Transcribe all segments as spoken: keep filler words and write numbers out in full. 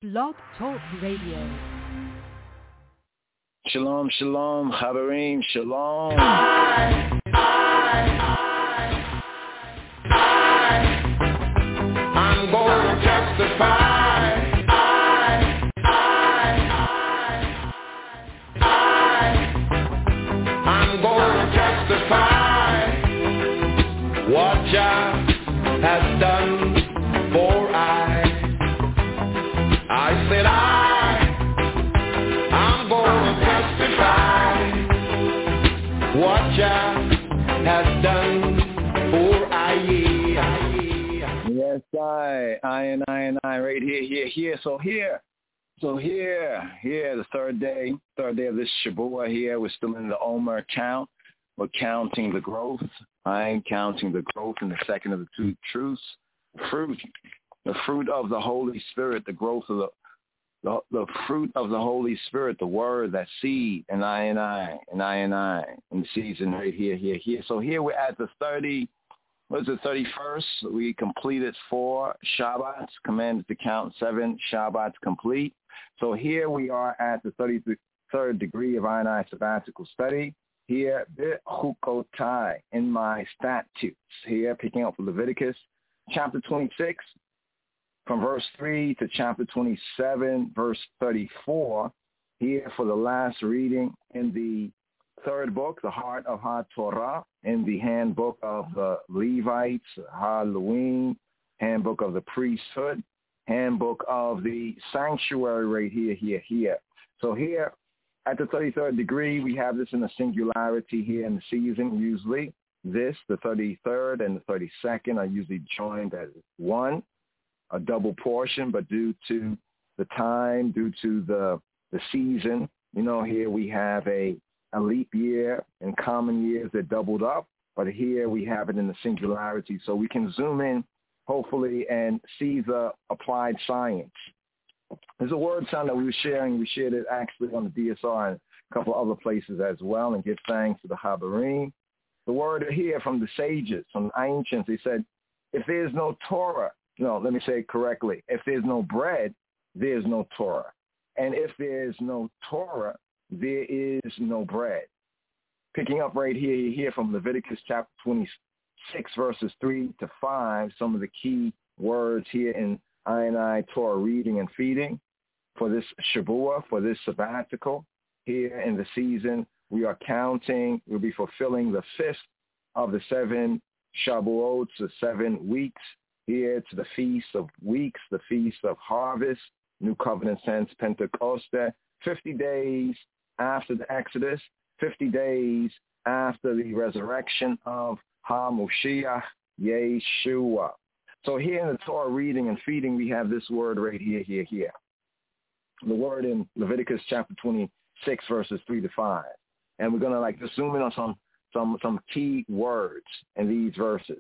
Blog Talk Radio. Shalom, shalom, Chaverim, shalom. I, I, I, I, I'm going to testify. I, I, I, I, I'm going to testify what Jah has done for I. I said I. What Jah has done for I. Yes, I, I and I and I, right here, here, here. So here, so here, here, the third day, third day of this Shabbat here. We're still in the Omer count. We're counting the growth. I'm counting the growth in the second of the two truths. Fruit, the fruit of the Holy Spirit, the growth of the The, the fruit of the Holy Spirit, the word, that seed, and I and I, and I and I, in the season right here, here, here. So here we're at the thirty, what is it, thirty-first? We completed four Shabbats, commanded to count seven Shabbats complete. So here we are at the thirty-third degree of I and I sabbatical study. Here, Bechukotai, in my statutes. Here, picking up from Leviticus, chapter twenty-six. From verse three to chapter twenty-seven, verse thirty-four, here for the last reading in the third book, the Heart of HaTorah, in the handbook of the Levites, Halloween, handbook of the priesthood, handbook of the sanctuary right here, here, here. So here at the thirty-third degree, we have this in a singularity here in the season. Usually this, the thirty-third and the thirty-second are usually joined as one. A double portion, but due to the time, due to the the season, you know, here we have a, a leap year and common years that doubled up, but here we have it in the singularity. So we can zoom in, hopefully, and see the applied science. There's a word sound that we were sharing. We shared it actually on the D S R and a couple other places as well, and give thanks to the Habarim. The word here from the sages, from the ancients, they said, if there's no Torah, No, let me say it correctly. If there's no bread, there's no Torah. And if there's no Torah, there is no bread. Picking up right here, you hear from Leviticus chapter twenty-six, verses three to five, some of the key words here in I and I Torah reading and feeding for this Shabbat, for this sabbatical. Here in the season, we are counting, we'll be fulfilling the fifth of the seven Shabuot, the seven weeks, here to the Feast of Weeks, the Feast of Harvest, New Covenant sense, Pentecost, fifty days after the Exodus, fifty days after the resurrection of HaMoshiach, Yeshua. So here in the Torah reading and feeding, we have this word right here, here, here. The word in Leviticus chapter twenty-six, verses three to five. And we're going to like just zoom in on some, some, some key words in these verses.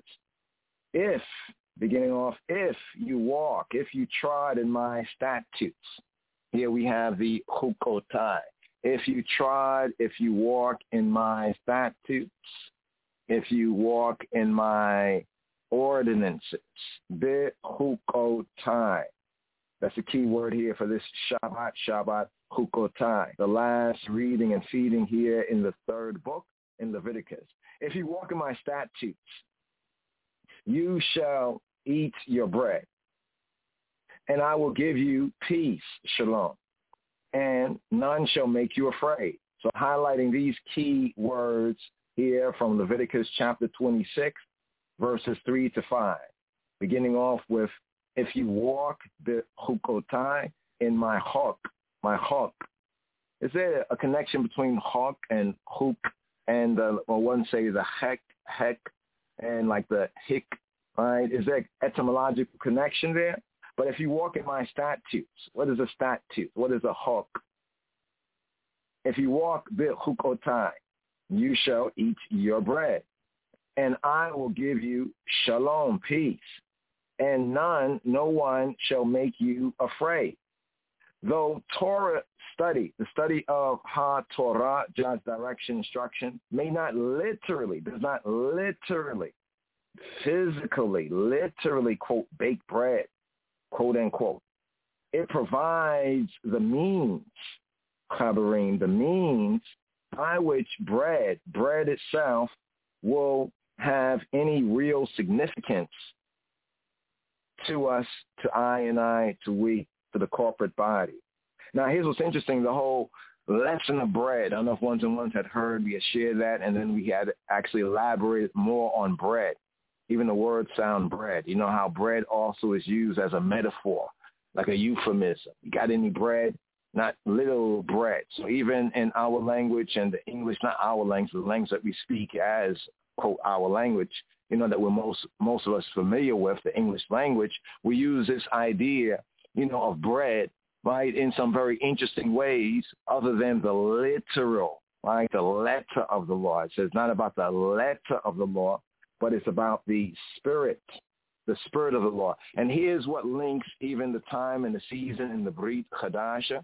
If Beginning off, if you walk, if you trod in my statutes. Here we have the chukotai. If you trod, if you walk in my statutes, if you walk in my ordinances. Bechukotai. That's the key word here for this Shabbat, Shabbat, chukotai. The last reading and feeding here in the third book in Leviticus. If you walk in my statutes, you shall eat your bread, and I will give you peace, shalom, and none shall make you afraid. So highlighting these key words here from Leviticus chapter twenty-six, verses three to five, beginning off with, if you walk the chukotai in my hok, my hok. Is there a connection between hok and huk and, uh, or one say the hek, hek, and like the hick? Right? Is there etymological connection there? But if you walk in my statutes, what is a statute? What is a hok? If you walk bechukotai, you shall eat your bread, and I will give you shalom, peace, and none, no one shall make you afraid. Though Torah study, the study of HaTorah, God's direction, instruction, may not literally, does not literally, physically, literally, quote, bake bread, quote, unquote. it provides the means, Chabarim, the means by which bread, bread itself, will have any real significance to us, to I and I, to we, to the corporate body. Now, here's what's interesting, the whole lesson of bread. I don't know if ones and ones had heard, we had shared that, and then we had actually elaborated more on bread. Even the word sound bread. You know how bread also is used as a metaphor, like a euphemism. You got any bread? Not little bread. So even in our language and the English, not our language, the language that we speak as, quote, our language, you know, that we're most, most of us familiar with, the English language, we use this idea, you know, of bread, right, in some very interesting ways other than the literal, right, the letter of the law. It says not about the letter of the law, but it's about the spirit, the spirit of the law. And here's what links even the time and the season in the Brit Chadasha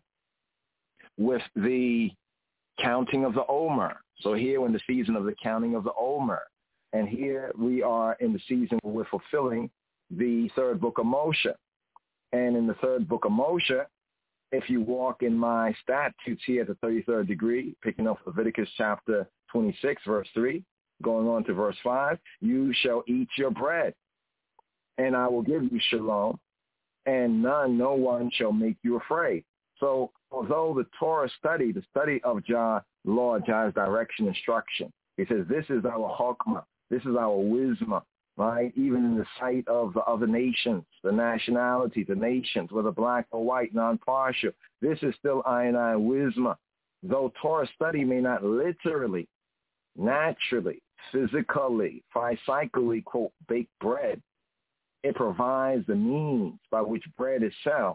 with the counting of the Omer. So here we're in the season of the counting of the Omer. And here we are in the season where we're fulfilling the third book of Moshe. And in the third book of Moshe, if you walk in my statutes here at the thirty-third degree, picking up Leviticus chapter twenty-six, verse three, going on to verse five, you shall eat your bread, and I will give you shalom, and none, no one shall make you afraid. So although the Torah study, the study of Jah, law, Jah's direction, instruction, he says this is our chokmah, this is our wisdom, right? Even in the sight of the other nations, the nationality, the nations, whether black or white, non-partial, this is still I and I wisdom. Though Torah study may not literally, naturally, physically, physically, quote, bake bread, it provides the means by which bread itself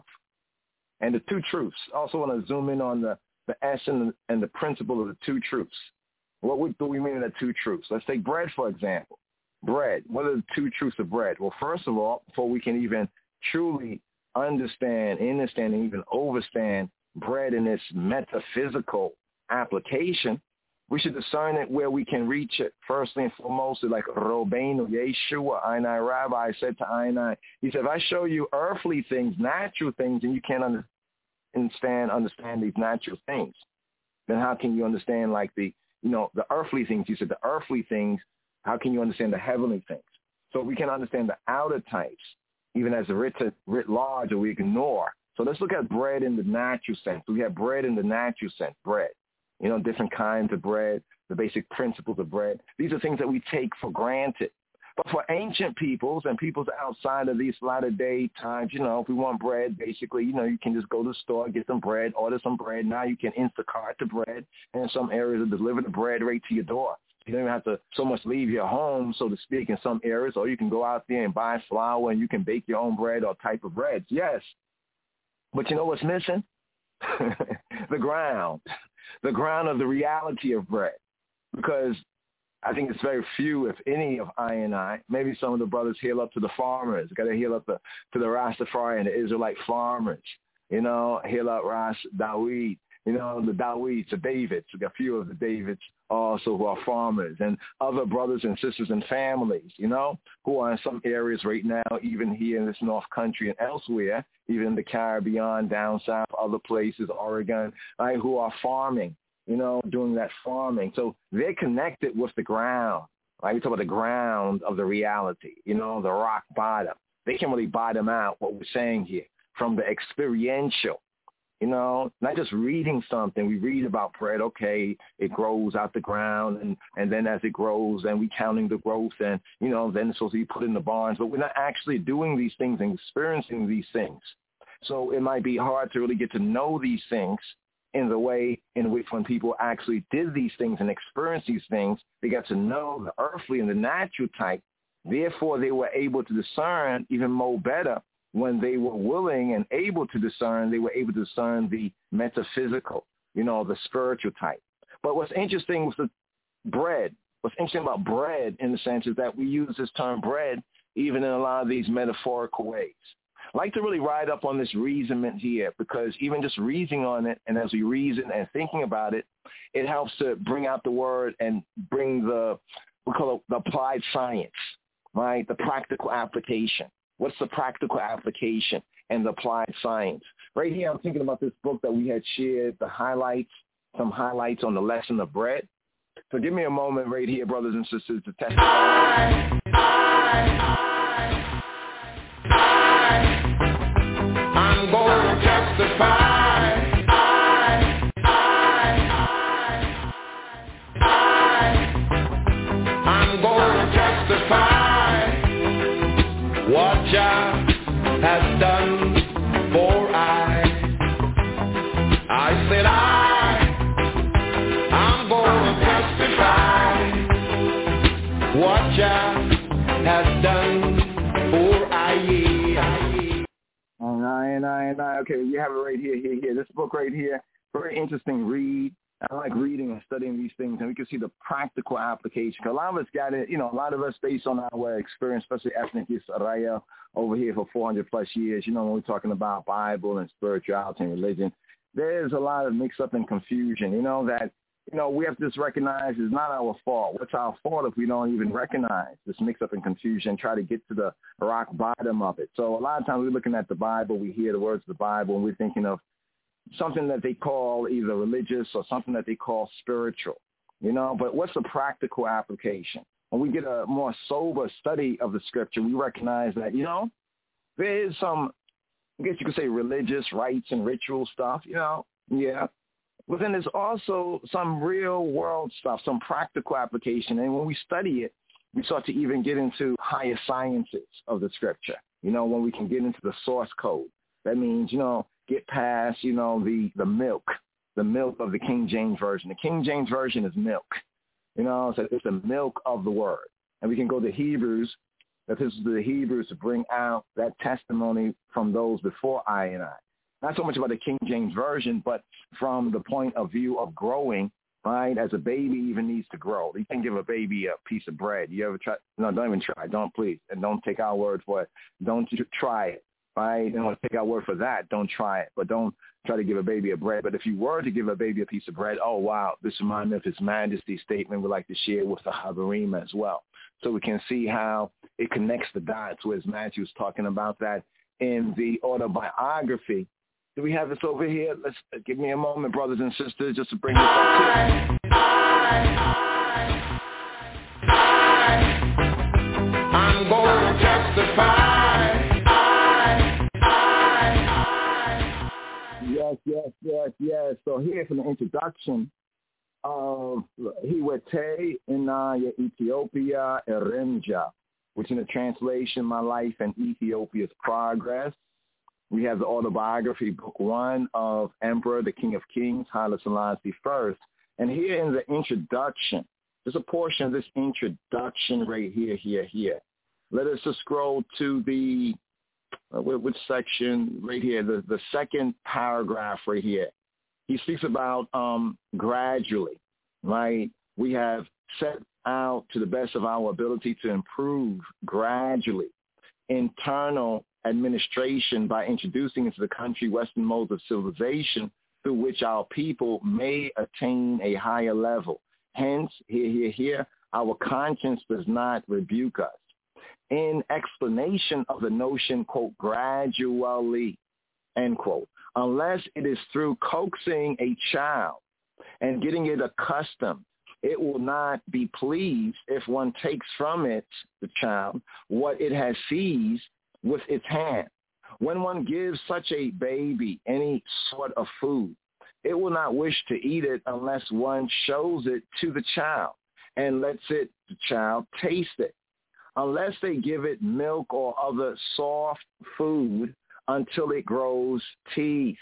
and the two truths. Also want to zoom in on the, the essence and the principle of the two truths. What do we mean in the two truths? Let's take bread, for example. Bread. What are the two truths of bread? Well, first of all, before we can even truly understand, understand, and even overstand bread in its metaphysical application, we should discern it where we can reach it. Firstly and foremost, like Robbeinu Yeshua, Einai Rabbi, said to Einai, he said, if I show you earthly things, natural things, and you can't understand, understand these natural things, then how can you understand like the, you know, the earthly things? He said the earthly things, how can you understand the heavenly things? So we can understand the outer types, even as writ, writ large, or we ignore. So let's look at bread in the natural sense. We have bread in the natural sense, bread. You know, different kinds of bread, the basic principles of bread. These are things that we take for granted. But for ancient peoples and peoples outside of these latter-day times, you know, if we want bread, basically, you know, you can just go to the store, get some bread, order some bread. Now you can Instacart the bread, and in some areas they'll deliver the bread right to your door. You don't even have to so much leave your home, so to speak, in some areas, or you can go out there and buy flour and you can bake your own bread or type of bread. Yes. But you know what's missing? The ground. The ground of the reality of bread. Because I think it's very few, if any, of I and I. Maybe some of the brothers heal up to the farmers. Got to heal up the, to the Rastafari and the Israelite farmers. You know, heal up Ras Dawid. You know, the Dawids, the Davids. We got a few of the Davids also who are farmers, and other brothers and sisters and families, you know, who are in some areas right now, even here in this North Country and elsewhere, even in the Caribbean, down south, other places, Oregon, right, who are farming, you know, doing that farming. So they're connected with the ground, right? We talk about the ground of the reality, you know, the rock bottom. They can really bottom out what we're saying here from the experiential. You know, not just reading something. We read about bread, okay, it grows out the ground, and, and then as it grows, then we counting the growth, and, you know, then it's supposed to be put in the barns. But we're not actually doing these things and experiencing these things. So it might be hard to really get to know these things in the way in which when people actually did these things and experienced these things, they got to know the earthly and the natural type. Therefore, they were able to discern even more better. When they were willing and able to discern, they were able to discern the metaphysical, you know, the spiritual type. But what's interesting with the bread, what's interesting about bread in the sense is that we use this term bread even in a lot of these metaphorical ways. I like to really ride up on this reasonment here because even just reasoning on it, and as we reason and thinking about it, it helps to bring out the word and bring the, we call it the applied science, right, the practical application. What's the practical application and the applied science? right here, I'm thinking about this book that we had shared, the highlights, some highlights on the lesson of bread. So give me a moment right here, brothers and sisters, to testify. I, I, I, I'm going to testify. I, I, I, I'm going to testify what Jah has done for I. I said I, I'm going to testify what Jah has done for I. And I, and I, and I. Okay, you have it right here, here, here. This book right here, very interesting read. I like reading and studying these things, and we can see the practical application. A lot of us got it, you know, a lot of us based on our experience, especially ethnic Israel over here for four hundred plus years, you know, when we're talking about Bible and spirituality and religion, there's a lot of mix-up and confusion, you know, that, you know, we have to just recognize it's not our fault. What's our fault if we don't even recognize this mix-up and confusion, try to get to the rock bottom of it? So a lot of times we're looking at the Bible, we hear the words of the Bible, and we're thinking of something that they call either religious or something that they call spiritual, you know, but what's the practical application? When we get a more sober study of the scripture, we recognize that, you know, there is some, I guess you could say religious rites and ritual stuff, you know, yeah. But then there's also some real world stuff, some practical application. And when we study it, we start to even get into higher sciences of the scripture, you know, when we can get into the source code. That means, you know, get past, you know, the, the milk, the milk of the King James Version. The King James Version is milk. You know, so it's the milk of the word. And we can go to Hebrews, that this is the Hebrews to bring out that testimony from those before I and I. Not so much about the King James Version, but from the point of view of growing, right, as a baby even needs to grow. You can't give a baby a piece of bread. You ever try? No, don't even try. Don't, please. And don't take our word for it. Don't try it. Right? Don't want to take our word for that. Don't try it. But don't try to give a baby a bread. But if you were to give a baby a piece of bread, oh, wow, this reminds me of His Majesty's statement we'd like to share with the Haverim as well. So we can see how it connects the dots, where His Majesty was talking about that in the autobiography. Do we have this over here? Let's uh, give me a moment, brothers and sisters, just to bring this up to I, I, I, I'm going to testify. Yes, yes, yes, yes. So here from the introduction of Hiwete Inaya Ethiopia Eremja, which in the translation, My Life in Ethiopia's Progress. We have the autobiography, book one of Emperor, the King of Kings, Haile Selassie First. And here in the introduction, there's a portion of this introduction right here, here, here. Let us just scroll to the Uh, which section right here, the, the second paragraph right here. He speaks about um, gradually, right? We have set out to the best of our ability to improve gradually internal administration by introducing into the country Western modes of civilization through which our people may attain a higher level. Hence, here, here, here, our conscience does not rebuke us. In explanation of the notion, quote, gradually, end quote, unless it is through coaxing a child and getting it accustomed, it will not be pleased if one takes from it, the child, what it has seized with its hand. When one gives such a baby any sort of food, it will not wish to eat it unless one shows it to the child and lets it, the child, taste it. Unless they give it milk or other soft food until it grows teeth,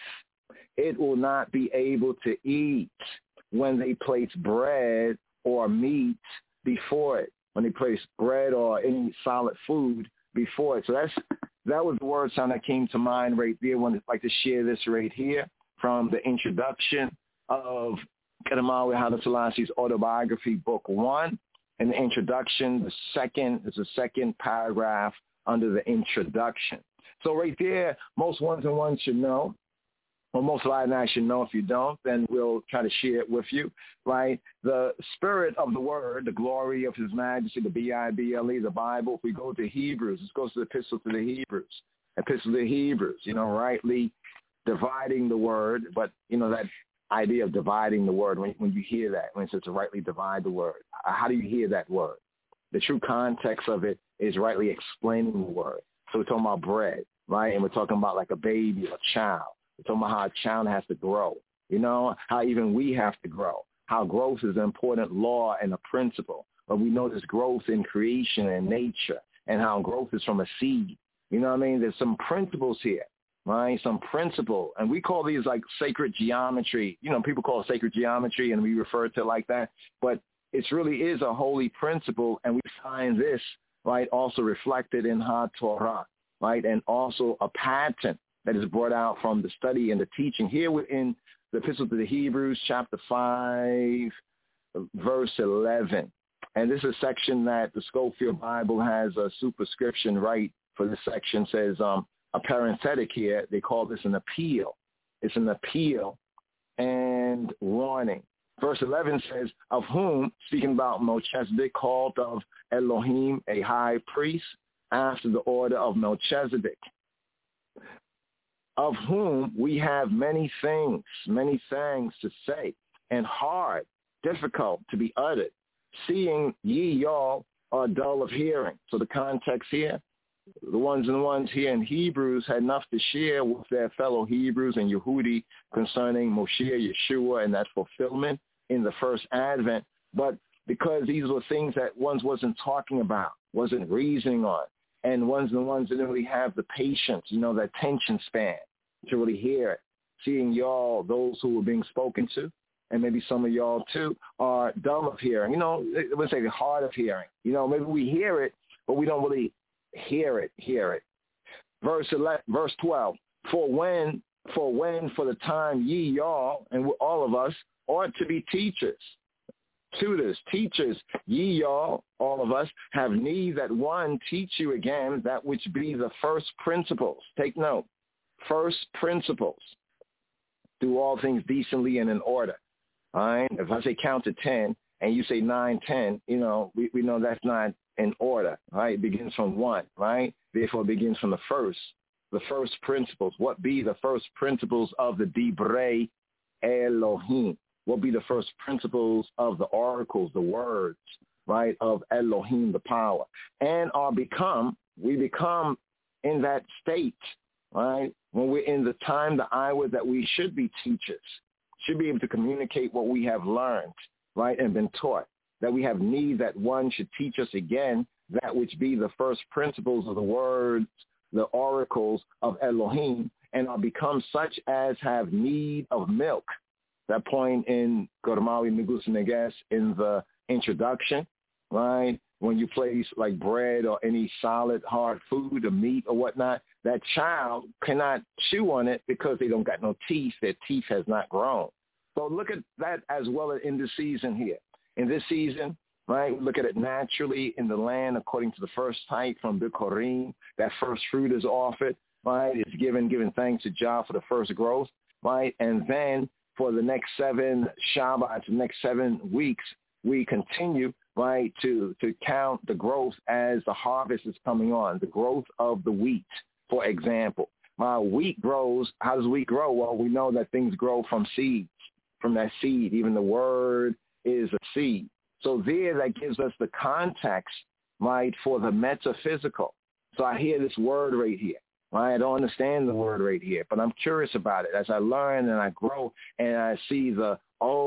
it will not be able to eat. When they place bread or meat before it, when they place bread or any solid food before it. So that's that was the word sound that came to mind right there. I would like to share this right here from the introduction of Kedemawe Haile Selassie's autobiography, book one. In the introduction, the second is the second paragraph under the introduction. So right there, most ones and ones should know, or most live and I should know. If you don't, then we'll try to share it with you, right? The spirit of the word, the glory of His Majesty, the B I B L E, the Bible. If we go to Hebrews, this goes to the Epistle to the Hebrews. Epistle to the Hebrews, you know, rightly dividing the word, but, you know, that idea of dividing the word, when, when you hear that, when it says to rightly divide the word, how do you hear that word? The true context of it is rightly explaining the word. So we're talking about bread, right? And we're talking about like a baby or a child. We're talking about how a child has to grow, you know, how even we have to grow, how growth is an important law and a principle. But we know there's growth in creation and nature, and how growth is from a seed. You know what I mean? There's some principles here, right? Some principle. And we call these like sacred geometry. You know, people call it sacred geometry, and we refer to it like that. But it really is a holy principle, and we find this, right, also reflected in HaTorah, right, and also a pattern that is brought out from the study and the teaching. Here in the Epistle to the Hebrews, chapter five, verse eleven. And this is a section that the Scofield Bible has a superscription right for this section. Says um, a parenthetic here. They call this an appeal. It's an appeal and warning. Verse eleven says, of whom, speaking about Melchizedek, called of Elohim a high priest after the order of Melchizedek, of whom we have many things, many things to say, and hard, difficult to be uttered, seeing ye y'all are dull of hearing. So the context here, the ones and the ones here in Hebrews had enough to share with their fellow Hebrews and Yehudi concerning Moshe, Yeshua, and that fulfillment in the first advent. But because these were things that ones wasn't talking about, wasn't reasoning on, and ones and the ones didn't really have the patience, you know, that attention span to really hear it. Seeing y'all, those who were being spoken to, and maybe some of y'all too, are dull of hearing. You know, I wouldn't say hard of hearing. You know, maybe we hear it, but we don't really hear it, hear it. Verse eleven, verse twelve, for when, for when, for the time ye y'all, and all of us, ought to be teachers, tutors, teachers, ye y'all, all of us, have need that one teach you again that which be the first principles. Take note, first principles. Do all things decently and in order. All right? If I say count to ten and you say nine, ten, you know, we, we know that's not in order, right? It begins from one, right? Therefore, it begins from the first, the first principles. What be the first principles of the Divrei Elohim? What be the first principles of the oracles, the words, right, of Elohim, the power? And are become, we become in that state, right, when we're in the time, the hour that we should be teachers, should be able to communicate what we have learned, right, and been taught, that we have need that one should teach us again that which be the first principles of the words, the oracles of Elohim, and are become such as have need of milk. That point in Gormawi Negus Neges in the introduction, right? When you place like bread or any solid, hard food or meat or whatnot, that child cannot chew on it because they don't got no teeth. Their teeth has not grown. So look at that as well in this season here. In this season, right, we look at it naturally in the land according to the first type from Bikurim. That first fruit is offered, right? It's given, given thanks to Jah for the first growth, right? And then for the next seven Shabbats, the next seven weeks, we continue, right, to, to count the growth as the harvest is coming on, the growth of the wheat, for example. Uh, wheat grows. How does wheat grow? Well, we know that things grow from seeds, from that seed. Even the word is a seed. So there, that gives us the context, right, for the metaphysical. So I hear this word right here. Right? I don't understand the word right here, but I'm curious about it. As I learn and I grow and I see the,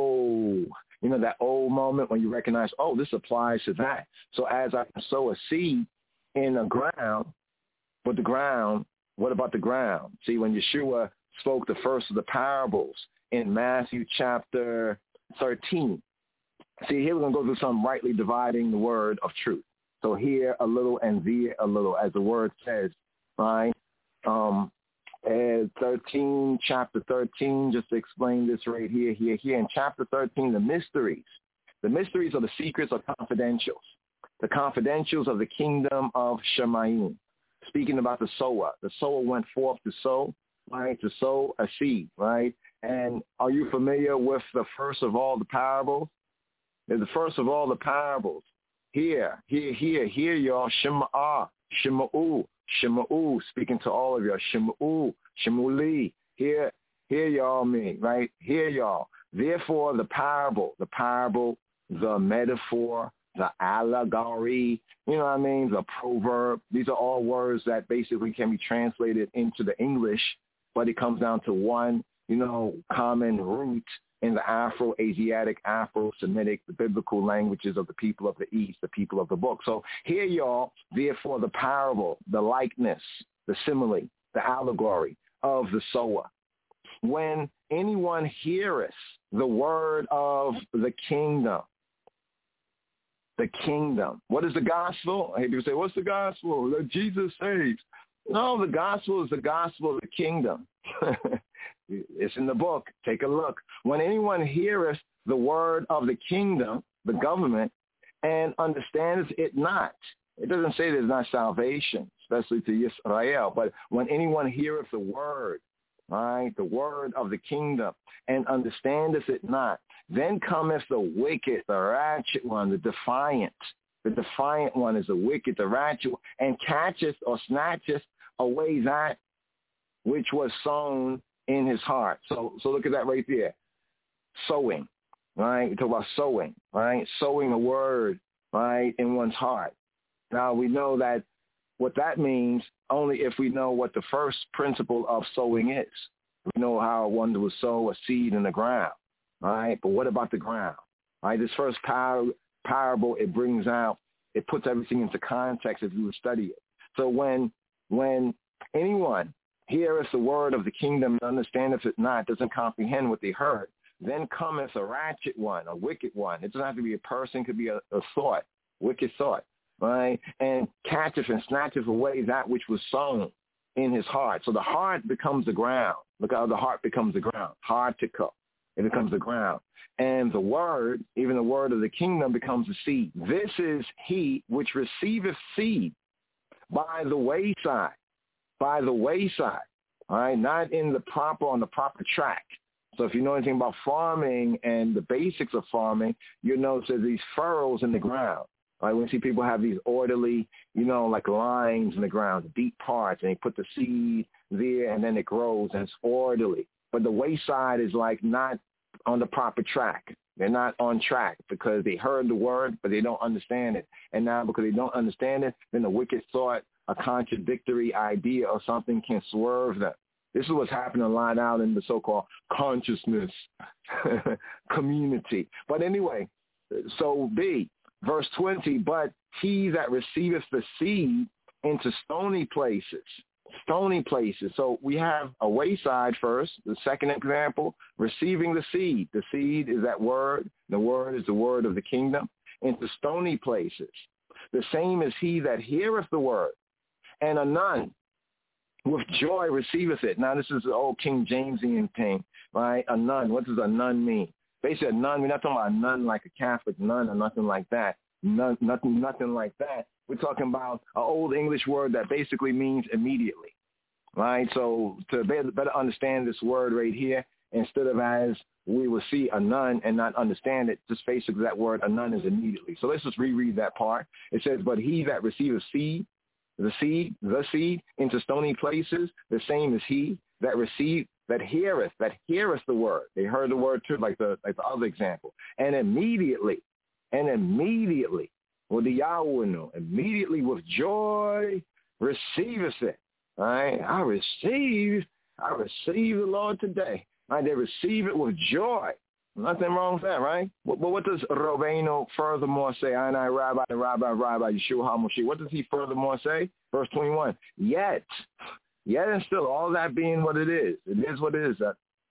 oh, you know, that old moment when you recognize, oh, this applies to that. So as I sow a seed in the ground, but the ground, what about the ground? See, when Yeshua spoke the first of the parables in Matthew chapter thirteen, see, here we're going to go through some rightly dividing the word of truth. So here a little and there a little, as the word says, right? Um, and thirteen, chapter thirteen, just to explain this right here, here, here. In chapter thirteen, the mysteries. The mysteries are the secrets or confidentials. The confidentials of the kingdom of Shemayim. Speaking about the sower. The sower went forth to sow, right, to sow a seed, right? And are you familiar with the first of all the parables? The first of all the parables. Here, here, here, here, y'all, Shema'ah, Shema'u. Shema'u, speaking to all of you, Shema'u, Shemuli, Hear, hear y'all me, right? Hear y'all. Therefore, the parable, the parable, the metaphor, the allegory, you know what I mean, the proverb, these are all words that basically can be translated into the English, but it comes down to one, you know, common root in the Afro-Asiatic, Afro-Semitic, the biblical languages of the people of the East, the people of the book. So here, y'all, therefore, the parable, the likeness, the simile, the allegory of the sower. When anyone heareth the word of the kingdom, the kingdom. What is the gospel? I hear people say, what's the gospel? That Jesus saves. No, the gospel is the gospel of the kingdom. It's in the book. Take a look. When anyone heareth the word of the kingdom, the government, and understands it not, it doesn't say there's not salvation, especially to Israel, but when anyone heareth the word, right, the word of the kingdom, and understandeth it not, then cometh the wicked, the ratchet one, the defiant. The defiant one is the wicked, the ratchet one, and catcheth or snatcheth away that which was sown in his heart. So so look at that right there. Sowing, right? We talk about sowing, right? Sowing a word, right, in one's heart. Now, we know that what that means only if we know what the first principle of sowing is. We know how one will sow a seed in the ground, right? But what about the ground, right? This first par- parable, it brings out, it puts everything into context if you would study it. So when when anyone heareth the word of the kingdom and understandeth it not, doesn't comprehend what they heard, then cometh a ratchet one, a wicked one. It doesn't have to be a person, it could be a, a thought, wicked thought, right? And catcheth and snatcheth away that which was sown in his heart. So the heart becomes the ground. Look how the heart becomes the ground. Heart to cup. It becomes the ground. And the word, even the word of the kingdom, becomes the seed. This is he which receiveth seed by the wayside. By the wayside. All right, not in the proper, on the proper track. So if you know anything about farming and the basics of farming, you'll notice there's these furrows in the ground. Right? When you see people have these orderly, you know, like lines in the ground, deep parts, and they put the seed there, and then it grows, and it's orderly. But the wayside is like not on the proper track. They're not on track because they heard the word, but they don't understand it. And now because they don't understand it, then the wicked thought, a contradictory idea or something can swerve them. This is what's happening a lot out in the so-called consciousness community. But anyway, so B, verse twenty, but he that receiveth the seed into stony places, stony places. So we have a wayside first, the second example, receiving the seed. The seed is that word. The word is the word of the kingdom. Into stony places. The same is he that heareth the word, and anon with joy receiveth it. Now, this is the old King Jamesian thing, right? A nun. What does a nun mean? Basically, a nun, we're not talking about a nun like a Catholic nun or nothing like that. None, nothing, nothing like that. We're talking about an old English word that basically means immediately, right? So to better, better understand this word right here, instead of as we will see a nun and not understand it, just basically that word a nun is immediately. So let's just reread that part. It says, but he that receiveth seed, the seed, the seed into stony places, the same as he that received, that heareth, that heareth the word. They heard the word too, like the like the other example. And immediately, and immediately, well, the Yahweh know, immediately with joy receiveth it. All right, I receive, I receive the Lord today. All right, they receive it with joy. Nothing wrong with that, right? But, but what does Rabbeinu furthermore say? I and I, Rabbi, Rabbi, Rabbi, Yeshua HaMashiach. What does he furthermore say? Verse twenty-one. Yet, yet and still, all that being what it is, it is what it is. Uh,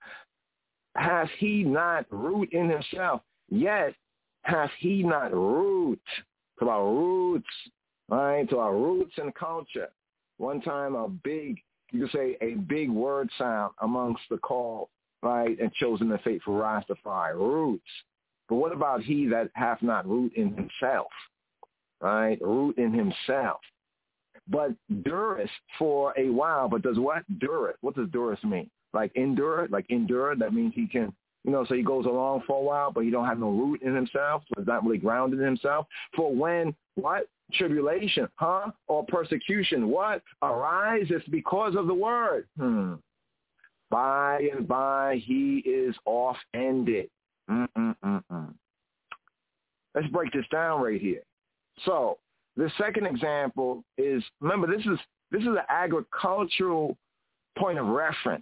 has he not root in himself? Yet has he not root? To our roots, right? To our roots and culture. One time, a big, you could say, a big word sound amongst the called, right, and chosen the faithful Rastafari, roots. But what about he that hath not root in himself, right? Root in himself. But dureth for a while, but does what? Dureth. What does dureth mean? Like endure, like endure, that means he can, you know, so he goes along for a while, but he don't have no root in himself, so he's not really grounded in himself. For when, what? Tribulation, huh? Or persecution, what? Arises because of the word. Hmm. By and by, he is off-ended. Mm-mm-mm-mm. Let's break this down right here. So the second example is, remember, this is this is an agricultural point of reference,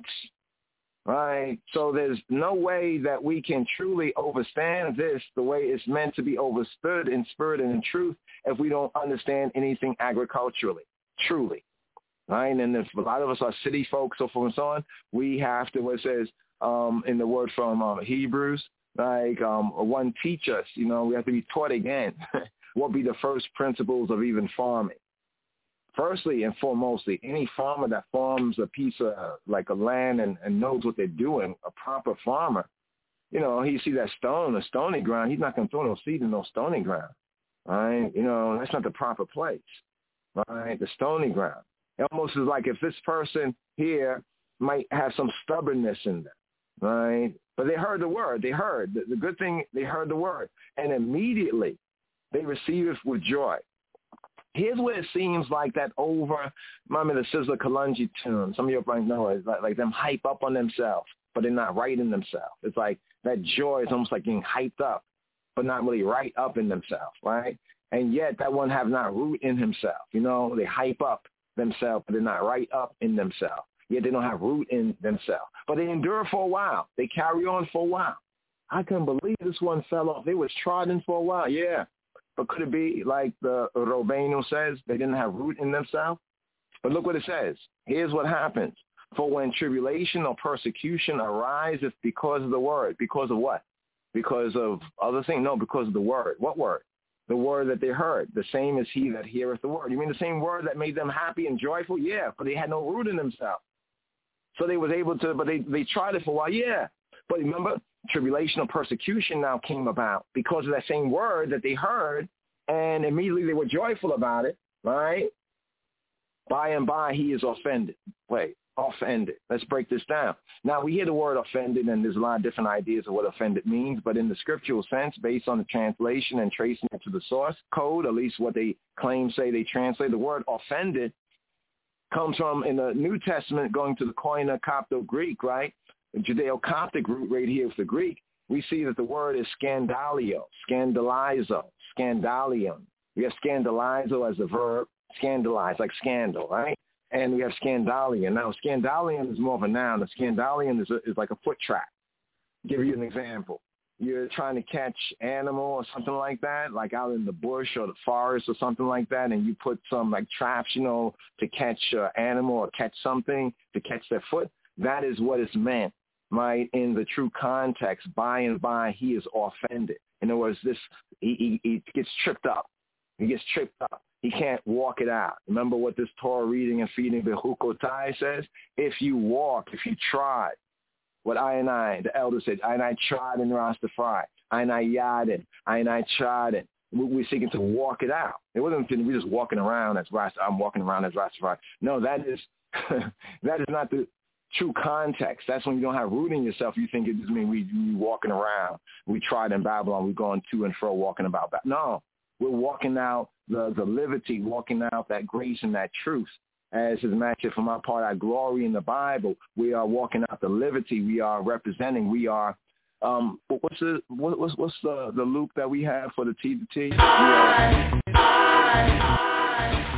right? So there's no way that we can truly understand this the way it's meant to be understood in spirit and in truth if we don't understand anything agriculturally, truly, right? And if a lot of us are city folks, so forth and so on, we have to, what it says um, in the word from um, Hebrews, like um, one teach us, you know, we have to be taught again what be the first principles of even farming. Firstly and foremostly, any farmer that farms a piece of like a land and, and knows what they're doing, a proper farmer, you know, he see that stone, a stony ground, he's not going to throw no seed in no stony ground, right? You know, that's not the proper place, right? The stony ground. It almost is like if this person here might have some stubbornness in them, right? But they heard the word. They heard. The, the good thing, they heard the word. And immediately they receive it with joy. Here's where it seems like that over, remember the Sizzler Kalungi tune. Some of you might know it, like, like them hype up on themselves, but they're not right in themselves. It's like that joy is almost like getting hyped up, but not really right up in themselves, right? And yet that one have not root in himself. You know, they hype up themselves, but they're not right up in themselves. Yet they don't have root in themselves. But they endure for a while. They carry on for a while. I couldn't believe this one fell off. They was trodden for a while, yeah. But could it be like the Robenu says, they didn't have root in themselves? But look what it says. Here's what happens. For when tribulation or persecution arises because of the word. Because of what? Because of other things? No, because of the word. What word? The word that they heard. The same as he that heareth the word. You mean the same word that made them happy and joyful? Yeah, but they had no root in themselves. So they was able to, but they, they tried it for a while. Yeah. But remember, tribulation or persecution now came about because of that same word that they heard, and immediately they were joyful about it, right? By and by, he is offended. Wait, offended. Let's break this down. Now, we hear the word offended, and there's a lot of different ideas of what offended means, but in the scriptural sense, based on the translation and tracing it to the source code, at least what they claim, say they translate, the word offended comes from, in the New Testament, going to the Koine Copto-Greek, right? The Judeo-Coptic root right here with the Greek, we see that the word is scandalio, scandalizo, scandalium. We have scandalizo as a verb, scandalize, like scandal, right? And we have scandalium. Now, scandalium is more of a noun. A scandalium is, a, is like a foot trap. I'll give you an example. You're trying to catch animal or something like that, like out in the bush or the forest or something like that, and you put some like traps, you know, to catch uh, animal or catch something, to catch their foot. That is what is meant, right, in the true context. By and by, he is offended. In other words, this he, he, he gets tripped up. He gets tripped up. He can't walk it out. Remember what this Torah reading and feeding Bechukotai says? If you walk, if you try, what I and I, the elder said, I and I tried in Rastafari. I and I yadin. I and I tried it. We're seeking to walk it out. It wasn't we're just walking around as Rastafari. I'm walking around as Rastafari. No, that is that is not the true context. That's when you don't have root in yourself. You think it just means we, we walking around. We tried in Babylon. We're going to and fro walking about. No, we're walking out the, the liberty, walking out that grace and that truth. As is mentioned for my part, our glory in the Bible, we are walking out the liberty. We are representing. We are, um, what's the what, what's what's the, the loop that we have for the T to T? We are, I, I,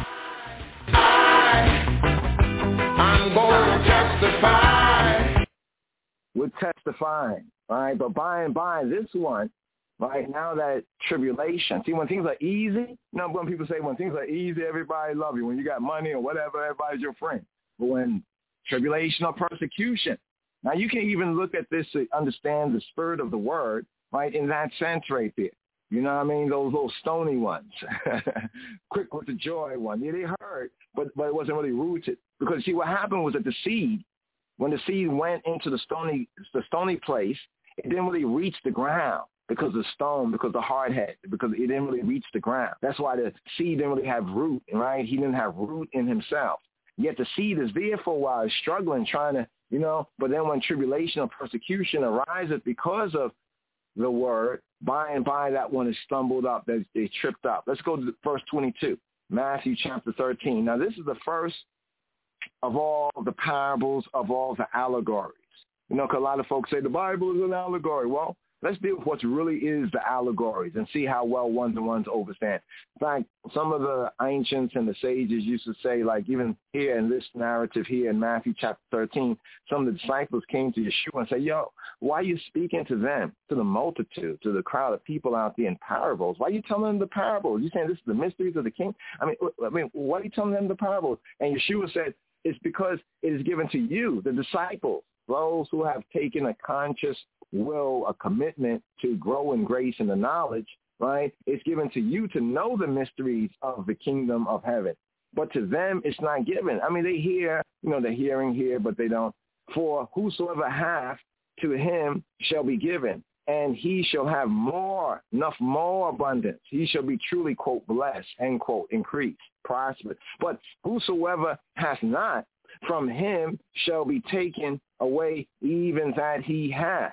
I, I'm going to testify. We're testifying, all right? But by and by, this one, right now that tribulation. See, when things are easy, you know, when people say when things are easy, everybody love you. When you got money or whatever, everybody's your friend. But when tribulation or persecution, now you can even look at this to understand the spirit of the word, right, in that sense right there. You know what I mean? Those little stony ones, quick with the joy one. Yeah, they hurt, but, but it wasn't really rooted. Because, see, what happened was that the seed, when the seed went into the stony, the stony place, it didn't really reach the ground. Because the stone, because the hard head, because it didn't really reach the ground. That's why the seed didn't really have root, right? He didn't have root in himself. Yet the seed is there for a while, is struggling, trying to, you know, but then when tribulation or persecution arises because of the word, by and by that one is stumbled up, they, they tripped up. Let's go to verse twenty-two, Matthew chapter thirteen. Now this is the first of all the parables, of all the allegories. You know, because a lot of folks say the Bible is an allegory. Well, let's deal with what really is the allegories and see how well ones and ones overstand. In fact, some of the ancients and the sages used to say, like even here in this narrative here in Matthew chapter thirteen, some of the disciples came to Yeshua and said, yo, why are you speaking to them, to the multitude, to the crowd of people out there in parables? Why are you telling them the parables? You saying this is the mysteries of the king? I mean, I mean, why are you telling them the parables? And Yeshua said, it's because it is given to you, the disciples, those who have taken a conscious will, a commitment to grow in grace and the knowledge, right? It's given to you to know the mysteries of the kingdom of heaven. But to them, it's not given. I mean, they hear, you know, they're hearing here, but they don't. For whosoever hath, to him shall be given, and he shall have more, enough more abundance. He shall be truly, quote, blessed, end quote, increased, prosperous. But whosoever hath not, from him shall be taken away even that he hath.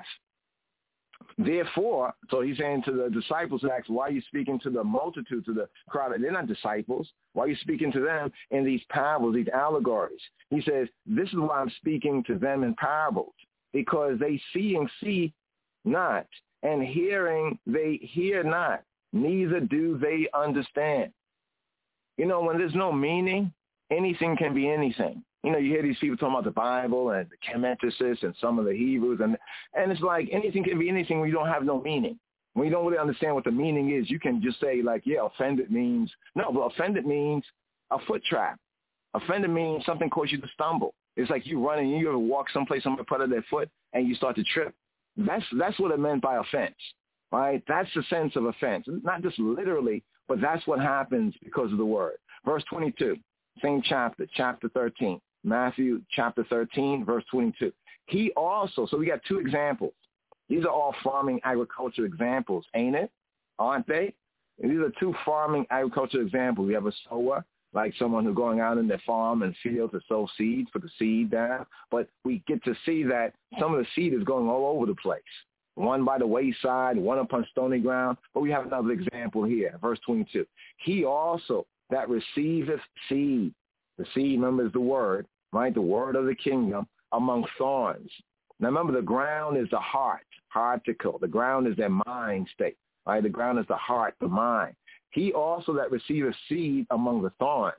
Therefore, so he's saying to the disciples, asked, why are you speaking to the multitude, to the crowd? They're not disciples. Why are you speaking to them in these parables, these allegories? He says, this is why I'm speaking to them in parables, because they see and see not, and hearing they hear not, neither do they understand. You know, when there's no meaning, anything can be anything. You know, you hear these people talking about the Bible and the Kemeticists and some of the Hebrews, and and it's like anything can be anything when you don't have no meaning. When you don't really understand what the meaning is, you can just say like, yeah, offended means, no, but offended means a foot trap. Offended means something caused you to stumble. It's like you running, you ever walk someplace, somebody put out their foot, and you start to trip. That's that's what it meant by offense, right? That's the sense of offense. Not just literally, but that's what happens because of the word. Verse twenty-two, same chapter, chapter thirteen. Matthew chapter thirteen, verse twenty-two. He also, so we got two examples. These are all farming agriculture examples, ain't it? Aren't they? And these are two farming agriculture examples. We have a sower, like someone who's going out in their farm and field to sow seeds, put the seed down. But we get to see that some of the seed is going all over the place. One by the wayside, one upon stony ground. But we have another example here, verse twenty-two. He also that receiveth seed. The seed, remember, is the word, right? The word of the kingdom among thorns. Now, remember, the ground is the heart, hearticle. The ground is their mind state, right? The ground is the heart, the mind. He also that receiveth seed among the thorns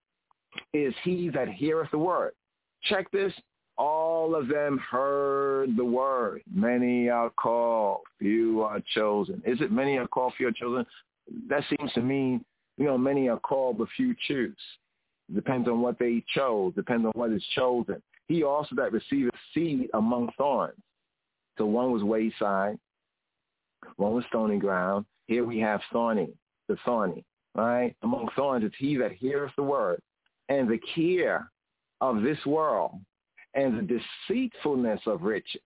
is he that heareth the word. Check this. All of them heard the word. Many are called, few are chosen. Is it many are called, few are chosen? That seems to mean, you know, many are called, but few choose. Depends on what they chose. Depends on what is chosen. He also that receiveth seed among thorns. So one was wayside. One was stony ground. Here we have thorny, the thorny, right? Among thorns, it's he that heareth the word. And the care of this world and the deceitfulness of riches,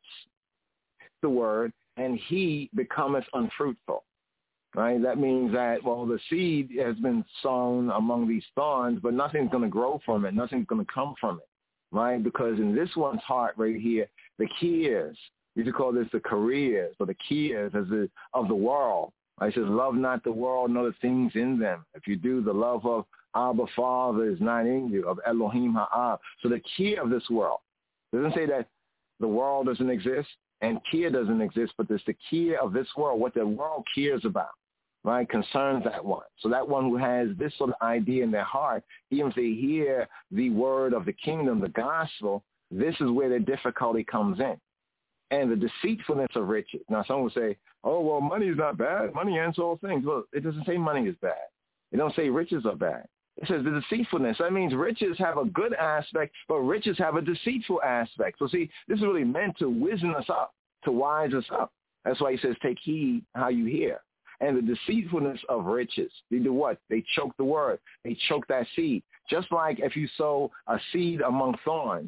the word, and he becometh unfruitful. Right? That means that, well, the seed has been sown among these thorns, but nothing's going to grow from it. Nothing's going to come from it, right? Because in this one's heart right here, the cares, we used to call this the careers, or the cares as the, of the world. Right? It says, love not the world, nor the things in them. If you do, the love of Abba Father is not in you, of Elohim Ha'ab. So the care of this world. It doesn't say that the world doesn't exist and care doesn't exist, but there's the care of this world, what the world cares about. Right, concerns that one. So that one who has this sort of idea in their heart, even if they hear the word of the kingdom, the gospel, this is where the difficulty comes in. And the deceitfulness of riches. Now, someone will say, oh, well, money is not bad. Money ends all things. Well, it doesn't say money is bad. It don't say riches are bad. It says the deceitfulness. That means riches have a good aspect, but riches have a deceitful aspect. So, see, this is really meant to wizen us up, to wise us up. That's why he says, take heed how you hear. And the deceitfulness of riches. They do what? They choke the word. They choke that seed. Just like if you sow a seed among thorns,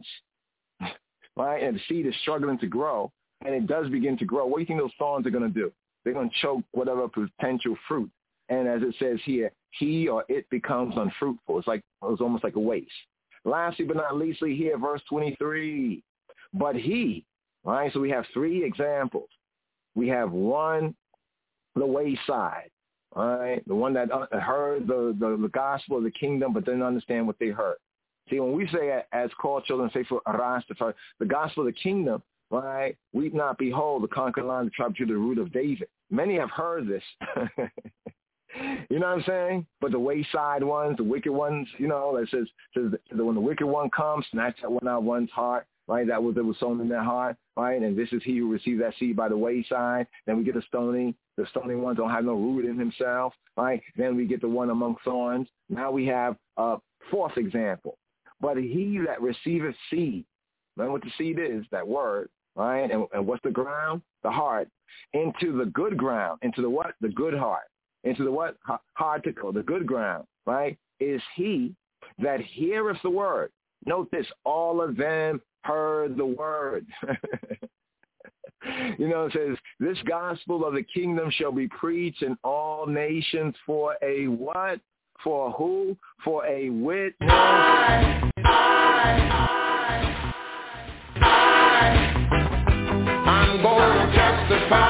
right, and the seed is struggling to grow, and it does begin to grow, what do you think those thorns are going to do? They're going to choke whatever potential fruit. And as it says here, he or it becomes unfruitful. It's like it's almost like a waste. Lastly but not leastly here, verse twenty-three. But he, right, so we have three examples. We have one, the wayside, all right, the one that heard the, the, the gospel of the kingdom but didn't understand what they heard. See, when we say as called children, say for Rastafari, the gospel of the kingdom, right? Weep not, behold, the conquered line, the tribe to the root of David. Many have heard this. You know what I'm saying? But the wayside ones, the wicked ones, you know, that says, says that when the wicked one comes, snatch that one out of one's heart, right? That was that was sown in their heart, right? And this is he who received that seed by the wayside. Then we get the stony. The stony ones don't have no root in himself, right? Then we get the one among thorns. Now we have a fourth example. But he that receiveth seed, remember what the seed is, that word, right? And, and what's the ground? The heart. Into the good ground. Into the what? The good heart. Into the what? Hard to go. The good ground, right? Is he that heareth the word. Note this, all of them heard the word. You know, it says, this gospel of the kingdom shall be preached in all nations for a what? For who? For a witness. I, I, I, I, I'm going to testify.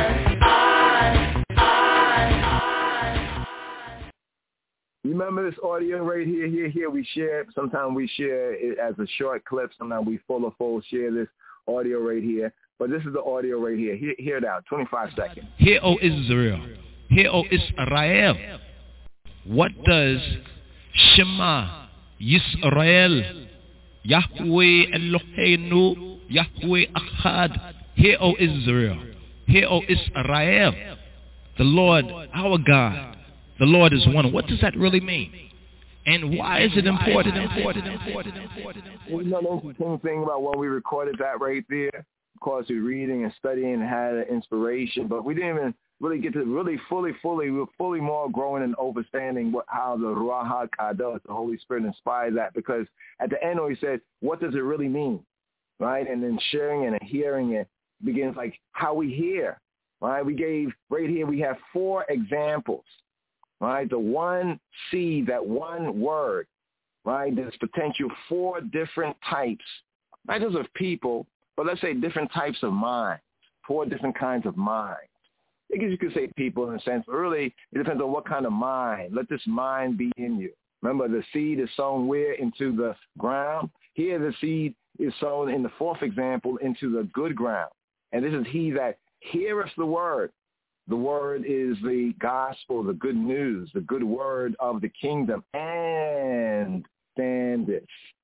You remember this audio right here, here, here? We share, sometimes we share it as a short clip. Sometimes we full of full share this audio right here. But this is the audio right here. Hear, hear it out, twenty-five seconds. Hear, O Israel. Hear, O Israel. What does Shema Yisrael, Yahweh Eloheinu, Yahweh Echad. Hear, O Israel. Hear, O Israel. The Lord, our God. The Lord is one. What does that really mean? And why is it important? Important, important, important, important. You know the interesting thing about when we recorded that right there? Of course, we're reading and studying and had an inspiration, but we didn't even really get to really fully, fully, we were fully more growing and understanding what, how the Ruach HaKadosh, the Holy Spirit, inspired that. Because at the end, he said, what does it really mean? Right? And then sharing it and hearing it begins like how we hear. Right? We gave, right here, we have four examples. Right, the one seed, that one word, right, there's potential four different types, not just of people, but let's say different types of minds, four different kinds of minds. I guess you could say people in a sense, but really it depends on what kind of mind. Let this mind be in you. Remember, the seed is sown where? Into the ground. Here the seed is sown in the fourth example into the good ground. And this is he that heareth the word. The word is the gospel, the good news, the good word of the kingdom, and standeth,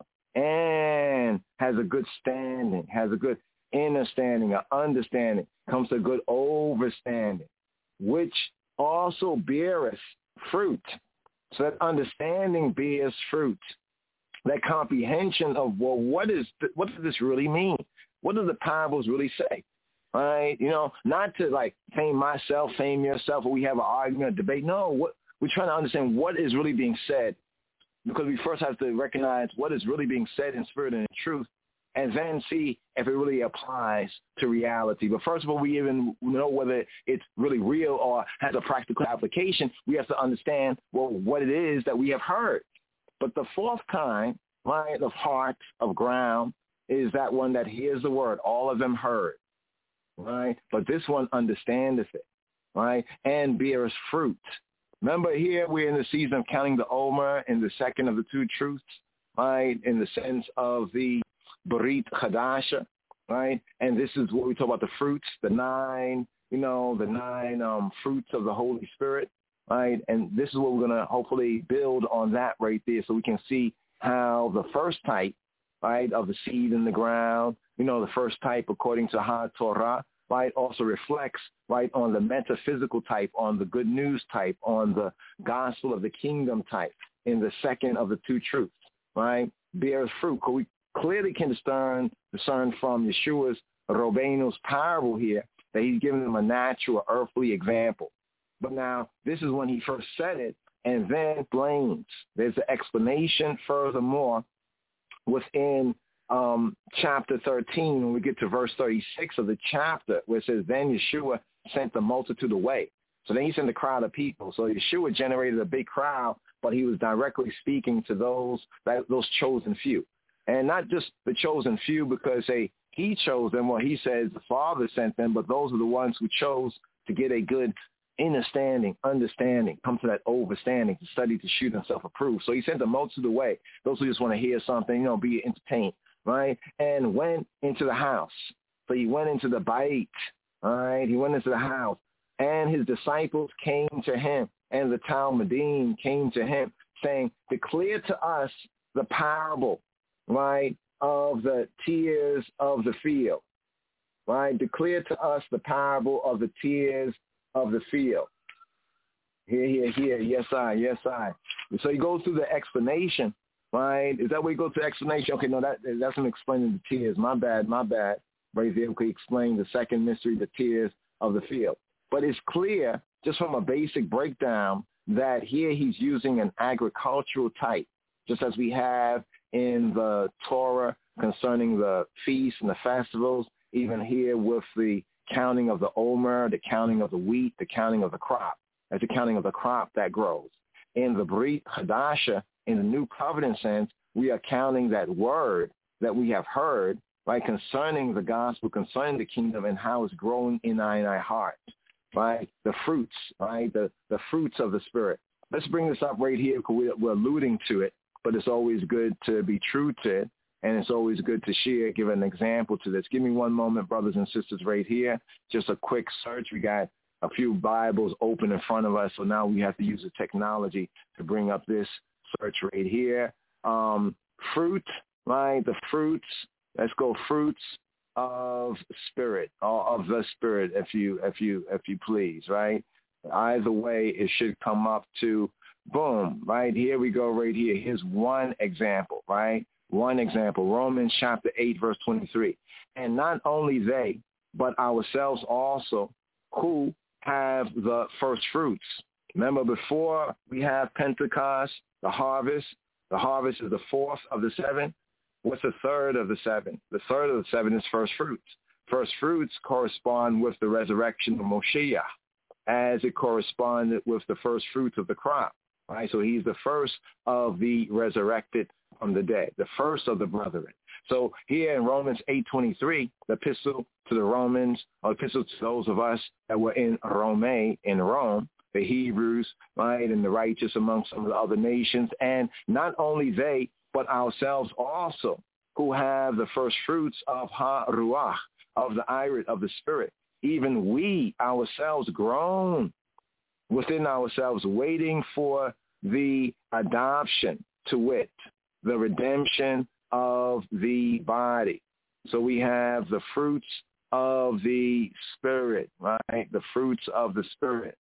and has a good standing, has a good understanding, a understanding, comes to good overstanding, which also beareth fruit. So that understanding bears fruit. That comprehension of, well, what is th- what does this really mean? What do the parables really say? Right, you know, not to like fame myself, fame yourself, or we have an argument, a debate. No, what we're trying to understand what is really being said, because we first have to recognize what is really being said in spirit and in truth, and then see if it really applies to reality. But first of all, we even know whether it's really real or has a practical application. We have to understand, well, what it is that we have heard. But the fourth kind, right, of heart, of ground, is that one that hears the word. All of them heard. Right, but this one understandeth it, right, and bears fruit. Remember, here we're in the season of counting the Omer in the second of the two truths, right, in the sense of the Berit Chadasha, right, and this is what we talk about, the fruits, the nine, you know, the nine um, fruits of the Holy Spirit, right, and this is what we're going to hopefully build on that right there, so we can see how the first type, right, of the seed in the ground, you know, the first type according to HaTorah, right, also reflects, right, on the metaphysical type, on the good news type, on the gospel of the kingdom type in the second of the two truths, right, bears fruit. Because we clearly can discern, discern from Yeshua's Robenu's parable here that he's giving them a natural earthly example. But now this is when he first said it, and then blames. There's an explanation furthermore within um, chapter thirteen, when we get to verse thirty-six of the chapter, where it says, then Yeshua sent the multitude away. So then he sent a crowd of people. So Yeshua generated a big crowd, but he was directly speaking to those that, those chosen few. And not just the chosen few because, hey, he chose them. Well, he says the Father sent them, but those are the ones who chose to get a good understanding, understanding, come to that overstanding, to study, to shoot, and self-approve. So he sent the multitude away. Those who just want to hear something, you know, be entertained, right? And went into the house. So he went into the bait, all right? He went into the house, and his disciples came to him, and the Talmudim came to him, saying, declare to us the parable, right, of the tears of the field, right? Declare to us the parable of the tears of the field. Here, here, here, yes, I, yes, I. So he goes through the explanation, right? Is that where he goes to explanation? Okay, no, that that's him explaining the tears. My bad, my bad. Right there, we explain the second mystery, the tears of the field. But it's clear, just from a basic breakdown, that here he's using an agricultural type, just as we have in the Torah concerning the feasts and the festivals, even here with the counting of the omer, the counting of the wheat, the counting of the crop. That's the counting of the crop that grows. In the Brit Hadasha, in the New Covenant sense, we are counting that word that we have heard, right, concerning the gospel, concerning the kingdom, and how it's growing in our, in our heart, right? The fruits, right? The, the fruits of the Spirit. Let's bring this up right here because we're, we're alluding to it, but it's always good to be true to it, and it's always good to share, give an example to this. Give me one moment, brothers and sisters, right here. Just a quick search. We got a few Bibles open in front of us, so now we have to use the technology to bring up this search right here. Um, fruit, right? The fruits. Let's go fruits of spirit, or of the spirit, if you, if you, if you please, right? Either way, it should come up to boom, right? Here we go right here. Here's one example, right? One example, Romans chapter eight, verse twenty-three. And not only they, but ourselves also, who have the first fruits. Remember, before we have Pentecost, the harvest, the harvest is the fourth of the seven. What's the third of the seven? The third of the seven is first fruits. First fruits correspond with the resurrection of Moshiach, as it corresponded with the first fruits of the crop. Right? So he's the first of the resurrected from the dead, the first of the brethren. So here in Romans eight twenty-three, the epistle to the Romans, or epistle to those of us that were in Rome, in Rome, the Hebrews, right, and the righteous among some of the other nations, and not only they, but ourselves also, who have the first fruits of Ha-Ruach, of the iris, of the Spirit. Even we ourselves groan within ourselves, waiting for the adoption, to wit, the redemption of the body. So we have the fruits of the Spirit, right? The fruits of the Spirit,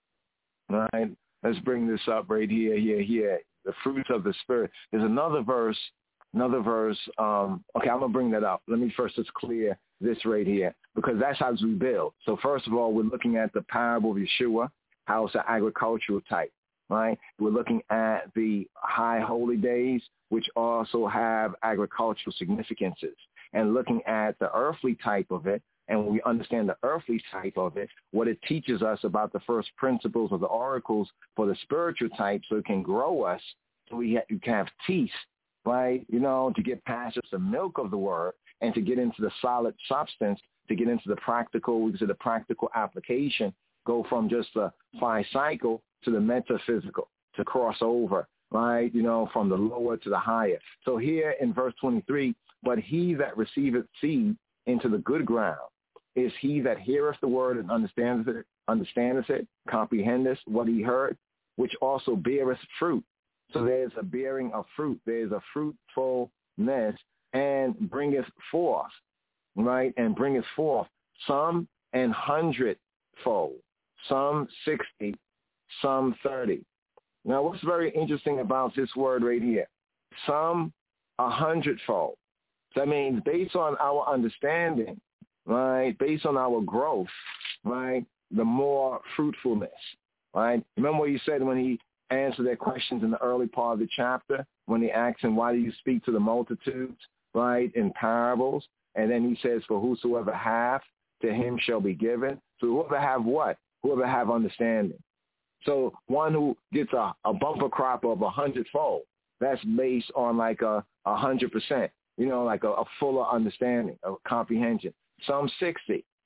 right? Let's bring this up right here, here, here. The fruits of the Spirit. There's another verse, another verse. Um, okay, I'm going to bring that up. Let me first just clear this right here, because that's how we build. So first of all, we're looking at the parable of Yeshua, how it's an agricultural type, right? We're looking at the high holy days, which also have agricultural significances, and looking at the earthly type of it. And when we understand the earthly type of it, what it teaches us about the first principles of the oracles for the spiritual type, so it can grow us, so we, ha- we can have teeth, right? You know, to get past just the milk of the word and to get into the solid substance, to get into the practical, into the practical application, go from just the phi cycle to the metaphysical, to cross over, right? You know, from the lower to the higher. So here in verse twenty-three, but he that receiveth seed into the good ground is he that heareth the word and understandeth it, understandeth it, comprehendeth what he heard, which also beareth fruit. So there's a bearing of fruit. There's a fruitfulness, and bringeth forth, right? And bringeth forth some an hundredfold, some sixty, some thirty. Now, what's very interesting about this word right here? Some a hundredfold. That means based on our understanding, right, based on our growth, right, the more fruitfulness, right? Remember what he said when he answered their questions in the early part of the chapter, when he asked him, why do you speak to the multitudes, right, in parables? And then he says, for whosoever hath, to him shall be given. So whoever have what? Whoever have understanding. So one who gets a, a bumper crop of a hundredfold, that's based on like a, a hundred percent. You know, like a, a fuller understanding, a comprehension. Some sixty,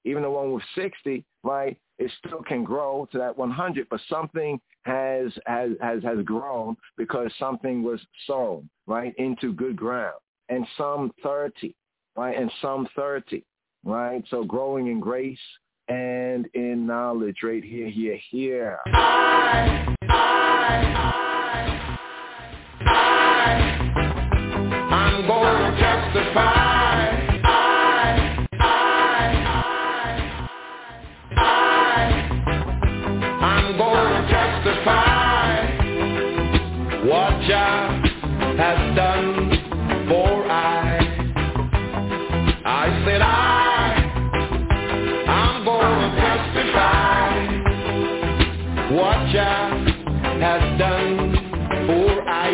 even the one with sixty, right, it still can grow to that one hundred, but something has has has, has grown because something was sown, right, into good ground. And some thirty, right, and some thirty, right? So growing in grace and in knowledge right here, here, here. I, I, I, I, I'm going to testify. What Jah has done for I. I said I, I'm going to testify. What Jah has done for I.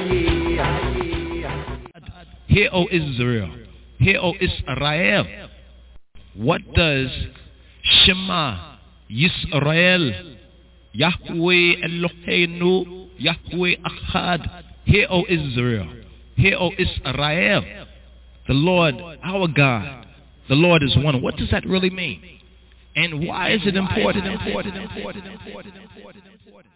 Hear, O Israel. Hear, O Israel. What does Shema Yisrael, Yahweh Eloheinu, Yahweh Echad? Hear, O Israel. Hear, O Israel. The Lord, our God, the Lord is one. What does that really mean? And why is it important? Important, important, important, important, important.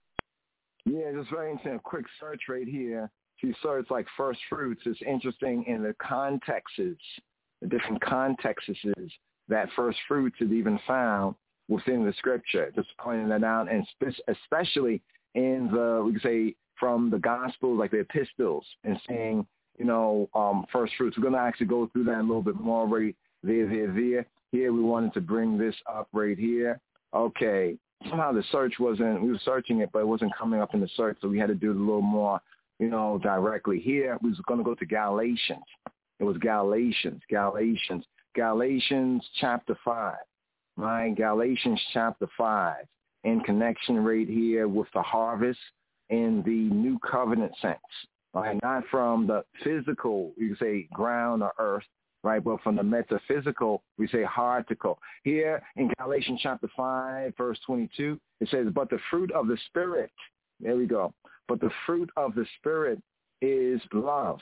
Yeah, just very interesting. A quick search right here. If you search like first fruits, it's interesting in the contexts, the different contexts that first fruits is even found within the scripture. Just pointing that out, and especially in the, we could say, from the Gospels, like the epistles, and saying, you know, um, first fruits. We're going to actually go through that a little bit more right there, there, there. Here, we wanted to bring this up right here. Okay. Somehow the search wasn't, we were searching it, but it wasn't coming up in the search, so we had to do it a little more, you know, directly. Here, we was going to go to Galatians. It was Galatians, Galatians, Galatians chapter five, right? Galatians chapter five, in connection right here with the harvest in the new covenant sense, right? Not from the physical, you could say ground or earth, right? But from the metaphysical, we say heartical. Here in Galatians chapter five, verse twenty-two, it says, but the fruit of the Spirit, there we go, but the fruit of the Spirit is love.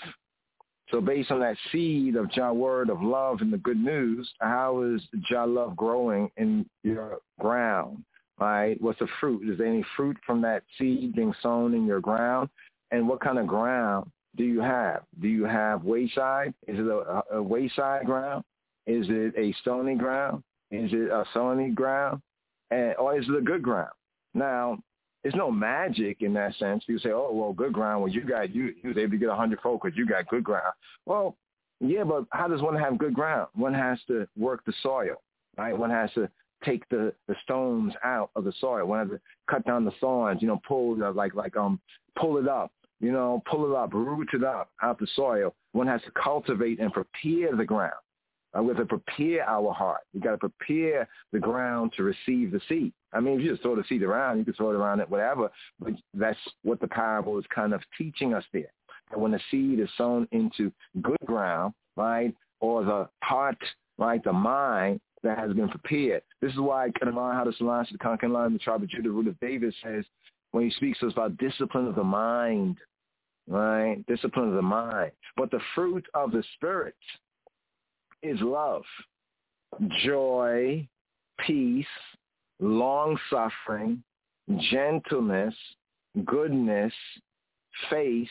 So based on that seed of Jah word of love and the good news, how is Jah love growing in your ground, right? What's the fruit? Is there any fruit from that seed being sown in your ground? And what kind of ground do you have? Do you have wayside? Is it a, a wayside ground? Is it a stony ground? Is it a stony ground? And, or is it a good ground? Now, there's no magic in that sense. You say, oh, well, good ground. Well, you got, you, you was able to get one hundred folk because you got good ground. Well, yeah, but how does one have good ground? One has to work the soil, right? One has to take the, the stones out of the soil. One has to cut down the thorns, you know, pull, like, like, um, pull it up, you know, pull it up, root it up out the soil. One has to cultivate and prepare the ground. Uh, we have to prepare our heart. We got to prepare the ground to receive the seed. I mean, if you just throw the seed around, you can throw it around it, whatever. But that's what the parable is kind of teaching us there. That when the seed is sown into good ground, right, or the heart, right, the mind that has been prepared. This is why Kedemah how to Salah, the conquering line of the tribe of Judah, root of David, says when he speaks to us about discipline of the mind, right, discipline of the mind. But the fruit of the Spirit is love, joy, peace, long-suffering, gentleness, goodness, faith,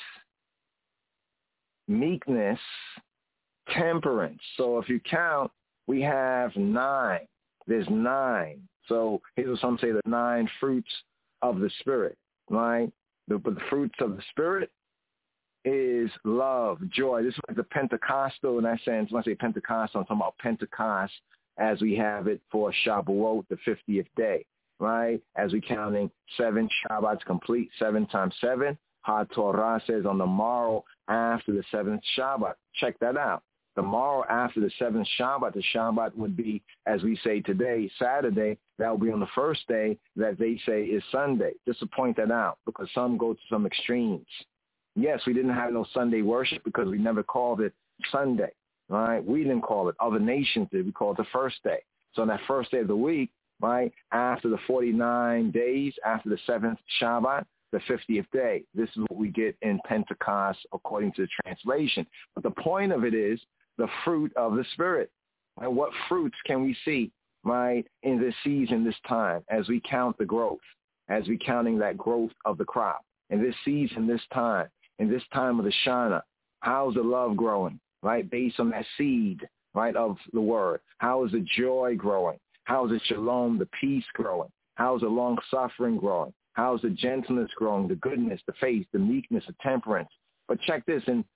meekness, temperance. So if you count, we have nine. There's nine. So here's what some say, the nine fruits of the Spirit, right? The, but the fruits of the Spirit is love, joy. This is like the Pentecostal in that sense. When I say Pentecostal, I'm talking about Pentecost as we have it for Shavuot, the fiftieth day, right? As we counting seven Shabbats complete, seven times seven. HaTorah says on the morrow after the seventh Shabbat. Check that out. The morrow after the seventh Shabbat, the Shabbat would be, as we say today, Saturday. That will be on the first day that they say is Sunday. Just to point that out, because some go to some extremes. Yes, we didn't have no Sunday worship because we never called it Sunday, right? We didn't call it. Other nations did. We called it the first day. So on that first day of the week, right, after the forty-nine days, after the seventh Shabbat, the fiftieth day, this is what we get in Pentecost according to the translation. But the point of it is the fruit of the Spirit. And what fruits can we see right, in this season, this time, as we count the growth, as we counting that growth of the crop. In this season, this time, in this time of the Shana, how's the love growing, right, based on that seed, right, of the word? How is the joy growing? How is the shalom, the peace growing? How is the long-suffering growing? How is the gentleness growing, the goodness, the faith, the meekness, the temperance? But check this, in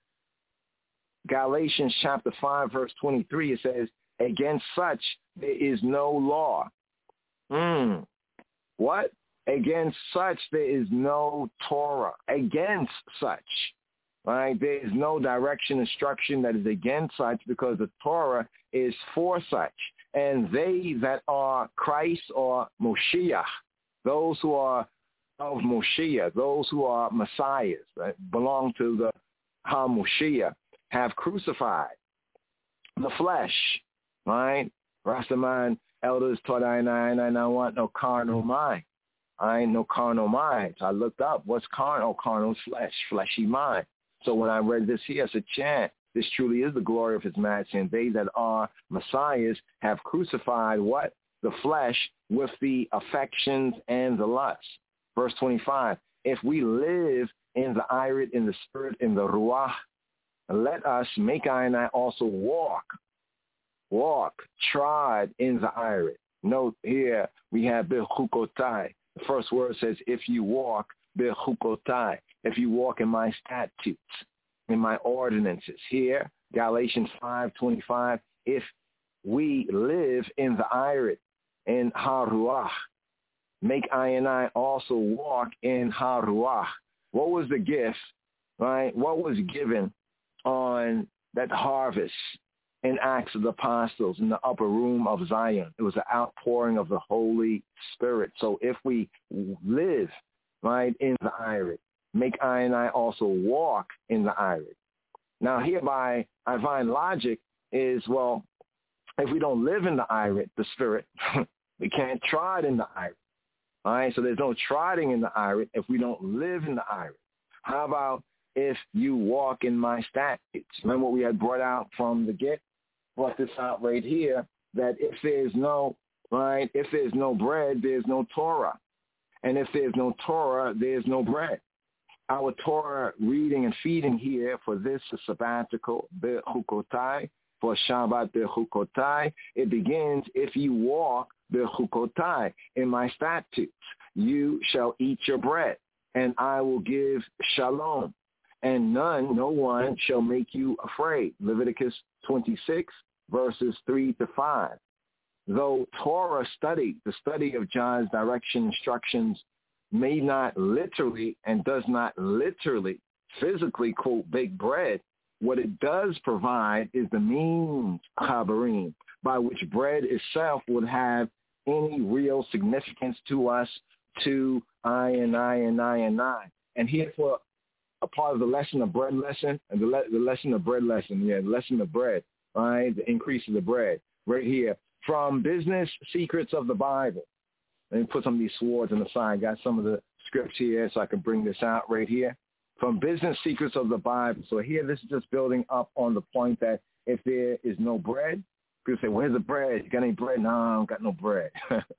Galatians chapter five, verse twenty-three, it says, against such there is no law. Hmm. What? Against such there is no Torah. Against such. Right? There is no direction, instruction that is against such, because the Torah is for such. And they that are Christ or Moshiach, those who are of Moshiach, those who are Messiahs, right, belong to the HaMoshiach, have crucified the flesh, right? Rastaman elders taught I and I, and I want no carnal mind. I ain't no carnal mind. So I looked up, what's carnal? Carnal flesh, fleshy mind. So when I read this here, it's a chant. This truly is the glory of his majesty, and they that are Messiahs have crucified what? The flesh with the affections and the lusts. Verse twenty-five, if we live in the irit, in the spirit, in the ruach, let us make I and I also walk, walk, trod in the irit. Note here we have bechukotai. The first word says, if you walk, bechukotai, if you walk in my statutes, in my ordinances. Here, Galatians five twenty-five, if we live in the irit, in haruach, make I and I also walk in haruach. What was the gift, right? What was given on that harvest in Acts of the Apostles in the upper room of Zion? It was an outpouring of the Holy Spirit. So if we live, right, in the irit, make I and I also walk in the irit. Now hereby I find logic is, well, if we don't live in the irit, the spirit, we can't trod in the irit. All right, so there's no trotting in the irit if we don't live in the irit. How about if you walk in my statutes? Remember what we had brought out from the get? Brought this out right here, that if there's no, right, if there's no bread, there's no Torah. And if there's no Torah, there's no bread. Our Torah reading and feeding here for this sabbatical, bechukotai, for Shabbat bechukotai, it begins, if you walk bechukotai, in my statutes, you shall eat your bread, and I will give shalom, and none, no one shall make you afraid. Leviticus twenty-six, verses three to five. Though Torah study, the study of John's direction instructions, may not literally and does not literally physically quote bake bread, what it does provide is the means, chabarim, by which bread itself would have any real significance to us, to I and I and I and I. And here for a part of the lesson of bread lesson, and the, le- the lesson of bread lesson, yeah, the lesson of bread, right, the increase of the bread, right here. From Business Secrets of the Bible. Let me put some of these swords on the side. Got some of the scripts here so I can bring this out right here. From Business Secrets of the Bible. So here, this is just building up on the point that if there is no bread, people say, where's the bread? You got any bread? No, I don't got no bread.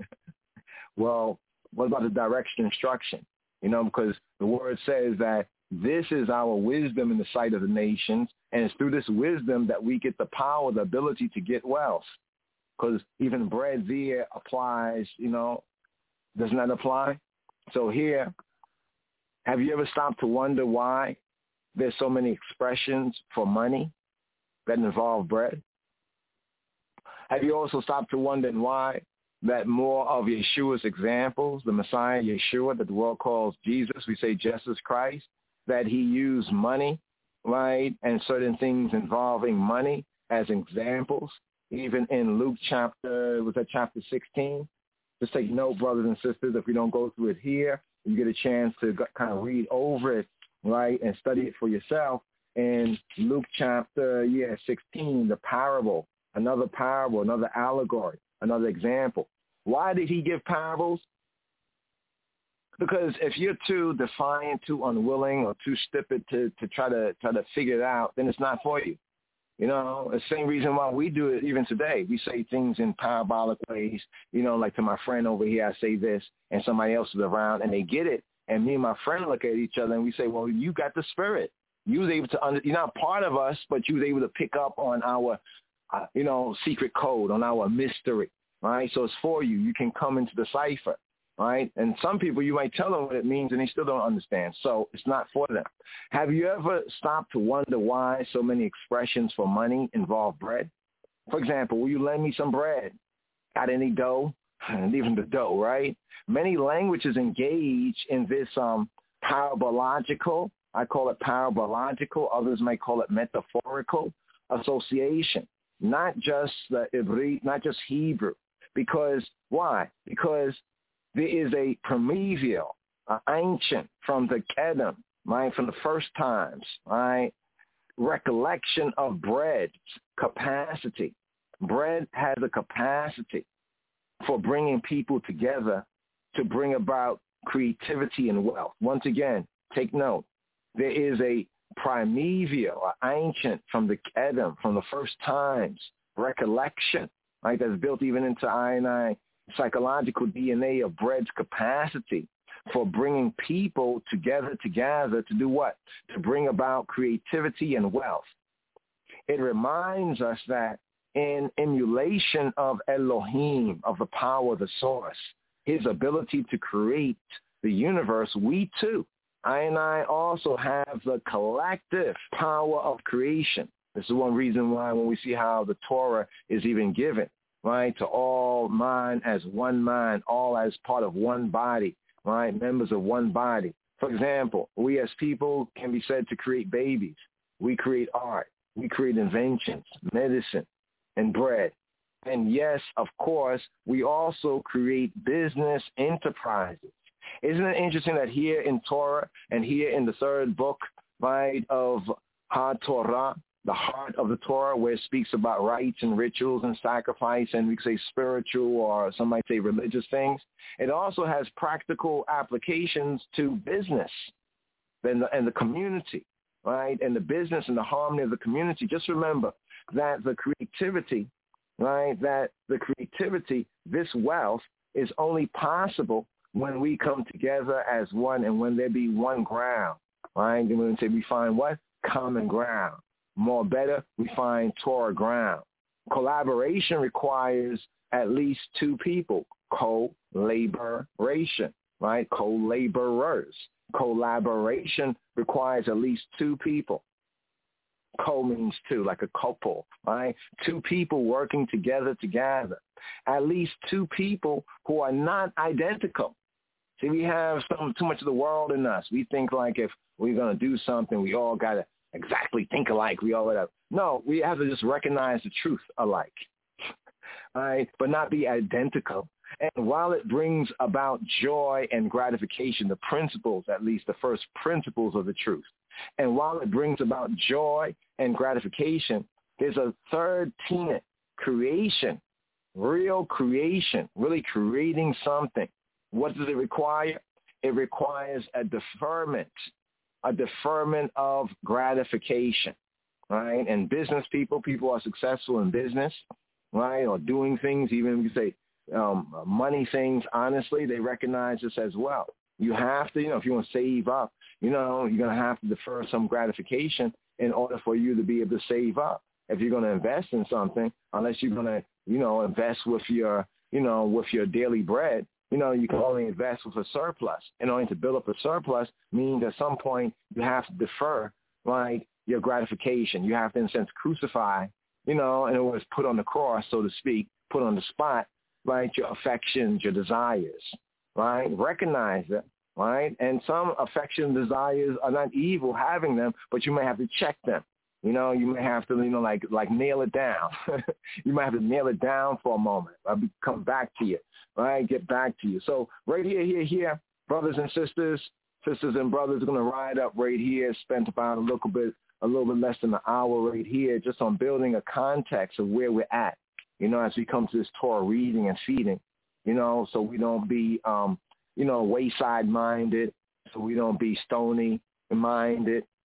Well, what about the direction instruction? You know, because the word says that this is our wisdom in the sight of the nations, and it's through this wisdom that we get the power, the ability to get wealth. Because even bread there applies, you know, doesn't that apply? So here, have you ever stopped to wonder why there's so many expressions for money that involve bread? Have you also stopped to wonder why that more of Yeshua's examples, the Messiah Yeshua that the world calls Jesus, we say Jesus Christ, that he used money, right, and certain things involving money as examples? Even in Luke chapter, was that chapter sixteen? Just take note, brothers and sisters, if we don't go through it here, you get a chance to kind of read over it, right, and study it for yourself. In Luke chapter, yeah, sixteen, the parable, another parable, another allegory, another example. Why did he give parables? Because if you're too defiant, too unwilling, or too stupid to, to try to try to figure it out, then it's not for you. You know, the same reason why we do it even today. We say things in parabolic ways. You know, like to my friend over here, I say this, and somebody else is around, and they get it. And me and my friend look at each other, and we say, well, you got the spirit. You was able to, under, you're not part of us, but you was able to pick up on our, uh, you know, secret code, on our mystery, right? So it's for you. You can come into the cipher, right? And some people, you might tell them what it means, and they still don't understand. So it's not for them. Have you ever stopped to wonder why so many expressions for money involve bread? For example, will you lend me some bread? Got any dough? And even the dough, right? Many languages engage in this um, parabological, I call it parabological, others might call it metaphorical association, not just the Ibri, not just Hebrew. Because, why? Because there is a primeval, uh, ancient, from the Kedem, right, from the first times, right, recollection of bread's capacity. Bread has a capacity for bringing people together to bring about creativity and wealth. Once again, take note. There is a primeval, or ancient, from the Kedem, from the first times, recollection, right, that's built even into I and I psychological D N A of bread's capacity for bringing people together, together to do what? To bring about creativity and wealth. It reminds us that in emulation of Elohim, of the power of the source, his ability to create the universe, we too, I and I also have the collective power of creation. This is one reason why when we see how the Torah is even given, right, to all mind as one mind, all as part of one body, right, members of one body. For example, we as people can be said to create babies. We create art. We create inventions, medicine, and bread. And yes, of course, we also create business enterprises. Isn't it interesting that here in Torah and here in the third book, right, of HaTorah, the heart of the Torah, where it speaks about rites and rituals and sacrifice, and we could say spiritual, or some might say religious things, it also has practical applications to business and the, and the community, right, and the business and the harmony of the community. Just remember that the creativity, right, that the creativity, this wealth, is only possible when we come together as one and when there be one ground, right? And when we say we find what? Common ground. More better, we find Torah ground. Collaboration requires at least two people. Co-laboration, right? Co-laborers. Collaboration requires at least two people. Co means two, like a couple, right? Two people working together together. At least two people who are not identical. See, we have some too much of the world in us. We think like if we're going to do something, we all got to exactly think alike. We all whatever. No, we have to just recognize the truth alike, all right, but not be identical. And while it brings about joy and gratification, the principles, at least the first principles of the truth, and while it brings about joy and gratification, there's a third tenet, creation, real creation, really creating something. What does it require? It requires a deferment, a deferment of gratification, right? And business people, people are successful in business, right, or doing things, even if you say um, money things, honestly, they recognize this as well. You have to, you know, if you want to save up, you know, you're going to have to defer some gratification in order for you to be able to save up. If you're going to invest in something, unless you're going to, you know, invest with your, you know, with your daily bread, you know, you can only invest with a surplus. In order to build up a surplus means at some point you have to defer, right, your gratification. You have to, in a sense, crucify, you know, and it was put on the cross, so to speak, put on the spot, right, your affections, your desires, right? Recognize it, right? And some affection desires are not evil having them, but you may have to check them. You know, you may have to, you know, like like nail it down. You might have to nail it down for a moment. I'll be, come back to you, right? Get back to you. So right here, here, here, brothers and sisters, sisters and brothers are going to ride up right here, spend about a little bit, a little bit less than an hour right here just on building a context of where we're at, you know, as we come to this Torah reading and feeding, you know, so we don't be, um, you know, wayside minded, so we don't be stony minded,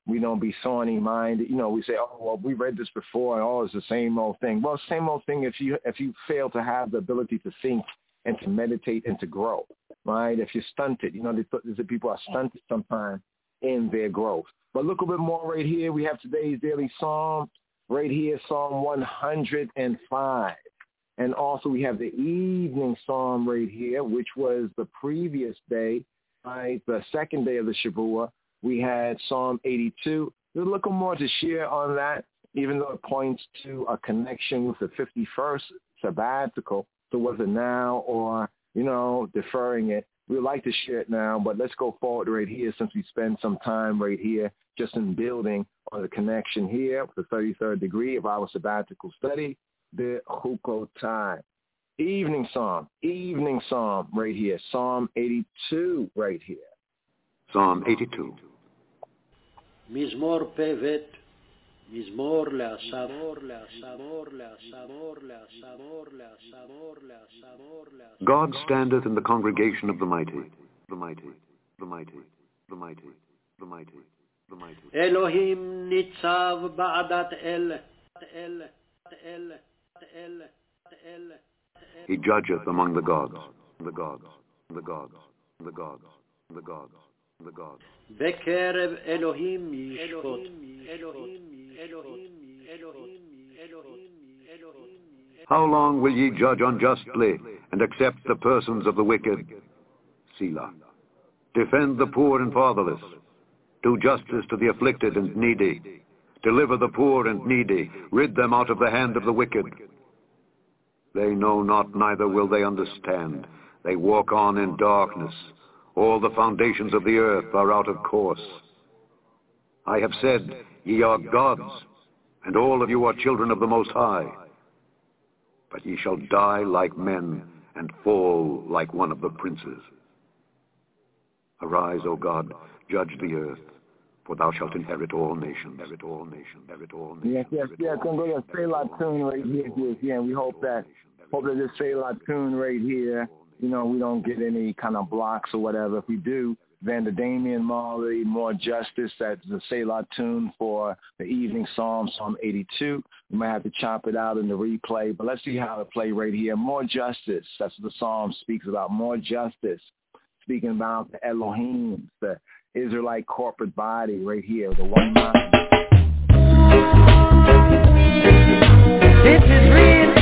we don't be thorny minded. You know, we say, oh, well, we read this before, and oh, it's the same old thing. Well, same old thing if you if you fail to have the ability to think and to meditate and to grow, right? If you're stunted, you know, there's people are stunted sometimes in their growth. But look a bit more right here. We have today's daily psalm right here, Psalm one hundred five. And also we have the evening psalm right here, which was the previous day, right? The second day of the Shavua. We had Psalm eighty-two. There's a little more to share on that, even though it points to a connection with the fifty-first sabbatical. So was it now or, you know, deferring it? We'd like to share it now, but let's go forward right here since we spend some time right here just in building on the connection here with the thirty-third degree of our sabbatical study, the Chukotai. Evening Psalm, evening Psalm right here, Psalm eighty-two right here. Psalm eighty-two. מזמור פבט, מזמור לאסף, מזמור לאסף, מזמור לאסף, מזמור לאסף, מזמור לאסף. God standeth in the congregation of the mighty, the mighty, the mighty, the mighty, the mighty, the mighty. אלוהים ניצב בעדת אל, אל, אל, אל, אל. He judgeth among the gods, the gods, the gods, the gods, the gods, the gods. בקרב אלוהים ישפוט. אלוהים, אלוהים, אלוהים, אלוהים, אלוהים. How long will ye judge unjustly and accept the persons of the wicked? Selah. Defend the poor and fatherless. Do justice to the afflicted and needy. Deliver the poor and needy. Rid them out of the hand of the wicked. They know not, neither will they understand. They walk on in darkness. All the foundations of the earth are out of course. I have said, ye are gods, and all of you are children of the Most High. But ye shall die like men, and fall like one of the princes. Arise, O God, judge the earth, for thou shalt inherit all nations, inherit all nations, inherit all nations. Yes, yes, yes. I'm going to go to Selah tune right here, here, here, and we hope that, hope that this Selah tune right here, you know, we don't get any kind of blocks or whatever. If we do, Vander Damien Marley, More Justice, that's the Selah tune for the evening psalm, Psalm eighty-two. We might have to chop it out in the replay, but let's see how it play right here. More Justice, that's what the psalm speaks about, more justice, speaking about the Elohim, the Israelite corporate body right here, the one mind. This is real.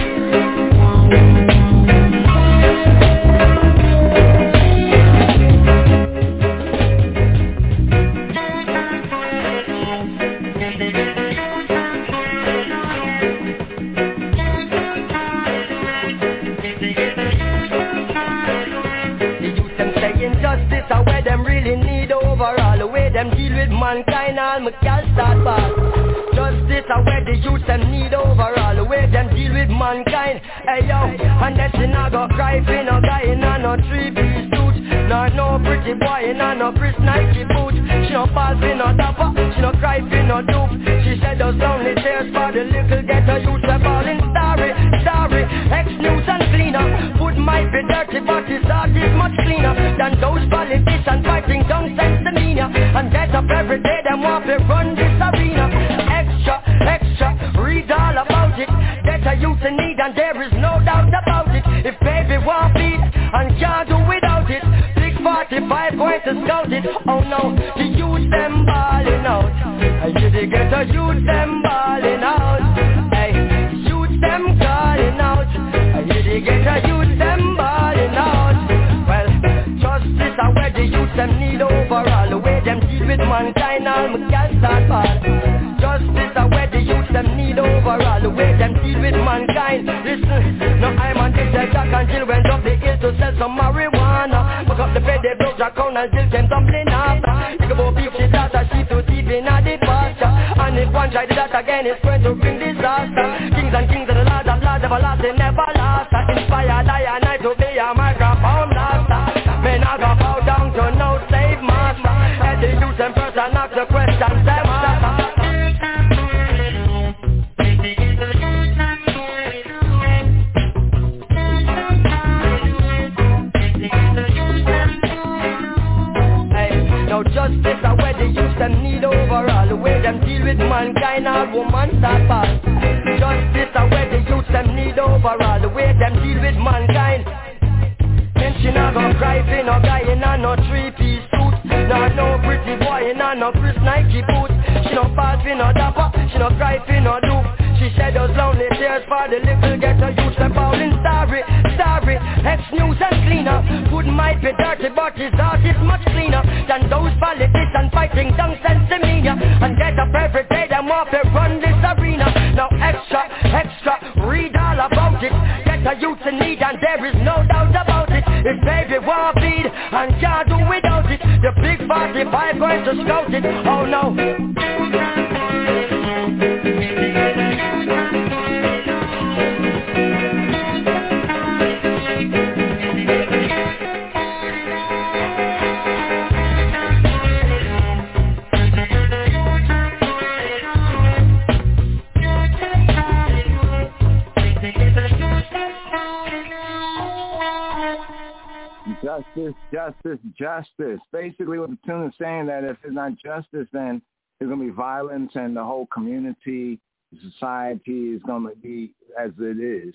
Deal with mankind, all my girls start bad. Justice are where the youth them need overall. The way them deal with mankind, hey yo. And that she not go cry for no guy in a no three-piece suit. Nor no pretty boy in a no Chris Nike boot. She no fall for no dapper, she no cry for no dupe. She said those only tears for the little ghetto youth. They're falling starry, starry. Ex-news and cleaner. Food might be dirty, but his heart is much cleaner than those politicians fighting tongue sense demeanor. And get up every day, them want to run this arena. Extra, extra, read all about it. Get a youth in need and there is no doubt about it. If baby want beat and can't do without it, six forty-five points to scout it. Oh no, the youth them balling out. And you they get a youth them balling out. Hey, youth them calling out. And you they get a youth them balling out. Well, justice are where the youth them need overall. The way them deal with mankind, all my girls start bad. Justice are where the youth them need overall. The way them deal with mankind. Listen, no I'm on this attack until went up the hill to sell some marijuana. Fuck up the bed, they broke account until them tumbling after. You can go beef shit out, sheep to thief in a the pasture. And if one try to that again, it's going to bring disaster. Kings and kings of the lords of lords, everlasting never last. Inspired I and I to be a microphone blaster. Men I go bow down to no slave master. And the youth and first and ask the question them Hey, no justice are where the youth them need overall. mankind, all woman start bad. Justice are where the youth them need overall. The way them deal with mankind. And she not gonna cry for no guy in a no three-piece suit. Nah, no pretty boy in a no Chris Nike boots. She no fall for no dapper, she no cry for no dupe. She shed those lonely tears for the little ghetto youth. The bowling starry, starry, ex-news and cleaner. Food might be dirty, but his heart is much cleaner than those politicians fighting dunks and demeanor. And get up every day, them off they run this arena. Now extra, extra, read all about it. Get a youth in need and there is no doubt about it. If baby want feed and can't do without it, the big forty-five going to scout it. Oh no. Justice, justice, justice. Basically what the tune is saying, that if it's not justice, then there's going to be violence and the whole community, society is going to be as it is,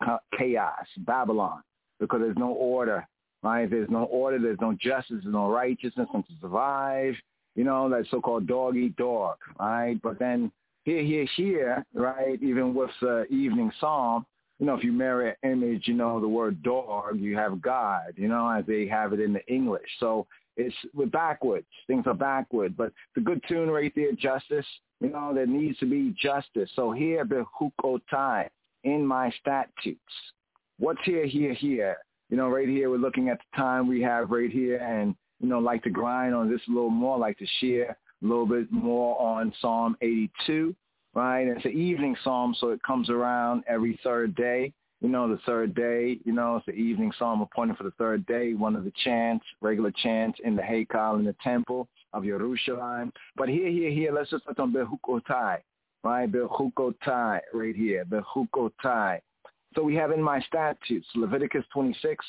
chaos, Babylon, because there's no order, right? There's no order, there's no justice, there's no righteousness, and to survive, you know, that so-called dog eat dog, right? But then here, here, here, right, even with the evening psalm, you know, if you mirror image, you know, the word dog, you have God, you know, as they have it in the English. So it's, we're backwards. Things are backward. But the good tune right there, justice, you know, there needs to be justice. So here, behukotai, in my statutes. What's here, here, here? You know, right here, we're looking at the time we have right here, and, you know, like to grind on this a little more, like to share a little bit more on Psalm eighty-two. Right, it's an evening psalm, so it comes around every third day. You know, the third day, you know, it's the evening psalm appointed for the third day, one of the chants, regular chants in the Haykal in the temple of Yerushalayim. But here, here, here, let's just look on Behukotai, right, Behukotai, right here, Behukotai. So we have in my statutes, Leviticus twenty-six,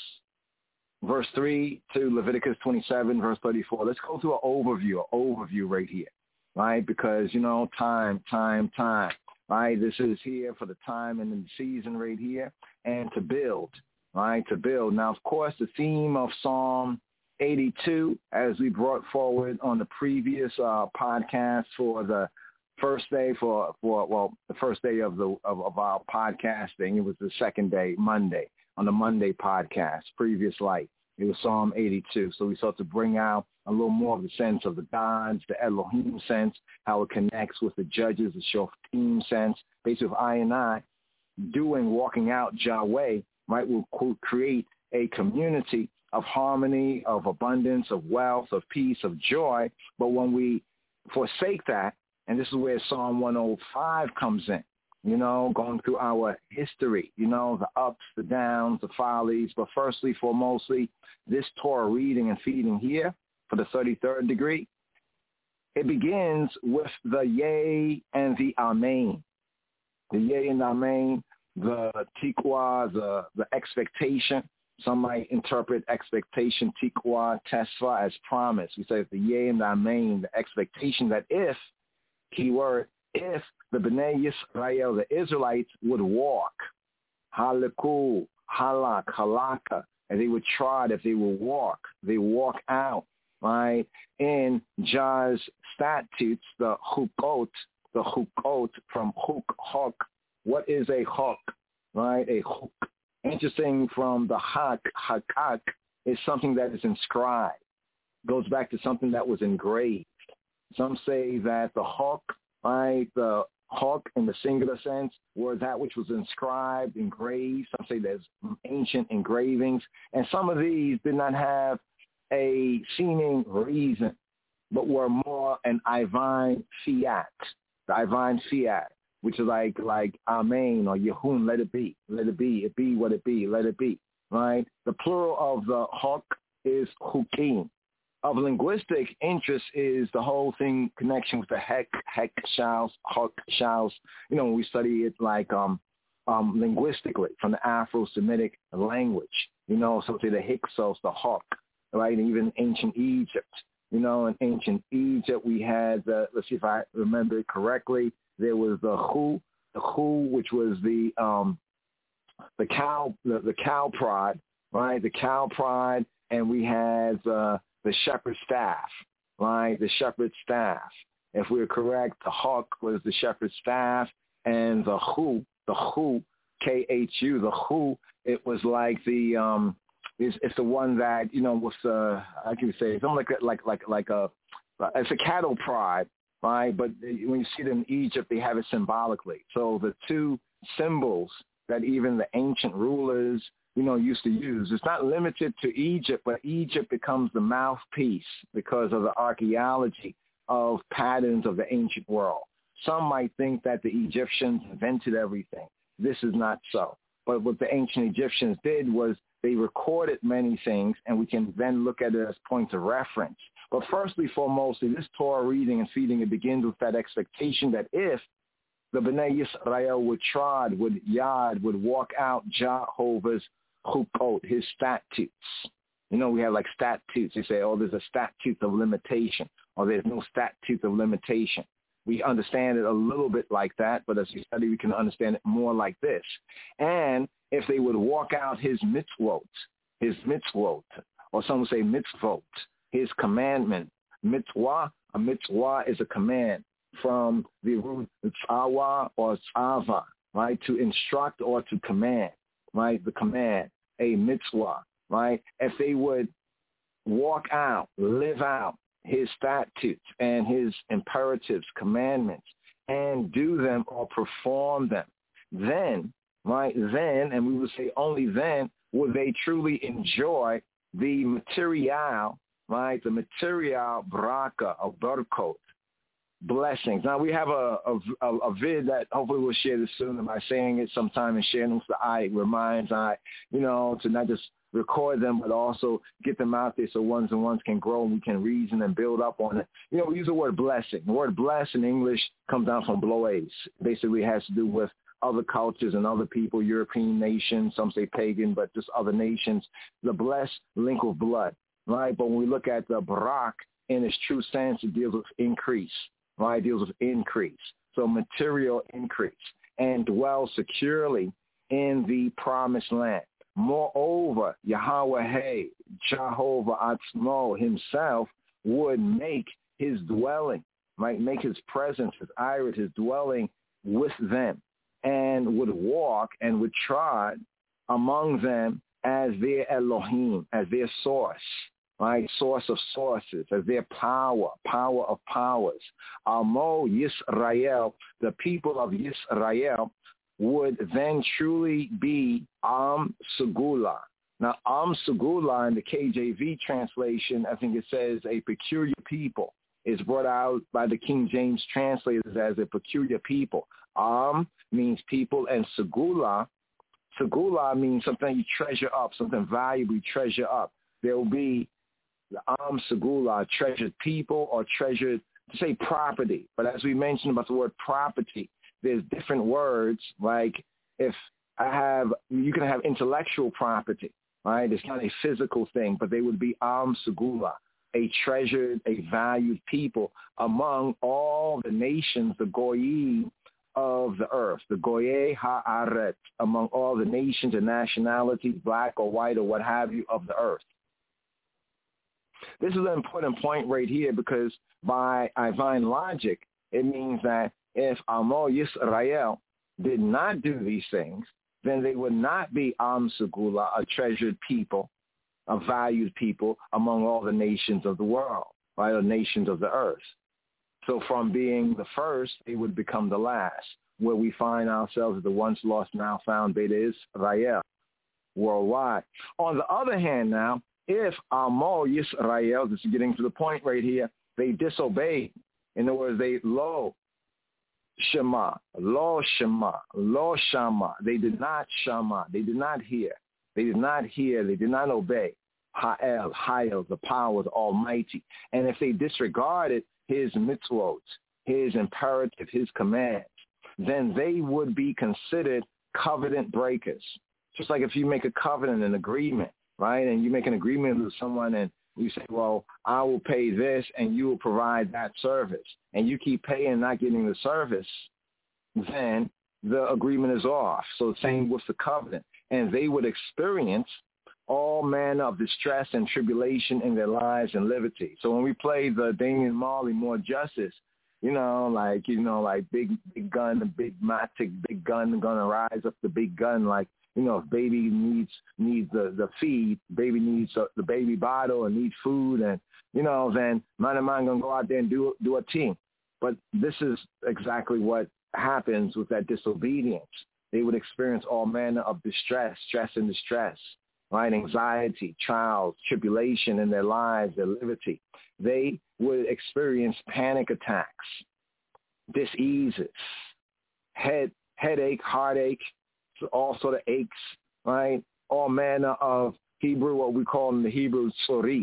verse three to Leviticus twenty-seven, verse thirty-four. Let's go through an overview, an overview right here. Right, because, you know, time, time, time, right? This is here for the time and the season right here, and to build, right, to build. Now, of course, the theme of Psalm eighty-two, as we brought forward on the previous uh, podcast for the first day, for, for well, the first day of the of, of our podcasting, it was the second day, Monday, on the Monday podcast, previous light. It was Psalm eighty-two. So we sought to bring out a little more of the sense of the gods, the Elohim sense, how it connects with the judges, the Shoftim sense, basically with I and I doing, walking out Yahweh, right, will create a community of harmony, of abundance, of wealth, of peace, of joy. But when we forsake that, and this is where Psalm one oh five comes in, you know, going through our history, you know, the ups, the downs, the follies, but firstly, foremostly, this Torah reading and feeding here for the thirty-third degree, it begins with the yea and the amen. The yea and the amen, the tikwa, the, the expectation. Some might interpret expectation, tikwa, tesva, as promise. We say the yea and the amen, the expectation that if, keyword, if the B'nai Yisrael, the Israelites, would walk, halaku, halak, halaka, and they would trod, if they would walk, they walk out, right, in Jah's statutes, the hukot, the hukot from huk, huk. What is a huk, right, a huk? Interesting, from the hak, hakak, is something that is inscribed. Goes back to something that was engraved. Some say that the huk, right, the hawk in the singular sense, were that which was inscribed, engraved. Some say there's ancient engravings. And some of these did not have a seeming reason, but were more an Ivine fiat, the Ivine fiat, which is like like Amen or Yehun, let it be, let it be, it be what it be, let it be, right? The plural of the hawk is hukim. Of linguistic interest is the whole thing, connection with the heck, heck, shals, hawk, shals. You know, when we study it like um, um, linguistically from the Afro-Semitic language, you know, so to the Hyksos, the hawk, right? And even ancient Egypt, you know, in ancient Egypt we had, uh, let's see if I remember it correctly, There was the Hu, the Hu, which was the um, the cow, the, the cow pride, right? The cow pride, and we had uh, the shepherd staff, right? The shepherd staff. If we're correct, the hawk was the shepherd staff, and the Hu, the Hu, K H U, the Hu, it was like the um, it's, it's the one that you know was uh, I can say something like like like like a it's a cattle pride, right? But when you see it in Egypt, they have it symbolically. So the two symbols that even the ancient rulers, you know, used to use. It's not limited to Egypt, but Egypt becomes the mouthpiece because of the archaeology of patterns of the ancient world. Some might think that the Egyptians invented everything. This is not so. But what the ancient Egyptians did was they recorded many things, and we can then look at it as points of reference. But firstly, foremost, this Torah reading and feeding, it begins with that expectation that if the Bnei Yisrael would trod, would yad, would walk out Jehovah's chukot, his statutes. You know, we have like statutes. They say, oh, there's a statute of limitation, or there's no statute of limitation. We understand it a little bit like that, but as we study, we can understand it more like this. And if they would walk out his mitzvot, his mitzvot, or some would say mitzvot, his commandment. Mitzvah, a mitzvah is a command from the root tzawa or tzava, right, to instruct or to command, right, the command, a mitzvah, right. If they would walk out, live out his statutes and his imperatives, commandments, and do them or perform them, then, right, then, and we would say only then, would they truly enjoy the material, right, the material braka, or barakot, blessings. Now, we have a, a, a vid that hopefully we'll share this soon by saying it sometime and sharing them so I reminds I, you know, to not just record them, but also get them out there so ones and ones can grow and we can reason and build up on it. You know, we use the word blessing. The word bless in English comes down from bloes. Basically, it has to do with other cultures and other people, European nations, some say pagan, but just other nations. The bless link with blood, right? But when we look at the barak in its true sense, it deals with increase, right? It deals with increase. So material increase and dwell securely in the promised land. Moreover, Yahweh, Jehovah Atzmo himself would make his dwelling, right? Make his presence, his irid, his dwelling with them, and would walk and would trod among them as their Elohim, as their source, right? Source of sources, as their power, power of powers. Amo Yisrael, the people of Yisrael, would then truly be Am Segula. Now, Am Segula in the K J V translation, I think it says a peculiar people, is brought out by the King James translators as a peculiar people. Am means people, and Segula, Segula means something you treasure up, something valuable you treasure up. There will be the Am Segula, treasured people or treasured, to say property. But as we mentioned about the word property, there's different words, like if I have, you can have intellectual property, right? It's not a physical thing, but they would be Am Segula, a treasured, a valued people among all the nations, the Goyim of the earth, the Goye Ha'aret, among all the nations and nationalities, black or white or what have you, of the earth. This is an important point right here because by divine logic, it means that if Amo Yisrael did not do these things, then they would not be Am Segula, a treasured people, a valued people among all the nations of the world, right, or nations of the earth. So from being the first, they would become the last, where we find ourselves as the once lost, now found Beta Israel worldwide. On the other hand now, if Amo Yisrael, this is getting to the point right here, they disobeyed, in other words, they lo Shema, lo Shema, lo Shama. They did not Shama. They did not hear. They did not hear. They did not obey. Ha'el, Ha'el, the power of the Almighty. And if they disregarded his mitzvot, his imperative, his commands, then they would be considered covenant breakers. Just like if you make a covenant, an agreement, right? And you make an agreement with someone and you say, well, I will pay this and you will provide that service. And you keep paying and not getting the service, then the agreement is off. So same with the covenant. And they would experience all manner of distress and tribulation in their lives and liberty. So when we play the Damian Marley More Justice, you know, like, you know, like big, big gun, the big matic, big gun, gonna rise up the big gun. Like, you know, if baby needs, needs the, the feed, baby needs uh, the baby bottle and needs food. And, you know, then man and man gonna go out there and do, do a team. But this is exactly what happens with that disobedience. They would experience all manner of distress, stress and distress, right? Anxiety, trials, tribulation in their lives, their liberty. They would experience panic attacks, diseases, head, headache, heartache, all sort of aches, right? All manner of Hebrew, what we call in the Hebrew, soris,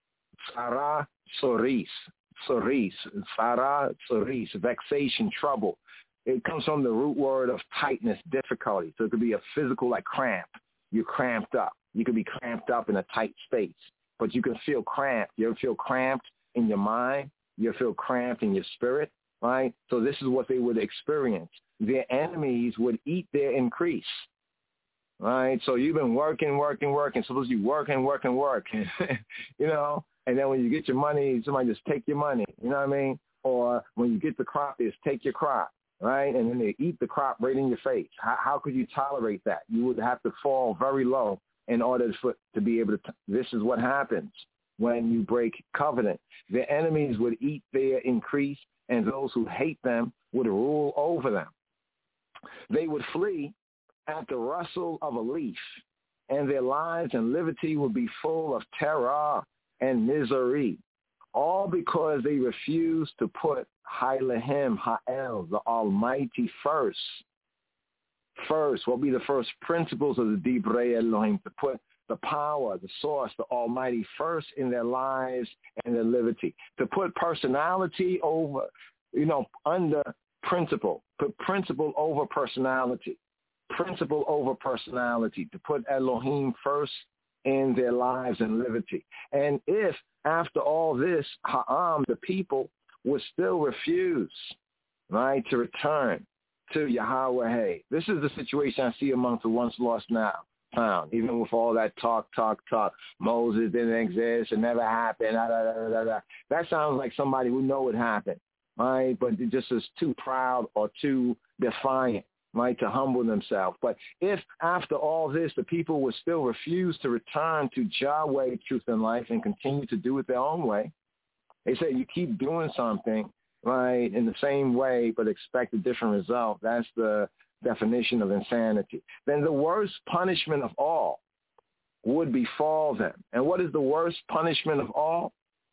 sarah, soris, soris, sarah, soris, vexation, trouble. It comes from the root word of tightness, difficulty. So it could be a physical, like cramp. You're cramped up. You could be cramped up in a tight space, but you can feel cramped. You ever feel cramped in your mind? You ever feel cramped in your spirit, right? So this is what they would experience. Their enemies would eat their increase, right? So you've been working, working, working. Suppose you work and work and work, you know, and then when you get your money, somebody just take your money, you know what I mean? Or when you get the crop, they just take your crop. Right? And then they eat the crop right in your face. How, how could you tolerate that? You would have to fall very low in order for, to be able to. T- this is what happens when you break covenant. Their enemies would eat their increase, and those who hate them would rule over them. They would flee at the rustle of a leaf, and their lives and liberty would be full of terror and misery. All because they refused to put Elohim, Ha'el, the Almighty first. First, what will be the first principles of the Divrei Elohim? To put the power, the source, the Almighty first in their lives and their liberty. To put personality over, you know, under principle. Put principle over personality. Principle over personality. To put Elohim first in their lives and liberty. And if after all this, Ha'am, the people, would still refuse, right, to return to Yahweh. This is the situation I see amongst the once lost now found, even with all that talk, talk, talk. Moses didn't exist. It never happened. Da, da, da, da, da. That sounds like somebody who know it happened, right, but it just is too proud or too defiant, right, to humble themselves. But if after all this, the people would still refuse to return to Yahweh, truth and life, and continue to do it their own way, they say you keep doing something, right, in the same way but expect a different result. That's the definition of insanity. Then the worst punishment of all would befall them. And what is the worst punishment of all?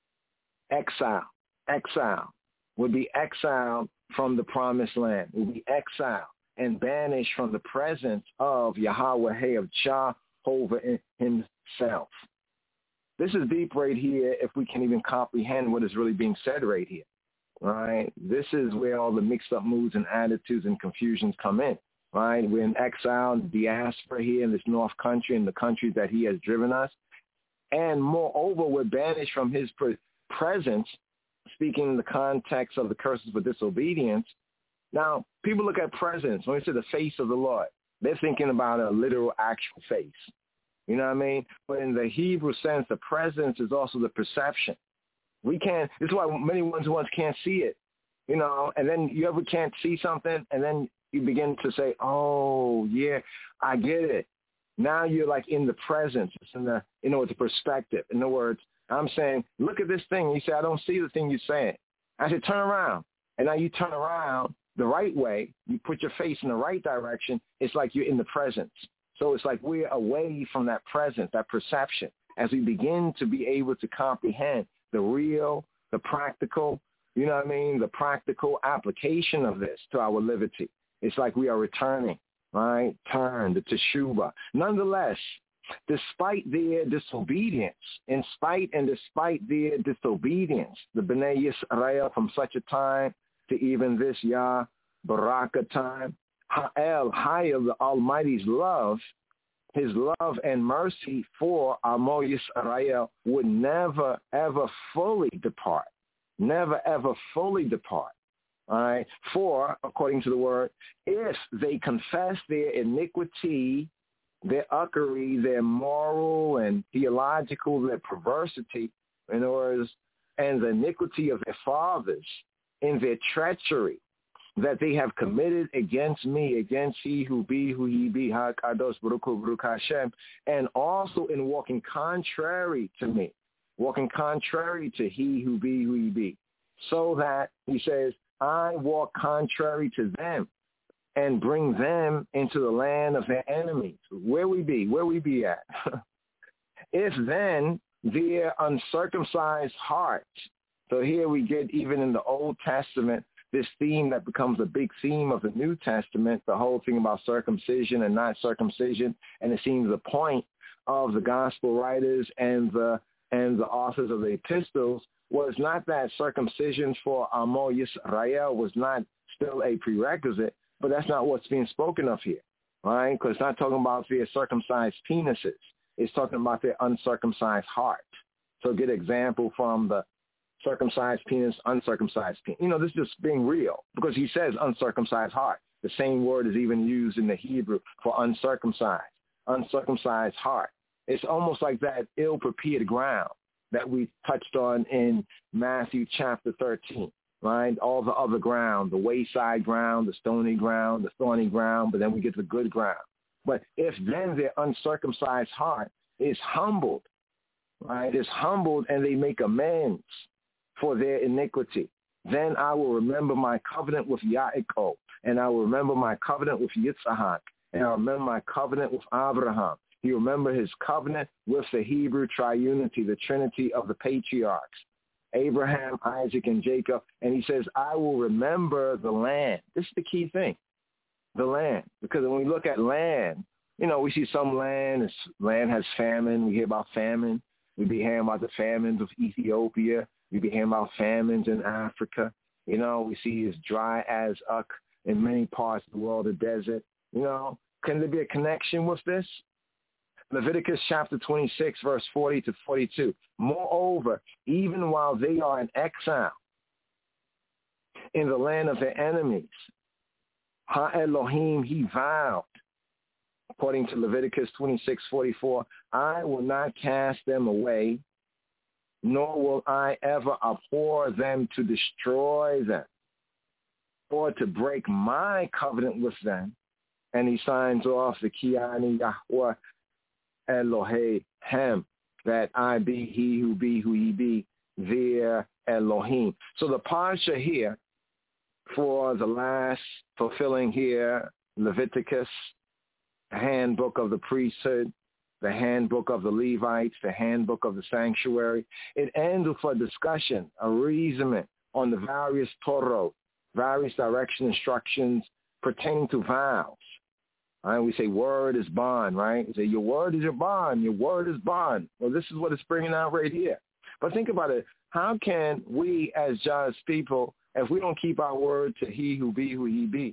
Exile. Exile. Would be exiled from the promised land. Would be exiled and banished from the presence of Yahweh, of Jehovah himself. This is deep right here if we can even comprehend what is really being said right here, right? This is where all the mixed up moods and attitudes and confusions come in, right? We're in exile, diaspora here in this North Country, in the country that he has driven us. And moreover, we're banished from his pre- presence, speaking in the context of the curses for disobedience. Now, people look at presence. When we say the face of the Lord, they're thinking about a literal actual face. You know what I mean? But in the Hebrew sense, the presence is also the perception. We can't, this is why many ones ones can't see it, you know, and then you ever can't see something, and then you begin to say, oh, yeah, I get it. Now you're like in the presence. It's in the, you know, it's a perspective. In other words, I'm saying, look at this thing. You say, I don't see the thing you're saying. I said, turn around. And now you turn around the right way. You put your face in the right direction. It's like you're in the presence. So it's like we're away from that presence, that perception, as we begin to be able to comprehend the real, the practical, you know what I mean, the practical application of this to our liberty. It's like we are returning, right? Turn, the teshuvah. Nonetheless, despite their disobedience, in spite and despite their disobedience, the Bnei Yisrael from such a time to even this Yah Baraka time, Ha'el, Ha'el, the Almighty's love, his love and mercy for Amo Yisrael would never, ever fully depart. Never, ever fully depart. All right. For, according to the word, if they confess their iniquity, their uckery, their moral and theological, their perversity, in words, and the iniquity of their fathers in their treachery that they have committed against me, against he who be who he be, HaKadosh Baruch Hu Baruch Hashem, and also in walking contrary to me, walking contrary to he who be who he be, so that, he says, I walk contrary to them and bring them into the land of their enemies. Where we be, where we be at. If then their uncircumcised heart, so here we get even in the Old Testament, this theme that becomes a big theme of the New Testament, the whole thing about circumcision and not circumcision, and it seems the point of the gospel writers and the and the authors of the epistles was not that circumcision for Amo Yisrael was not still a prerequisite, but that's not what's being spoken of here, right? Because it's not talking about their circumcised penises. It's talking about their uncircumcised heart. So get example from the circumcised penis, uncircumcised penis. You know, this is just being real because he says uncircumcised heart. The same word is even used in the Hebrew for uncircumcised, uncircumcised heart. It's almost like that ill-prepared ground that we touched on in Matthew chapter thirteen, right? All the other ground, the wayside ground, the stony ground, the thorny ground, but then we get to the good ground. But if then their uncircumcised heart is humbled, right, is humbled and they make amends for their iniquity, then I will remember my covenant with Yaakov, and I will remember my covenant with Yitzhak, and I will remember my covenant with Abraham. He remember his covenant with the Hebrew triunity, the Trinity of the patriarchs, Abraham, Isaac, and Jacob. And he says, I will remember the land. This is the key thing, the land. Because when we look at land, you know, we see some land, land has famine. We hear about famine. We be hearing about the famines of Ethiopia. We be hearing about famines in Africa. You know, we see it's dry as uck in many parts of the world, the desert. You know, can there be a connection with this? Leviticus chapter twenty-six, verse forty to forty-two. Moreover, even while they are in exile in the land of their enemies, Ha-Elohim, he vowed, according to Leviticus twenty-six, forty-four, I will not cast them away, nor will I ever abhor them to destroy them or to break my covenant with them. And he signs off the Kiani Yahweh Elohim, that I be he who be who he be, their Elohim. So the parsha here for the last fulfilling here, Leviticus, the handbook of the priesthood, the handbook of the Levites, the handbook of the sanctuary, it ends with a discussion, a reasoning on the various Torah, various direction instructions pertaining to vows. Right? We say word is bond, right? We say your word is your bond. Your word is bond. Well, this is what it's bringing out right here. But think about it. How can we as God's people, if we don't keep our word to he who be who he be,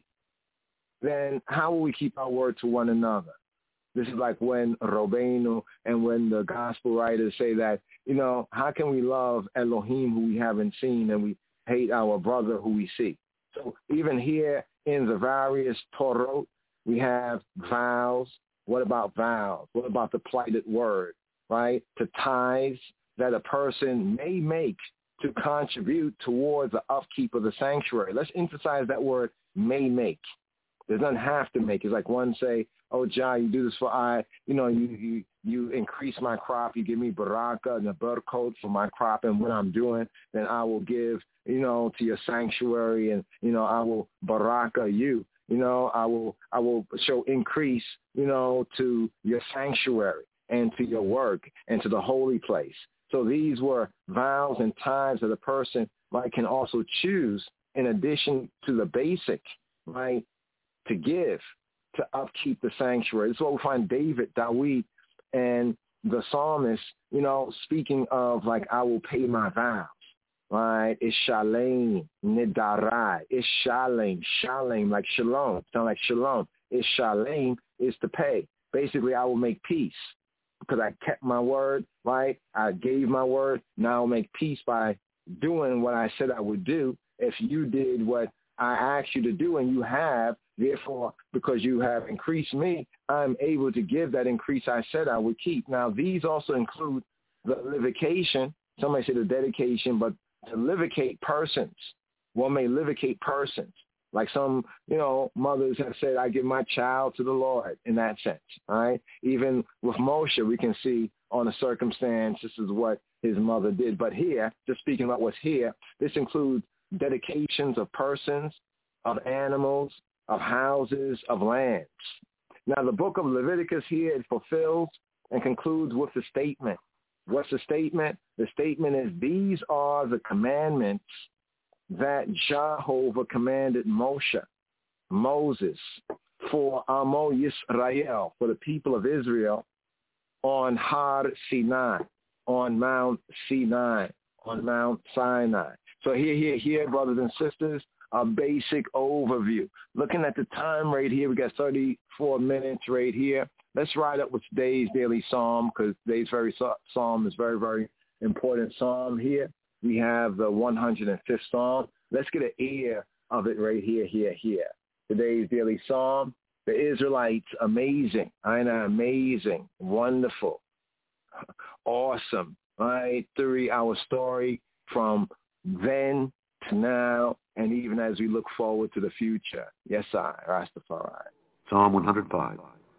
then how will we keep our word to one another? This is like when Robenu and when the gospel writers say that, you know, how can we love Elohim who we haven't seen and we hate our brother who we see? So even here in the various Torah, we have vows. What about vows? What about the plighted word, right? To tithes that a person may make to contribute towards the upkeep of the sanctuary. Let's emphasize that word may make. It doesn't have to make. It's like one say, oh, John, you do this for I, you know, you, you, you increase my crop. You give me baraka and a coat for my crop. And what I'm doing, then I will give, you know, to your sanctuary and, you know, I will baraka you. You know, I will I will show increase, you know, to your sanctuary and to your work and to the holy place. So these were vows and tithes that a person, right, can also choose in addition to the basic, right, to give to upkeep the sanctuary. This is what we find David, Dawid, and the psalmist, you know, speaking of like, I will pay my vows. Right, it's shalem, nidarai. It's shalem, shalem, like shalom. Sound like shalom. It's shalem is to pay. Basically, I will make peace because I kept my word. Right, I gave my word. Now I'll make peace by doing what I said I would do. If you did what I asked you to do, and you have. Therefore, because you have increased me, I'm able to give that increase I said I would keep. Now, these also include the livication. Somebody said the dedication, but to livicate persons. One may livicate persons. Like some, you know, mothers have said, I give my child to the Lord in that sense, all right? Even with Moshe, we can see on a circumstance, this is what his mother did. But here, just speaking about what's here, this includes dedications of persons, of animals, of houses, of lands. Now, the book of Leviticus here, it fulfills and concludes with the statement. What's the statement? The statement is, these are the commandments that Jehovah commanded Moshe, Moses, for Amo Yisrael, for the people of Israel, on Har Sinai, on Mount Sinai, on Mount Sinai. So here, here, here, brothers and sisters, a basic overview. Looking at the time right here, we got thirty-four minutes right here. Let's ride up with today's daily psalm, because today's very psalm is very, very important psalm here. We have the one hundred fifth Psalm. Let's get an ear of it right here, here, here. Today's daily psalm, the Israelites, amazing. I know, amazing, wonderful, awesome. All right, three-hour story from then to now, and even as we look forward to the future. Yes, I, Rastafari. Psalm one hundred five.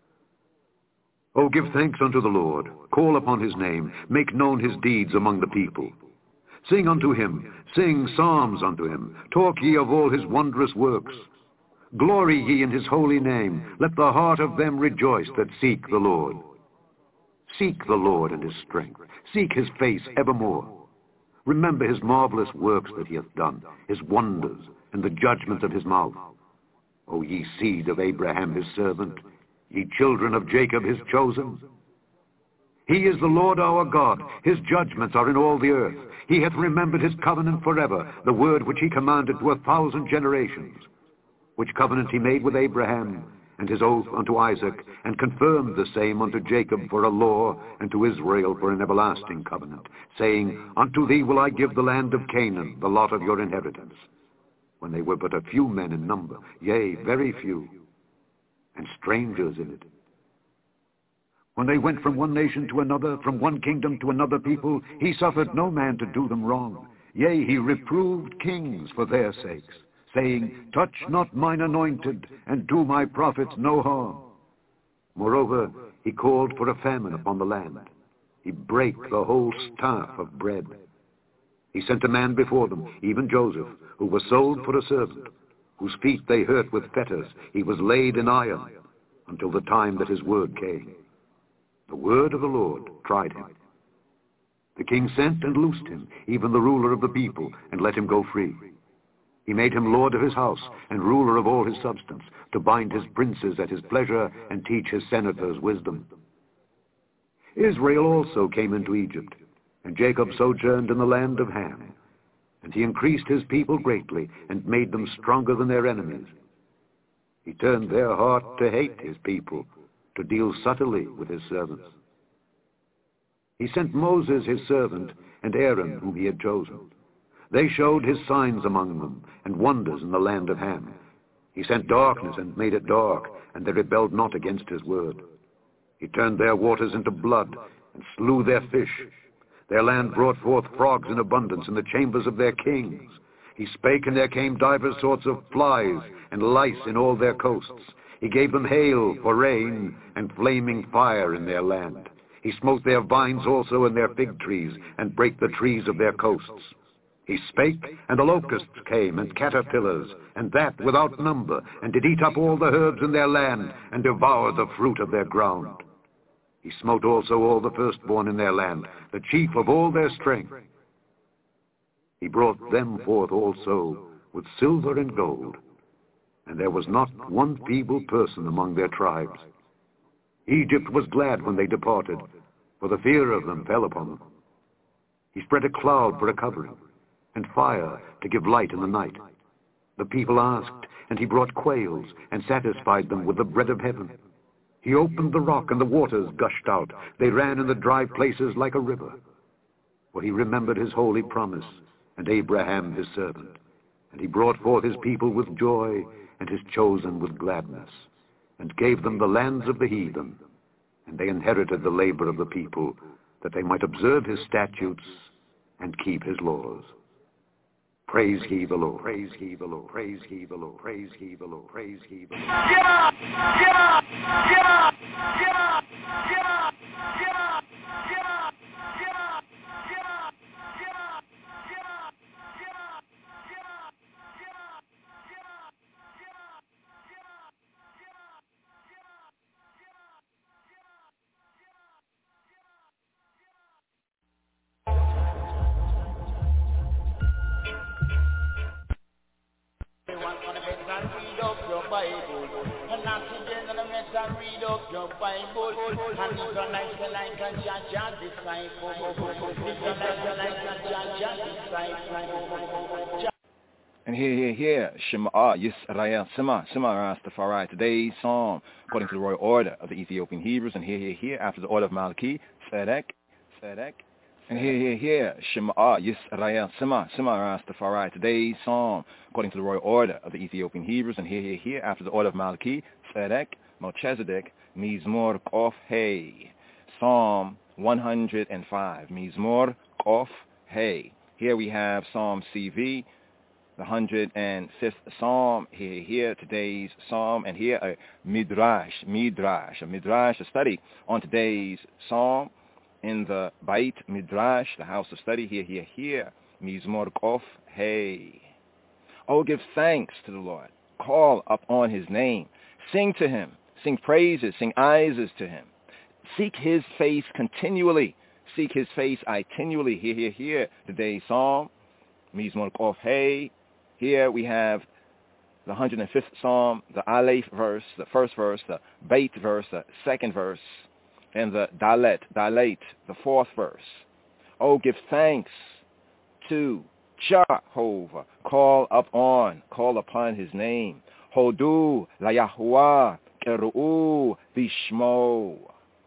Oh, give thanks unto the Lord. Call upon his name. Make known his deeds among the people. Sing unto him, sing psalms unto him, talk ye of all his wondrous works. Glory ye in his holy name, let the heart of them rejoice that seek the Lord. Seek the Lord and his strength, seek his face evermore. Remember his marvelous works that he hath done, his wonders, and the judgments of his mouth. O ye seed of Abraham his servant, ye children of Jacob his chosen. He is the Lord our God. His judgments are in all the earth. He hath remembered his covenant forever, the word which he commanded to a thousand generations, which covenant he made with Abraham, and his oath unto Isaac, and confirmed the same unto Jacob for a law, and to Israel for an everlasting covenant, saying, Unto thee will I give the land of Canaan, the lot of your inheritance, when they were but a few men in number, yea, very few, and strangers in it. When they went from one nation to another, from one kingdom to another people, he suffered no man to do them wrong. Yea, he reproved kings for their sakes, saying, Touch not mine anointed, and do my prophets no harm. Moreover, he called for a famine upon the land. He brake the whole staff of bread. He sent a man before them, even Joseph, who was sold for a servant, whose feet they hurt with fetters. He was laid in iron, until the time that his word came. The word of the Lord tried him. The king sent and loosed him, even the ruler of the people, and let him go free. He made him lord of his house, and ruler of all his substance, to bind his princes at his pleasure, and teach his senators wisdom. Israel also came into Egypt, and Jacob sojourned in the land of Ham. And he increased his people greatly, and made them stronger than their enemies. He turned their heart to hate his people, to deal subtly with his servants. He sent Moses his servant, and Aaron whom he had chosen. They showed his signs among them, and wonders in the land of Ham. He sent darkness and made it dark, and they rebelled not against his word. He turned their waters into blood, and slew their fish. Their land brought forth frogs in abundance in the chambers of their kings. He spake, and there came divers sorts of flies, and lice in all their coasts. He gave them hail for rain, and flaming fire in their land. He smote their vines also and their fig trees, and brake the trees of their coasts. He spake, and the locusts came, and caterpillars, and that without number, and did eat up all the herbs in their land, and devoured the fruit of their ground. He smote also all the firstborn in their land, the chief of all their strength. He brought them forth also with silver and gold, and there was not one feeble person among their tribes. Egypt was glad when they departed, for the fear of them fell upon them. He spread a cloud for a covering, and fire to give light in the night. The people asked, and he brought quails, and satisfied them with the bread of heaven. He opened the rock, and the waters gushed out. They ran in the dry places like a river. For he remembered his holy promise, and Abraham his servant, And he brought forth his people with joy, and his chosen with gladness, and gave them the lands of the heathen. And they inherited the labor of the people, that they might observe his statutes and keep his laws. Praise ye the Lord. Praise ye the Lord. Praise ye the Lord. Praise ye the Lord. Praise ye the Lord. Yeah! Yeah! Yeah! Yeah! Yeah! Yeah! And here, here, here, Shema Yisrael, Shema, Shema Rastafari. Today's psalm, according to the royal order of the Ethiopian Hebrews, and here, here, here, after the order of Malachi, Tzedek, Tzedek. And here, here, here, Shema Yisrael, Shema, Shema Rastafari. Today's psalm, according to the royal order of the Ethiopian Hebrews, and here, here, here, after the order of Malachi, Tzedek, Melchizedek, Mizmor Kof Hey. Psalm one hundred five, Mizmor Kof Hey. Here we have Psalm C V, the one hundred fifth Psalm. Here, here, today's Psalm, and here a Midrash, Midrash, a Midrash, a study on today's Psalm in the Beit Midrash, the house of study. Here, here, here, Mizmor Kof Hey. Oh, give thanks to the Lord. Call upon his name. Sing to him. Sing praises. Sing praises to him. Seek his face continually. Seek his face continually. Here, here, here, today's Psalm, Mizmor Kof Hey. Here we have the one hundred fifth Psalm, the Aleph verse, the first verse, the Beit verse, the second verse, and the Dalet, Dalet, the fourth verse. Oh, give thanks to Jehovah. Call upon, call upon his name. Hodu la Yahuwah, Keru'u bishmo.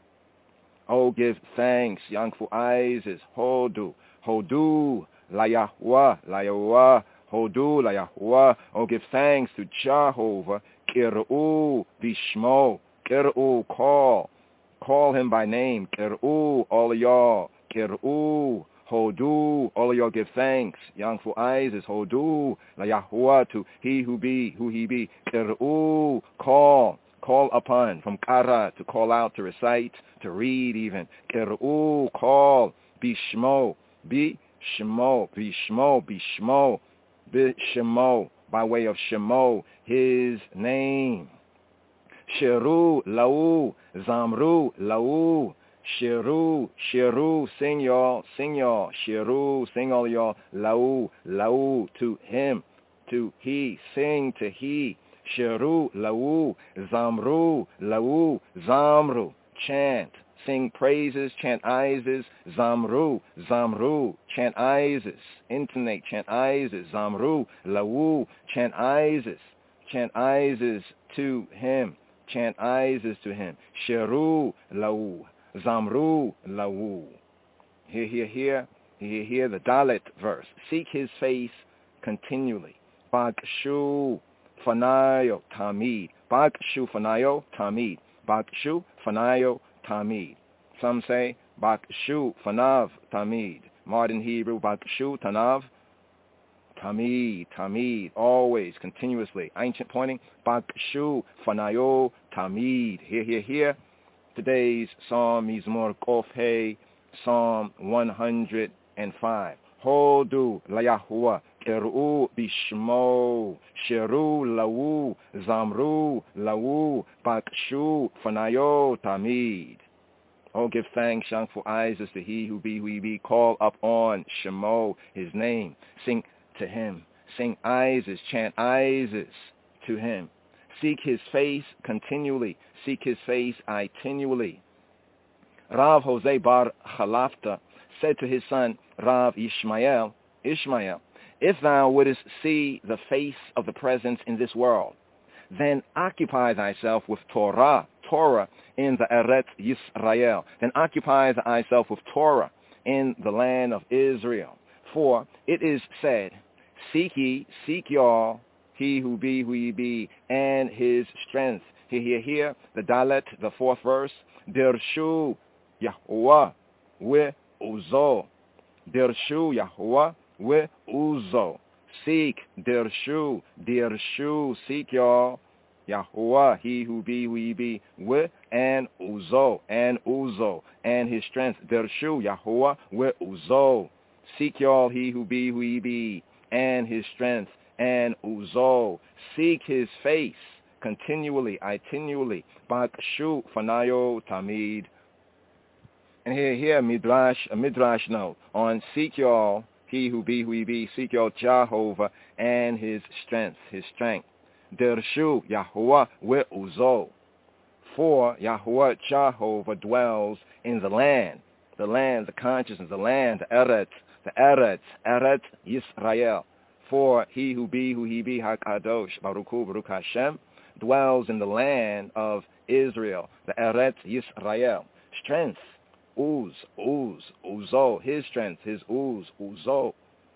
Oh, give thanks, Yangfu Isis. Hodu, Hodu la Yahuwah, la Yahuwah, Hodu la Yahuwah. Oh, give thanks to Jehovah. Keru'u bishmo. Keru'u, call. Call him by name. Keru'u, all of y'all. Keru'u, Hodu, all of y'all give thanks. Yangfu Isis. Hodu la Yahuwah, to he who be, who he be. Keru'u, call. Call upon, from kara, to call out, to recite, to read even. Keru'u, call. Bishmo, bishmo, bishmo, bishmo, bishmo, by way of shemo, his name. Shiru, lau, zamru, lau, shiru, shiru, sing y'all, sing y'all, shiru, sing all y'all, lau, lau, to him, to he, sing to he. Shiru, lau, zamru, lau, zamru, chant, sing praises, chant Isis, zamru, zamru, chant Isis, intonate, chant Isis, zamru, lau, chant Isis, chant Isis to him, chant Isis to him. Shiru, lau, zamru, lau. Here, here, here, here, here, the Dalet verse. Seek his face continually. Bakshu, Fanayo Tamid. Bakshu Fanayo Tamid. Bakshu Fanayo Tamid. Some say Bakshu Fanav Tamid. Modern Hebrew, Bakshu Tanav Tamid. Tamid. Always, continuously. Ancient pointing, Bakshu Fanayo Tamid. Here, here, here. Today's Psalm, Mizmor Kof Hey, Psalm one hundred five. Hodu la Yahuwah. Keru'u bishmo, shiru lau, zamru lau, bakshu fanayo tamid. Oh, give thanks, Yangfu Isis, to he who be, who he be. Call up on Shemo, his name. Sing to him. Sing Isis, chant Isis to him. Seek his face continually. Seek his face continually. Rav Jose Bar Khalafta said to his son, Rav Ishmael, Ishmael, if thou wouldest see the face of the presence in this world, then occupy thyself with Torah, Torah in the Eretz Yisrael. Then occupy thyself with Torah in the land of Israel. For it is said, Seek ye, seek y'all, he who be, who ye be, and his strength. Here, here, here, the Dalet, the fourth verse. Dirshu Yahuwah we uzo. Dirshu Yahuwah we uzo. Seek, Dirshu, Dirshu, seek y'all. Yahuwah, he who be, who ye be, we and uzo, and uzo, and his strength. Dirshu Yahuwah we uzo. Seek y'all, he who be, who ye be, and his strength, and uzo. Seek his face continually, itinually. Bakshu fanayo tamid. And here, here, midrash, a midrash note on seek y'all, he who be, who ye be, seek y'all Jehovah and his strength, his strength. Dirshu Yahuwah we uzo. For Yahuwah Jehovah dwells in the land, the land, the consciousness, the land, the Eretz, the Eretz, Eretz Yisrael. For he who be, who he be, HaKadosh, Baruch Hu, Baruch Hashem, dwells in the land of Israel, the Eretz Yisrael. Strength, Uz, Uz, Uzo, his strength, his Uz, Uzo,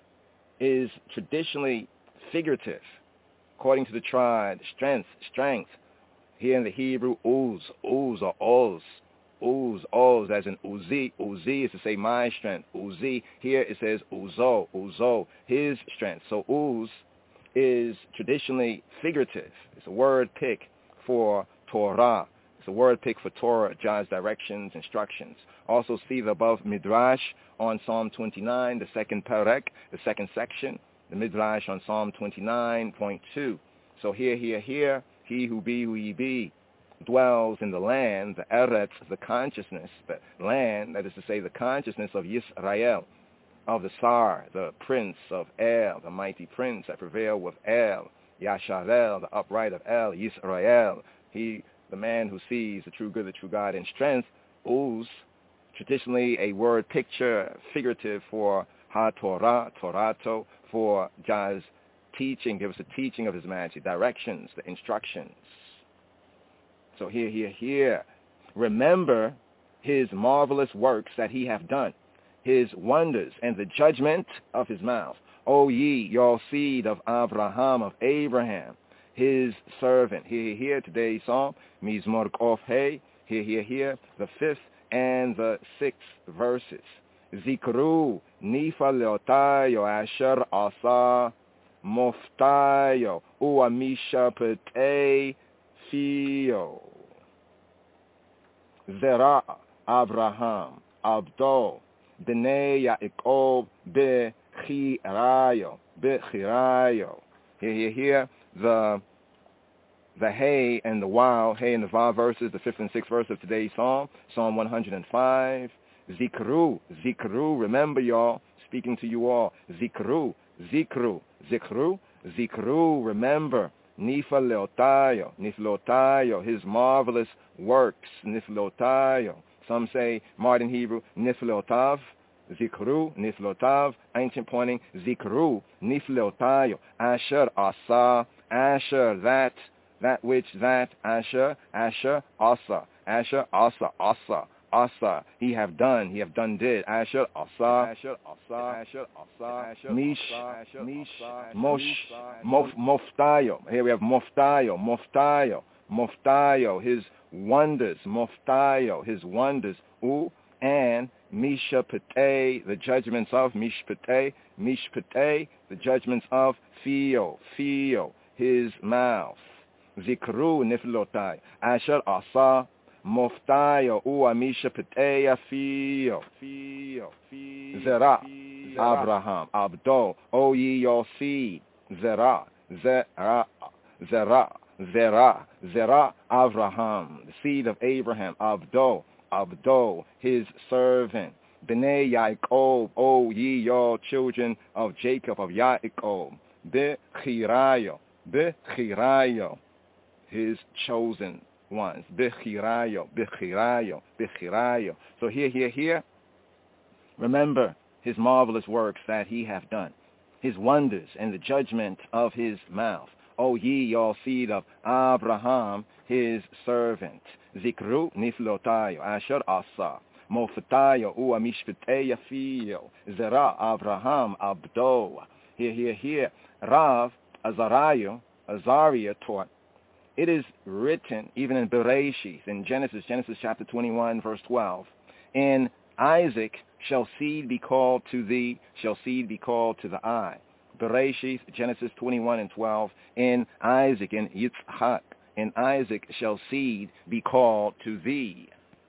is traditionally figurative. According to the tribe, strength, strength. Here in the Hebrew, Uz, Uz, or Oz. Uz, Oz, as in Uzi. Uzi is to say my strength. Uzi, here it says Uzo, Uzo, his strength. So Uz is traditionally figurative. It's a word pick for Torah. It's a word pick for Torah, God's directions, instructions. Also see the above Midrash on Psalm twenty-nine, the second Perek, the second section, the Midrash on Psalm twenty-nine point two. So here, here, here, he who be, who ye be, dwells in the land, the Eretz, the consciousness, the land, that is to say the consciousness of Yisrael, of the Sar, the prince of El, the mighty prince that prevailed with El, Yasharel, the upright of El, Yisrael, he, the man who sees the true good, the true God in strength. Uz, traditionally a word picture, figurative for Ha-Torah, Torato, for God's teaching, give us a teaching of his majesty, directions, the instructions. So here, here, here, remember his marvelous works that he hath done, his wonders and the judgment of his mouth. O ye, y'all seed of Abraham, of Abraham, his servant. Here, here, here, today's psalm, Mizmor Kof Hey, here, here, here, the fifth and the sixth verses. Zikru, Nifa Leotayo, Asher Asa, Moftayo, Uamisha Pete, Fio. Zera, Abraham, Abdo, Bnei Yaakov, Bechirayo, Bechirayo. Here, here, here, the the Hey and the Wow, Hey and the Vav verses, the fifth and sixth verse of today's psalm, Psalm one hundred five. Zikru, Zikru, remember y'all, speaking to you all, Zikru, Zikru, Zikru, Zikru, remember, Nifa Leotayo, Niflotayo, his marvelous works, Niflotayo. Some say, modern Hebrew, Niflotav, Zikru, Niflotav, ancient pointing, Zikru, Niflotayo, Asher, Asa, Asher, that, that which, that, Asher, Asher, Asa, Asher, Asa, Asa. Asa, he have done, he have done did. Asher, Asa, Asher, Asa, Asher, Asa, Mish, Mish, Mosh, Mof, Moftayo. Here we have Moftayo, Moftayo, Moftayo, his wonders, Moftayo, his wonders. U, and Misha Pete, the judgments of Mish Pete, Mish Pete, the judgments of Fio, Fio, his mouth. Zikru Niflotai, Asher, Asa, Moftayo, Uamisha Peteya, Fio, Fio, Zera, Abraham, Abdo, O ye your seed, Zera, Zera, Zera, Zera, Zera, Abraham, the seed of Abraham, Abdo, Abdo, his servant, Bnei Yaakov, O ye your children of Jacob, of Yaakov, Bechirayo, Bechirayo, his chosen ones. Bechirayo, Bechirayo, Bechirayo. So here, here, here, remember his marvelous works that he hath done, his wonders and the judgment of his mouth. O ye, y'all seed of Abraham, his servant. Zikru Niflotayo, Asher Asa, Moftayo, Uamishpeteya Fio, Zera Abraham Abdo. Here, here, here. Rav Azariah, Azariah taught, it is written, even in Bereshith, in Genesis, Genesis chapter twenty-one, verse twelve, in Isaac shall seed be called to thee, shall seed be called to the eye. Bereshith, Genesis twenty-one and twelve, in Isaac, in Yitzhak, in Isaac shall seed be called to thee.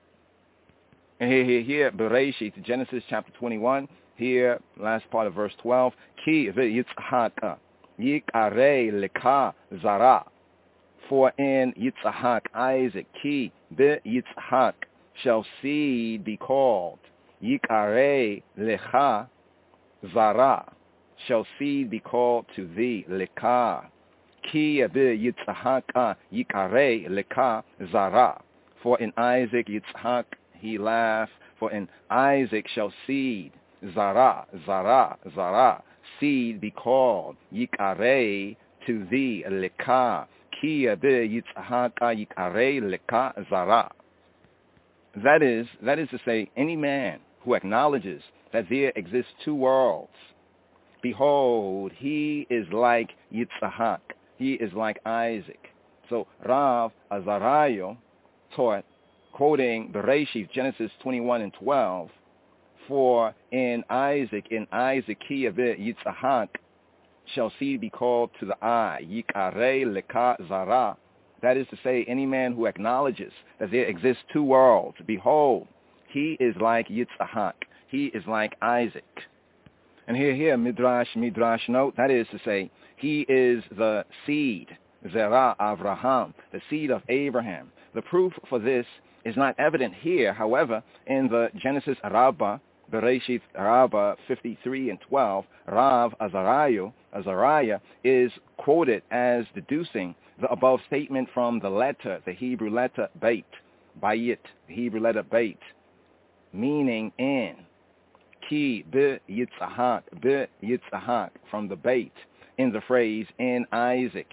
And here, here, here, Bereshith, Genesis chapter twenty-one, here, last part of verse twelve, Ki v'Yitzhak yikarei leka zara. For in Yitzhak, Isaac, Ki v'Yitzhak shall seed be called. Yikarei lecha zara. Shall seed be called to thee. Leka. Ki v'Yitzhak yikarei leka zara. For in Isaac, Yitzhak, he laughed. For in Isaac shall seed. Zara, zara, zara. Seed be called. Yikarei to thee. Leka. Ki v'Yitzhak yikarei leka zara. That is, that is to say, any man who acknowledges that there exist two worlds, behold, he is like Yitzhak. He is like Isaac. So Rav Azariah taught, quoting Bereshith, Genesis twenty-one and twelve, for in Isaac, in Isaac, Ki v'Yitzhak shall seed be called to the eye. Yikarei leka zara. That is to say, any man who acknowledges that there exist two worlds, behold, he is like Yitzhak. He is like Isaac. And here, here, Midrash, Midrash note, that is to say, he is the seed, Zerah Avraham, the seed of Abraham. The proof for this is not evident here. However, in the Genesis Rabbah, Bereshith Rabbah fifty-three and twelve, Rav Azariah, Azariah is quoted as deducing the above statement from the letter, the Hebrew letter Beit, Bayit, the Hebrew letter Beit, meaning in. Ki b'Yitzhak, b'Yitzhak, from the Beit, in the phrase in Isaac,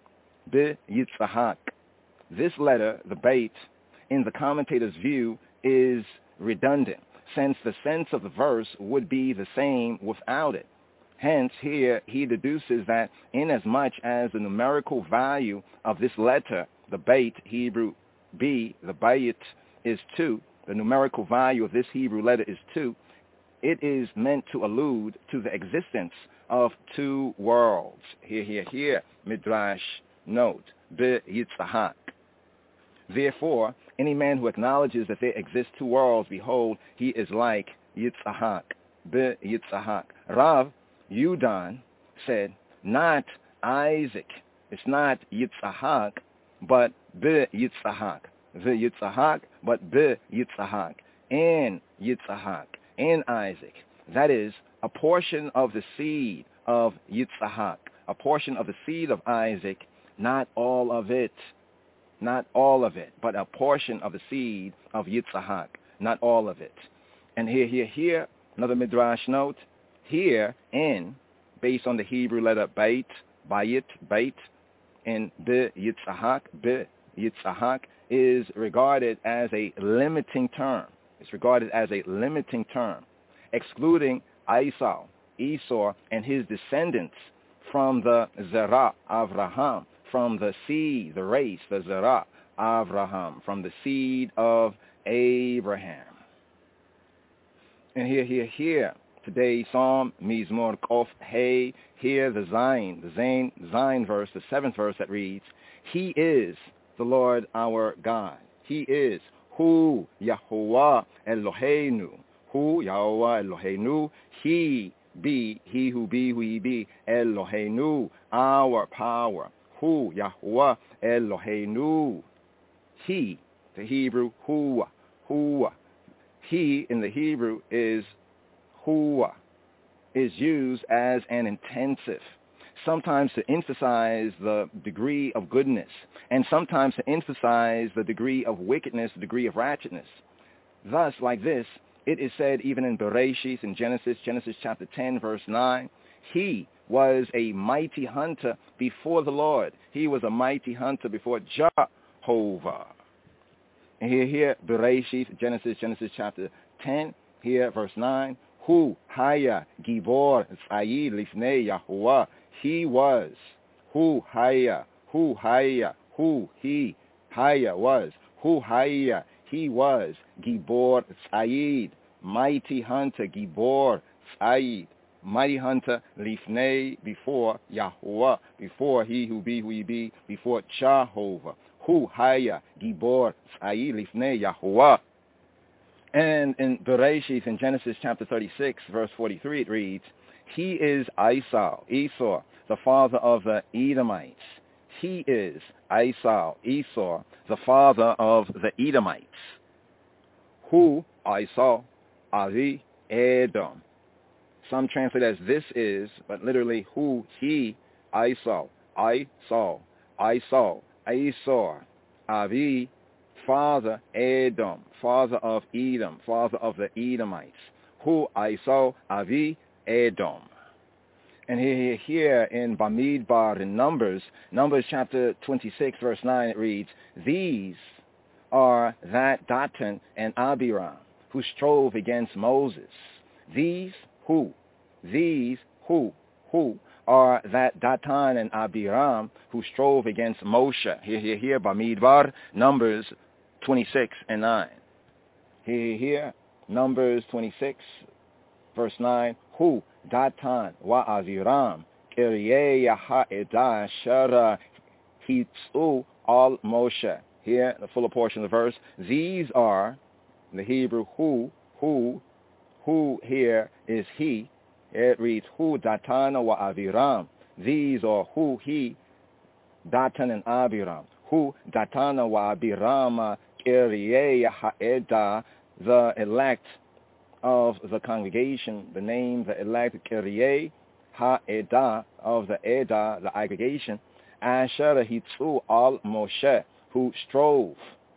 b'Yitzhak. This letter, the Beit, in the commentator's view, is redundant, since the sense of the verse would be the same without it. Hence, here he deduces that inasmuch as the numerical value of this letter, the Beit, Hebrew B, the Bayit, is two, the numerical value of this Hebrew letter is two, it is meant to allude to the existence of two worlds. Here, here, here, Midrash note, b'Yitzhak. Therefore, any man who acknowledges that there exist two worlds, behold, he is like Yitzhak, b'Yitzhak. Rav Yudan said, not Isaac, it's not Yitzhak, but b'Yitzhak. The Yitzhak, but b'Yitzhak. In Yitzhak, in Isaac. That is, a portion of the seed of Yitzhak, a portion of the seed of Isaac, not all of it. Not all of it, but a portion of the seed of Yitzhak, not all of it. And here, here, here, another Midrash note, here in, based on the Hebrew letter Beit, Bayit, Beit, in b'Yitzhak, b'Yitzhak, is regarded as a limiting term. It's regarded as a limiting term, excluding Esau, Esau, and his descendants from the Zerah, Avraham, from the seed, the race, the Zerah, Avraham, from the seed of Abraham. And here, here, here, today's Psalm, Mizmor Kof Hey, here the Zayin, the Zayin, Zayin verse, the seventh verse that reads, He is the Lord our God. He is Hu Yahuwah Eloheinu. Hu Yahuwah Eloheinu. He be, he who be, who he be, Eloheinu, our power. Hu Yahuwah Eloheinu. He, the Hebrew, Hu, Hu. He in the Hebrew is Hu, is used as an intensive, sometimes to emphasize the degree of goodness, and sometimes to emphasize the degree of wickedness, the degree of ratchetness. Thus, like this, it is said even in Bereshith, in Genesis, Genesis chapter ten, verse nine, he was a mighty hunter before the Lord. He was a mighty hunter before Jehovah. And here, here, Bereshith, Genesis, Genesis chapter ten, here, verse nine, Hu Haya Gibor Tzayid Lifnei Yahuwah. He was. Hu Haya. Hu Haya. Who he. Haya was. Hu Haya. He was. Gibor Tzayid. Mighty hunter. Gibor Tzayid. Mighty hunter. Lifnei. Before Yahuwah. Before he who be who he be. Before Jehovah. Hu Haya. Gibor Tzayid Lifnei Yahuwah. And in Bereshith, in Genesis chapter thirty-six, verse forty-three, it reads, he is Esau, Esau, the father of the Edomites. He is Esau, Esau, the father of the Edomites. Who, Esau, Avi, Edom. Some translate as this is, but literally who, he, Esau, Esau, Esau, Esau, Avi, father Edom, father of Edom, father of the Edomites. Hu Esau Avi Edom. And here, here in Bamidbar in Numbers, Numbers chapter twenty-six, verse nine, it reads, these are that Dathan and Abiram who strove against Moses. These who, these who, who are that Dathan and Abiram who strove against Moshe. Here, here, here, Bamidbar, Numbers twenty-six and nine. Here, here, Numbers twenty-six, verse nine. Hu Datan wa Aviram Kiryeh Ha'edah Shara Hitzu al Moshe. Here, the fuller portion of the verse. These are the Hebrew who, who, who here is he. It reads Hu Datan wa Aviram. These are who he, Datan and Abiram. Hu Datan wa Abiram Kiryeh Ha'edah, the elect of the congregation, the name, the elect, Kiryeh Ha'edah, of the Edah, the aggregation, Asher Hitzu al Moshe, who strove.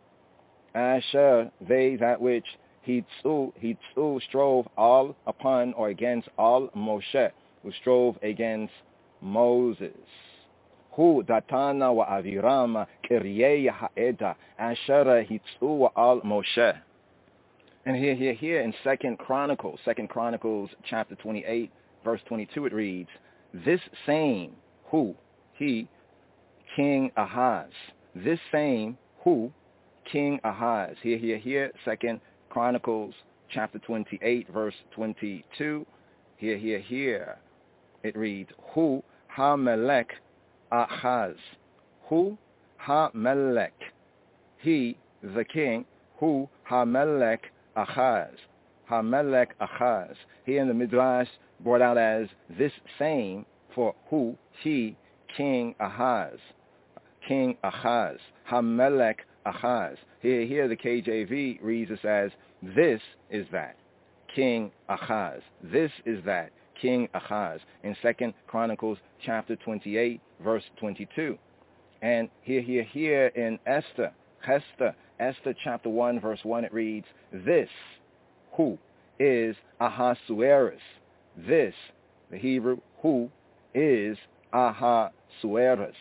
Asher, they that which Hitzu, Hitzu strove all upon or against all Moshe, who strove against Moses. Hu Datana wa Aviram Kiryeh Ha'edah Asher Hitzu al Moshe. And here, here, here in Second Chronicles, Second Chronicles chapter twenty-eight, verse twenty-two, it reads, this same who, he, King Ahaz. This same who, King Ahaz. Here, here, here, Second Chronicles chapter twenty-eight, verse twenty-two. Here, here, here, it reads, Hu HaMelech Ahaz. Hu HaMelech. He, the king, Hu HaMelech Ahaz. HaMelech Ahaz. Here in the Midrash brought out as this same for who, he, King Ahaz. King Ahaz. HaMelech Ahaz. Here, here the K J V reads this as this is that, King Ahaz. This is that, King Ahaz. In Second Chronicles chapter twenty-eight, verse twenty-two. And here, here, here in Esther, Hester, Esther chapter one, verse one, it reads, this, who, is Ahasuerus. This, the Hebrew, who, is Ahasuerus.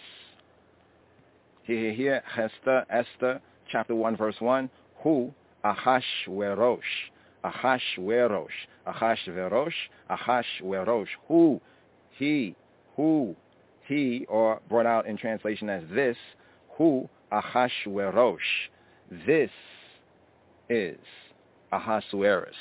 Here, here, Hester, Esther, chapter one, verse one, who, Ahashwerosh. Ahashwerosh. Ahashverosh. Ahashwerosh. Who, he, who, he, or brought out in translation as this, who, Ahashwerosh. This is Ahasuerus.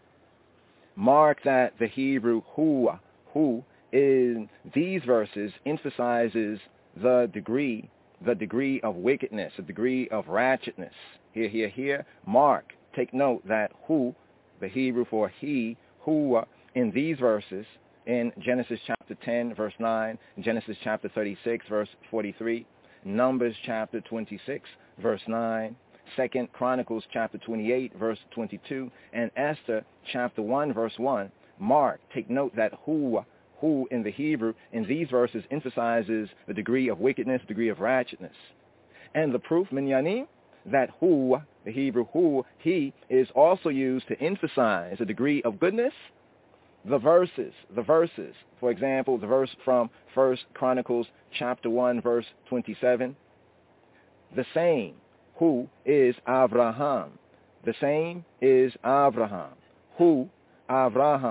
Mark that the Hebrew who, who in these verses emphasizes the degree, the degree of wickedness, the degree of ratchetness. Here, here, here. Mark, take note that who, the Hebrew for he, who in these verses, in Genesis chapter ten, verse nine, Genesis chapter thirty-six, verse forty-three, Numbers chapter twenty-six, verse nine, Second Chronicles chapter twenty-eight, verse twenty-two, and Esther chapter one, verse one. Mark, take note that who, who in the Hebrew in these verses emphasizes the degree of wickedness, degree of ratchetness. And the proof, minyanim, that who, the Hebrew who, he, is also used to emphasize a degree of goodness. The verses, the verses, for example, the verse from First Chronicles chapter one, verse twenty-seven, the same who is Avraham. The same is Avraham. Who, Avraham.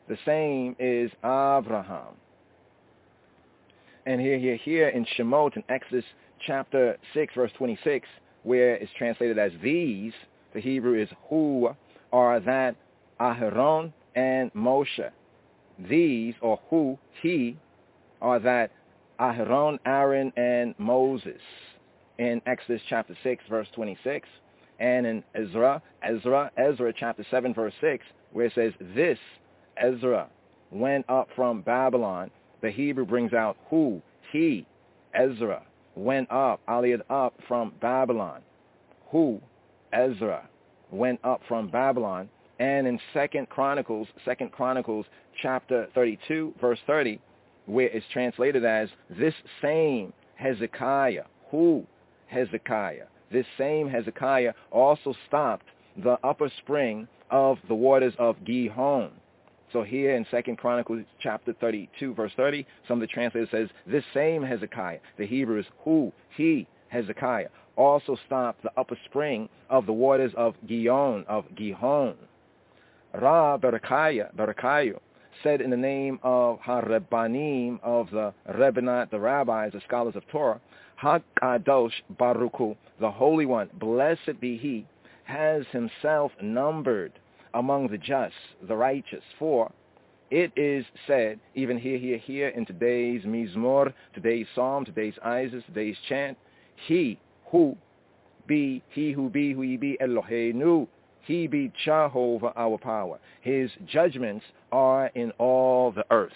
The same is Abraham. And here, here, here in Shemot, in Exodus chapter six, verse twenty-six, where it's translated as these, the Hebrew is who, are that Aharon and Moshe. These, or who, he, are that Aharon, Aaron, and Moses. In Exodus chapter six, verse twenty-six, and in Ezra, Ezra, Ezra chapter seven, verse six, where it says, this, Ezra, went up from Babylon. The Hebrew brings out who, he, Ezra, went up, aliyah up from Babylon. Who, Ezra, went up from Babylon. And in Second Chronicles, Second Chronicles chapter thirty-two, verse thirty, where it's translated as, this same Hezekiah, who, Hezekiah, this same Hezekiah also stopped the upper spring of the waters of Gihon. So here in Second Chronicles chapter thirty-two, verse thirty, some of the translators says, this same Hezekiah, the Hebrew is who, he, Hezekiah, also stopped the upper spring of the waters of Gihon, of Gihon. Ra Berechiah, Berechiah, said in the name of HaRebbanim, of the Rebbanat, the rabbis, the scholars of Torah, HaKadosh Baruch Hu, the Holy One, blessed be He, has Himself numbered among the just, the righteous. For it is said, even here, here, here, in today's Mizmor, today's Psalm, today's Isis, today's chant, He who be, He who be, who He be, Eloheinu, He be Jehovah, our power. His judgments are in all the earth.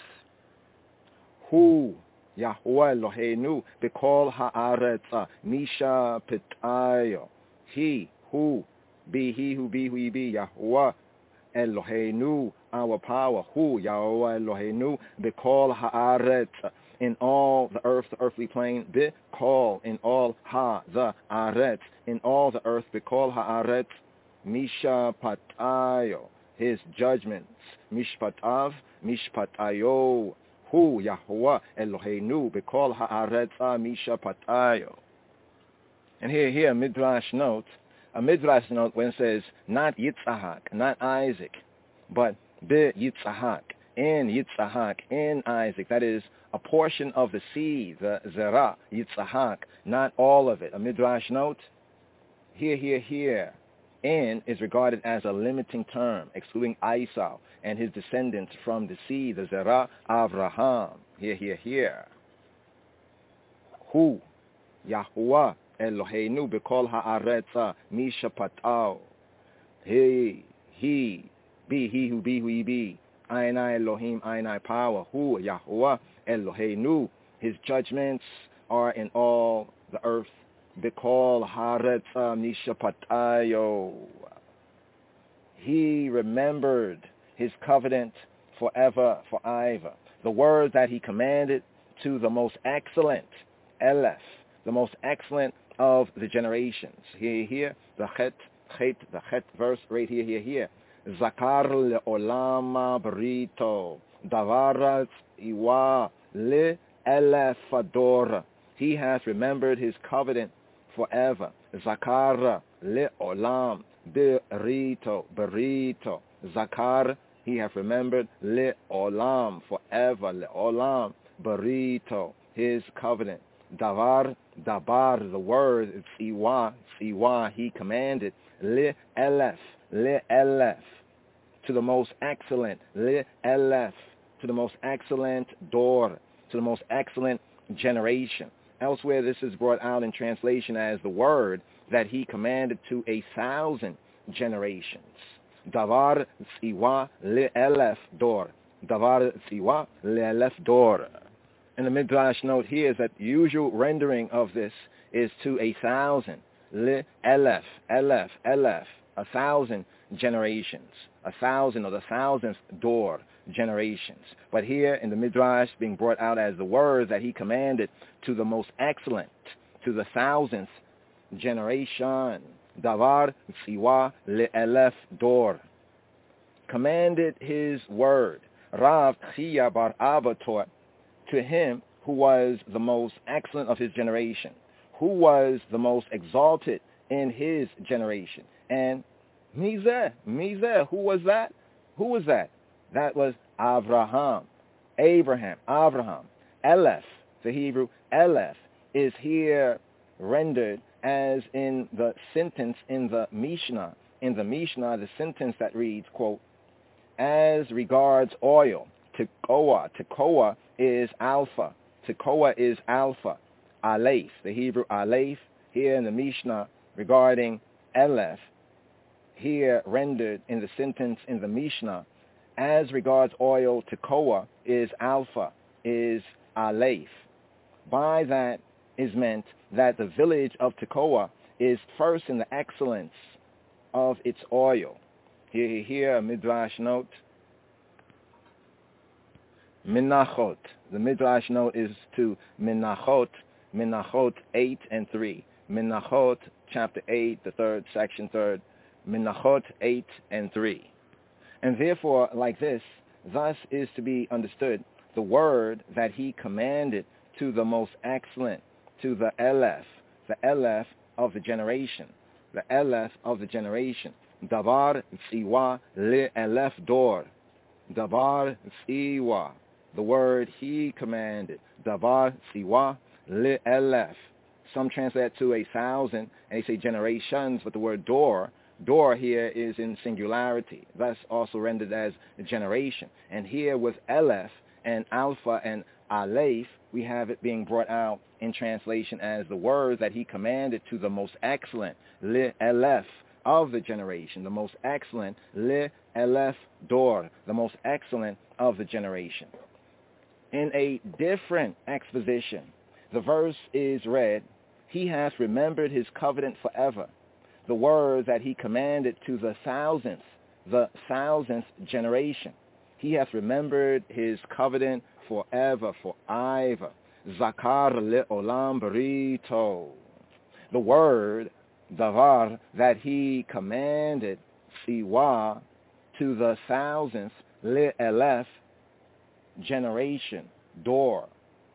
Who, Yahweh Eloheinu, Bekol ha'aretz, Misha Pitayo. He who be, He who be, who He be, Yahweh Eloheinu, our power. Who, Yahweh Eloheinu, Bekol ha'aretz, in all the earth, the earthly plane. Bekol, in all ha, the aretz, in all the earth. Bekol ha'aretz, Misha Patayo, His judgments. Mishpatav, Mishpatayo. Hu, Yahweh Eloheinu, Bekol ha'aretz, Misha Patayo. And here, here, Midrash note, a Midrash note when it says, not Yitzhak, not Isaac, but Be Yitzhak, in Yitzhak, in Isaac. That is a portion of the seed, the Zerah, Yitzhak, not all of it. A Midrash note, here, here, here. In is regarded as a limiting term, excluding Esau and his descendants from the seed, the Zerah, Avraham. Here, here, here. Hu, Yahweh, Eloheinu, Bekol ha'aretz, Misha Patao. He, he, be, he who be, who he be. Ainai Elohim, Ainai power. Hu, Yahweh, Eloheinu. His judgments are in all the earth. Bekol ha'aretz, Misha Patayo. He remembered His covenant forever, forever. The word that He commanded to the most excellent, Elef, the most excellent of the generations. Here, here, the chet, chet, the chet verse right here, here, here. Zakar le'olama brito, davarat iwa le elefador. He has remembered His covenant forever. Zakar le'olam berito, berito. Zakar, He has remembered le'olam, forever, le'olam, berito, His covenant. Davar, dabar, the word, tsiwa, tsiwa, He commanded. Le-elef, le-elef, to the most excellent. Le-elef, to the most excellent door, to the most excellent generation. Elsewhere, this is brought out in translation as the word that He commanded to a thousand generations. Davar tsiwa le-elef dor. Davar tsiwa le-elef dor. And the Midrash note here is that the usual rendering of this is to a thousand. Le-elef, elef, elef, a thousand generations. A thousand or the thousandth door generations. But here in the Midrash being brought out as the word that He commanded to the most excellent, to the thousandth generation. Davar tsiwa le-elef dor. Commanded His word. Rav Chia bar Abba taught to him who was the most excellent of his generation, who was the most exalted in his generation. And Mizeh, Mizeh, who was that? Who was that? That was Avraham, Abraham, Avraham. Eleph, the Hebrew Eleph, is here rendered as in the sentence in the Mishnah. In the Mishnah, the sentence that reads, quote, as regards oil, Tekoa. Tekoa is alpha. Tekoa is alpha. Aleph, the Hebrew Aleph, here in the Mishnah regarding Eleph, here rendered in the sentence in the Mishnah, as regards oil, Tekoa is alpha, is Aleph. By that is meant that the village of Tekoa is first in the excellence of its oil. Here, here, a Midrash note. Menachot. The Midrash note is to Menachot, Menachot eight and three. Menachot chapter eight, the third section, third. Menachot eight and three. And therefore, like this, thus is to be understood the word that he commanded to the most excellent, to the Eleph, the Eleph of the generation, the Eleph of the generation. Davar Tziwa le Eleph Dor. Davar Tziwa, the word he commanded. Davar Tziwa le Eleph. Some translate to a thousand, and they say generations, but the word Dor, Dor here is in singularity, thus also rendered as a generation. And here with Eleph and Alpha and Aleph, we have it being brought out in translation as the word that he commanded to the most excellent, Le Eleph, of the generation, the most excellent, Le Eleph Dor, the most excellent of the generation. In a different exposition, the verse is read, he has remembered his covenant forever, the word that he commanded to the thousandth, the thousandth generation. He hath remembered his covenant forever, forever. Zakar le'olam barito. The word, davar, that he commanded, siwa, to the thousandth, le'elef, generation, door.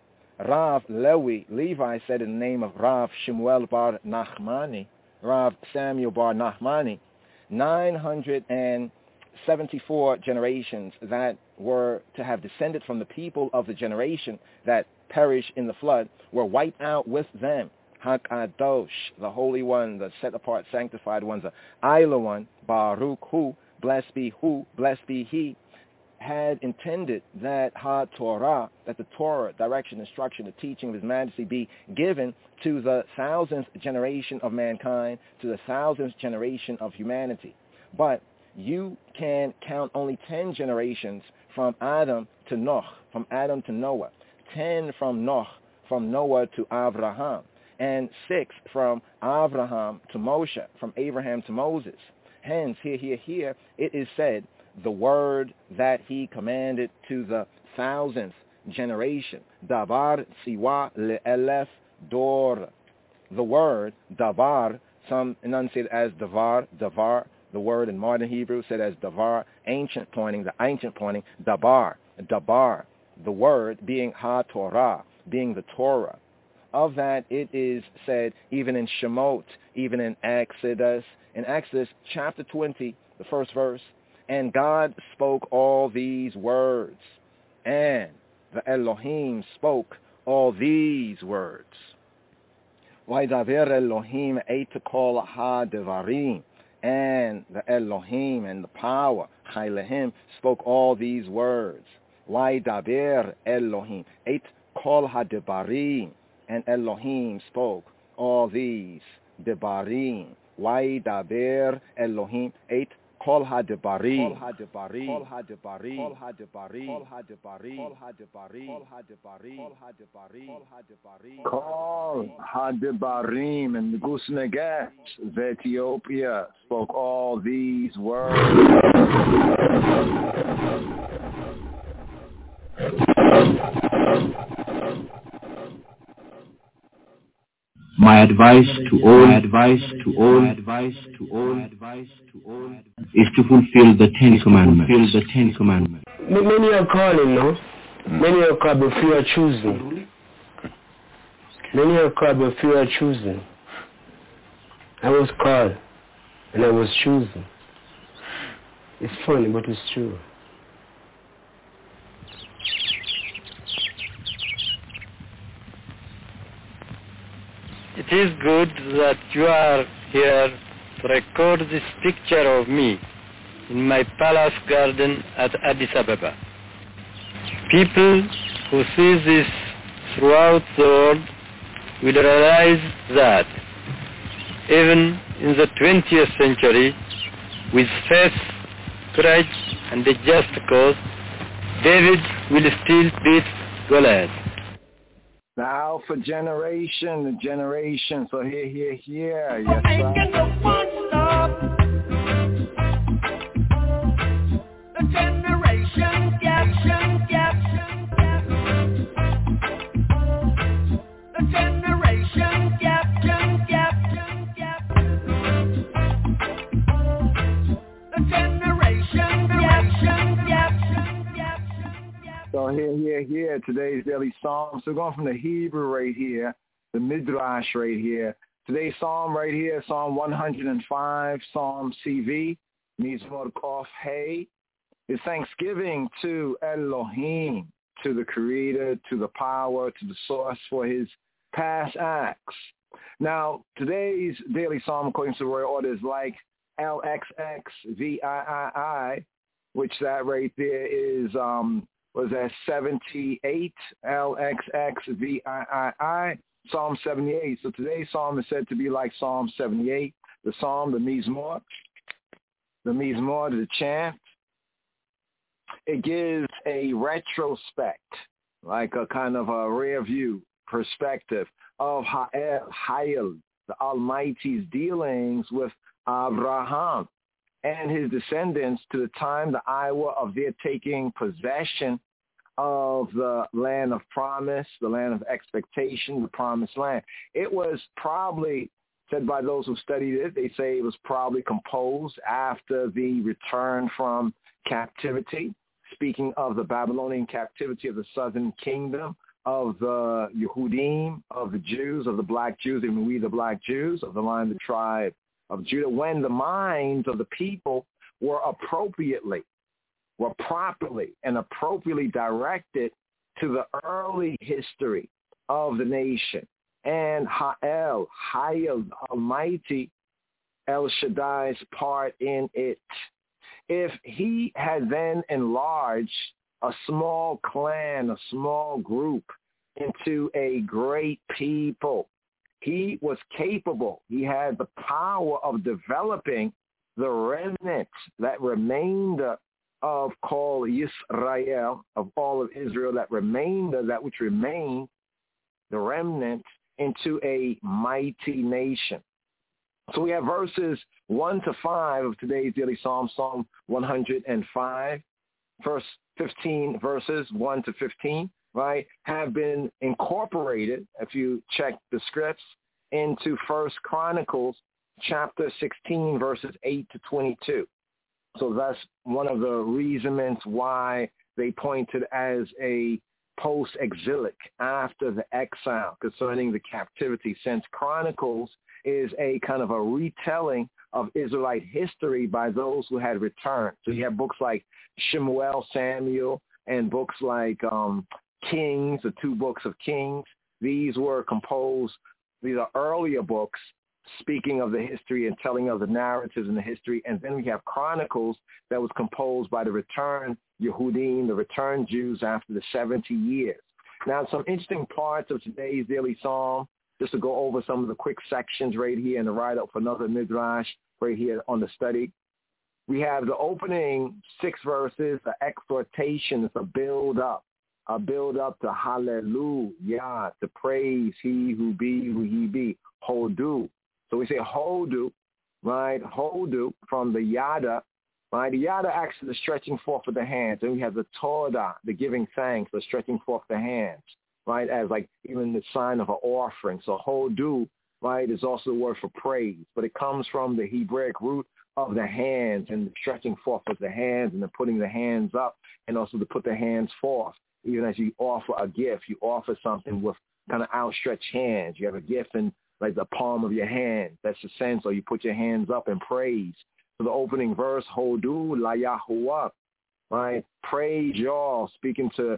Rav Lewi, Levi said in the name of Rav Shemuel bar Nachmani, Rav Samuel bar Nachmani, nine hundred seventy-four generations that were to have descended from the people of the generation that perished in the flood were wiped out with them. Hakadosh, the Holy One, the set-apart, sanctified one, the Isla One, Baruch Hu, blessed be who, blessed be he, had intended that Ha-Torah, that the Torah, direction, instruction, the teaching of His Majesty be given to the thousandth generation of mankind, to the thousandth generation of humanity. But you can count only ten generations from Adam to Noah, from Adam to Noah, ten from Noah, from Noah to Abraham, and six from Abraham to Moshe, from Abraham to Moses. Hence, here, here, here, it is said, the word that he commanded to the thousandth generation, davar siwa le'elef dor. The word, davar, some enunciate as davar, davar, the word in modern Hebrew said as davar, ancient pointing, the ancient pointing, dabar, dabar, the word being ha-Torah, being the Torah. Of that it is said even in Shemot, even in Exodus, in Exodus chapter twenty, the first verse, and God spoke all these words, and the Elohim spoke all these words. Vaydaber Elohim et kol ha-devarim, and the Elohim and the power, Chaylehim, spoke all these words. Vaydaber Elohim et kol ha-devarim, and Elohim spoke all these debarim. Vaydaber Elohim et Kol ha-debarim, kol ha-debarim, kol ha-debarim, kol ha-debarim, kol ha-debarim, kol ha-debarim, kol ha-debarim, kol ha-debarim, Kol ha-debarim, and the Gus Negev of Ethiopia spoke all these words. My advice to all, my advice to all, my advice to all, my advice to all, is to fulfill the Ten Commandments. Fulfill the Ten Commandments. Many are calling, no? Many are called, but few are choosing. Many are called, but few are choosing. I was called, and I was choosing. It's funny, but it's true. It is good that you are here to record this picture of me in my palace garden at Addis Ababa. People who see this throughout the world will realize that even in the twentieth century, with faith, courage, and a just cause, David will still beat Goliath. The Alpha generation, the generation. So here, here, here. Yes, sir. The generation gap, gap. The generation gap, gap, gap. The generation gap, gap. So here, here, here, today's daily psalm. So going from the Hebrew right here, the Midrash right here. Today's psalm right here, Psalm one hundred five, Psalm C V, Mizmor Kof Hey, is thanksgiving to Elohim, to the Creator, to the power, to the source for his past acts. Now, today's daily psalm, according to the royal order, is like L X X V I I I, which that right there is, um, was that seventy-eight, L X X V I I I, Psalm seventy-eight. So today's psalm is said to be like Psalm seventy-eight, the psalm, the Mizmor, the Mizmor, the chant. It gives a retrospect, like a kind of a rear view perspective of Ha'el, Ha'el, the Almighty's dealings with Abraham and his descendants to the time, the hour of their taking possession of the land of promise, the land of expectation, the promised land. It was probably, said by those who studied it, they say it was probably composed after the return from captivity, speaking of the Babylonian captivity of the southern kingdom, of the Yehudim, of the Jews, of the black Jews, even we the black Jews, of the line of the tribe of Judah, when the minds of the people were appropriately, were properly and appropriately directed to the early history of the nation. And Ha'el, Ha'el, Almighty, El Shaddai's part in it. If he had then enlarged a small clan, a small group into a great people, he was capable, he had the power of developing the remnant, that remainder of called Yisrael, of all of Israel, that remainder, that which remained, the remnant, into a mighty nation. So we have verses one to five of today's daily psalm, Psalm one hundred five, first fifteen verses, one to fifteen, right, have been incorporated, if you check the scripts, into First Chronicles chapter sixteen, verses eight to twenty-two. So that's one of the reasons why they pointed as a post-exilic, after the exile, concerning the captivity, since Chronicles is a kind of a retelling of Israelite history by those who had returned. So you have books like Shemuel, Samuel, and books like um, Kings, the two books of Kings. These were composed, these are earlier books speaking of the history and telling of the narratives in the history. And then we have Chronicles that was composed by the returned Yehudim, the returned Jews after the seventy years. Now, some interesting parts of today's daily psalm, just to go over some of the quick sections right here and the write-up for another Midrash right here on the study. We have the opening six verses, the exhortation, it's a build-up, a build-up to hallelujah, to praise he who be, who he be, hodu. So we say hodu, right, hodu from the yada, right? The yada actually is stretching forth of the hands. And we have the todah, the giving thanks, the stretching forth the hands, right, as like even the sign of an offering. So hodu, right, is also the word for praise, but it comes from the Hebraic root of the hands and the stretching forth of the hands and the putting the hands up and also to put the hands forth. Even as you offer a gift, you offer something with kind of outstretched hands. You have a gift in like the palm of your hand. That's the sense. Or you put your hands up and praise. So the opening verse, Hodu la Yahuwah, right? Praise y'all, speaking to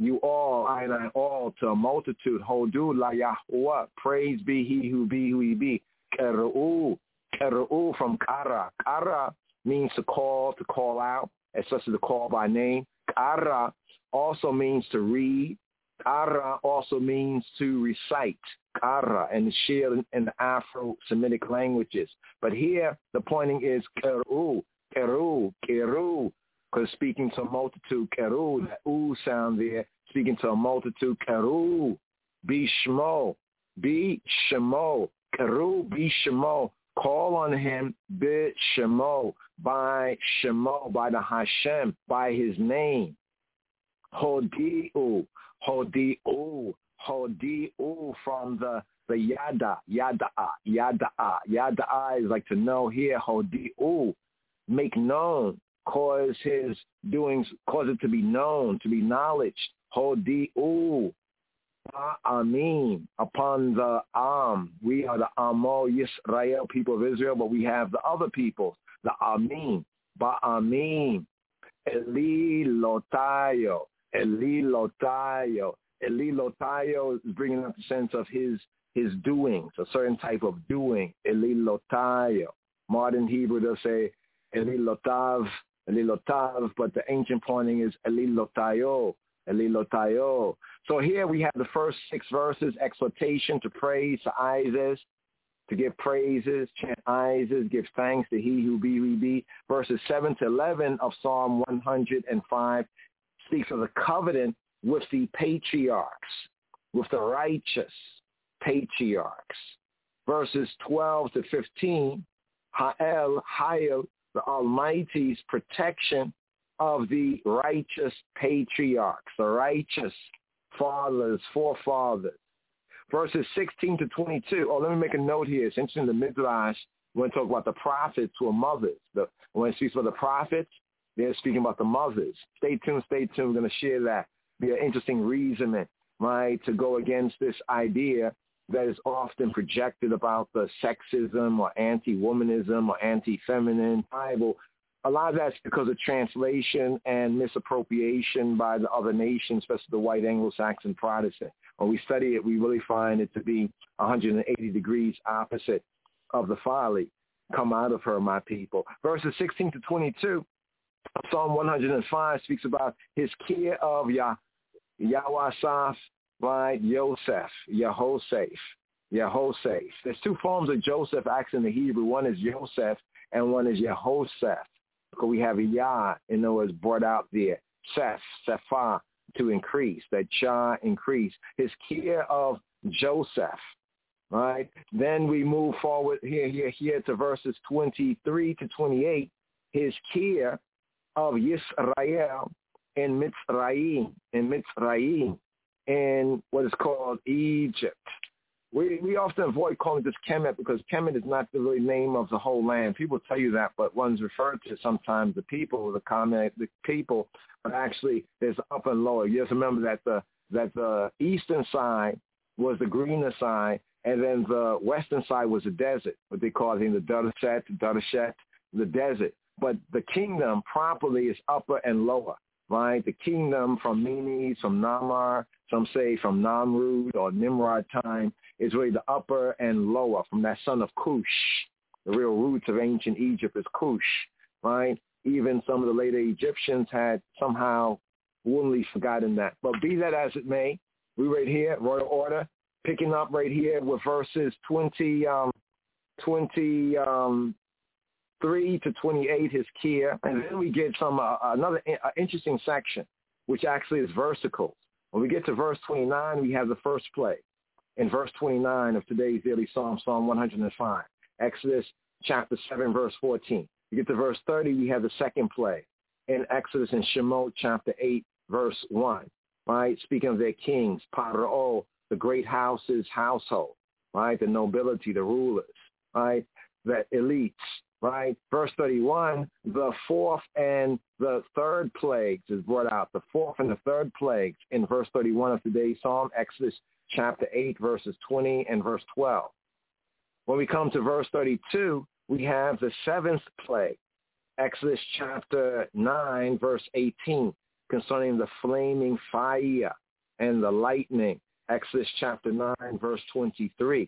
you all, I and I all, to a multitude. Hodu la Yahweh. Praise be he who be who he be. Ker'u. Ker'u from kara. Kara means to call, to call out, especially to call by name. Kara also means to read. Kara also means to recite. Kara and the Shia and the Afro-Semitic languages. But here, the pointing is Ker'u. Keru, Keru, because speaking to a multitude, Keru, that oo sound there, speaking to a multitude, Keru, Bishmo, Bishmo, Keru, Bishmo, call on him, Bishmo, by Shemo, by the Hashem, by his name, Hodi'u, Hodi'u, Hodi'u from the, the Yada, Yada'a, Yada'a, Yada'a is like to know here, Hodi'u. Make known, cause his doings, cause it to be known, to be knowledged. Hodi'u, Amin, upon the Am. We are the Amo Yisrael, people of Israel, but we have the other people, the Amin, Ba'amin, Eli Lotayo, Eli Lotayo. Eli Lotayo is bringing up the sense of his his doings, a certain type of doing. Eli Lotayo. Modern Hebrew, they'll say, Eli Lotav, Eli Lotav, but the ancient pointing is Eli Lotayo, Eli Lotayo. So here we have the first six verses, exhortation to praise, to Isis, to give praises, chant Isis, give thanks to he who be, we be. Verses seven to eleven of Psalm one hundred five speaks of the covenant with the patriarchs, with the righteous patriarchs. Verses twelve to fifteen, Ha'el, Ha'el, the Almighty's protection of the righteous patriarchs, the righteous fathers, forefathers. Verses sixteen to twenty-two. Oh, let me make a note here. It's interesting, the Midrash, when we talk about the prophets who are mothers. The, when it speaks about the prophets, they're speaking about the mothers. Stay tuned, stay tuned. We're going to share that. Be an interesting reasoning, right, to go against this idea that is often projected about the sexism or anti-womanism or anti-feminine Bible. A lot of that's because of translation and misappropriation by the other nations, especially the white Anglo-Saxon Protestant. When we study it, we really find it to be one hundred eighty degrees opposite of the folly. Come out of her, my people. Verses sixteen to twenty-two, Psalm one hundred five speaks about his care of Yah, Yahwasaf, right, Yosef, Yehoseph, Yehoseph. There's two forms of Joseph actually in the Hebrew. One is Yosef and one is Yehoseph. Because we have a Yah, in other words, brought out there. Seth, Sephah, to increase, that Shah increase. His care of Joseph, right? Then we move forward here, here, here to verses twenty-three to twenty-eight. His care of Yisrael in Mitzrayim, in Mitzrayim, in what is called Egypt. We we often avoid calling this Kemet because Kemet is not the really name of the whole land. People tell you that, but one's referred to sometimes the people, the comment, the people, but actually there's upper and lower. You have to remember that the that the eastern side was the greener side, and then the western side was the desert, what they call it in the Darshet, Darshet, the desert. But the kingdom properly is upper and lower, right? The kingdom from Menes, from Namar, some say from Namrud or Nimrod time, is really the upper and lower from that son of Cush. The real roots of ancient Egypt is Cush, right? Even some of the later Egyptians had somehow woodenly forgotten that. But be that as it may, we right here, Royal Order, picking up right here with verses twenty, um, twenty, um, three to twenty-eight, his care, and then we get some uh, another uh, interesting section, which actually is versicles. When we get to verse twenty-nine, we have the first plague. In verse twenty-nine of today's daily psalm, Psalm one hundred five, Exodus chapter seven, verse fourteen. We get to verse thirty, we have the second plague. In Exodus and Shemot chapter eight, verse one, right? Speaking of their kings, Paro, the great house's household, right? The nobility, the rulers, right? The elites, right? Verse thirty-one, the fourth and the third plagues is brought out. The fourth and the third plagues in verse thirty-one of today's psalm, Exodus chapter eight, verses twenty and verse twelve. When we come to verse thirty-two, we have the seventh plague, Exodus chapter nine, verse eighteen. concerning the flaming fire and the lightning, Exodus chapter nine, verse twenty-three.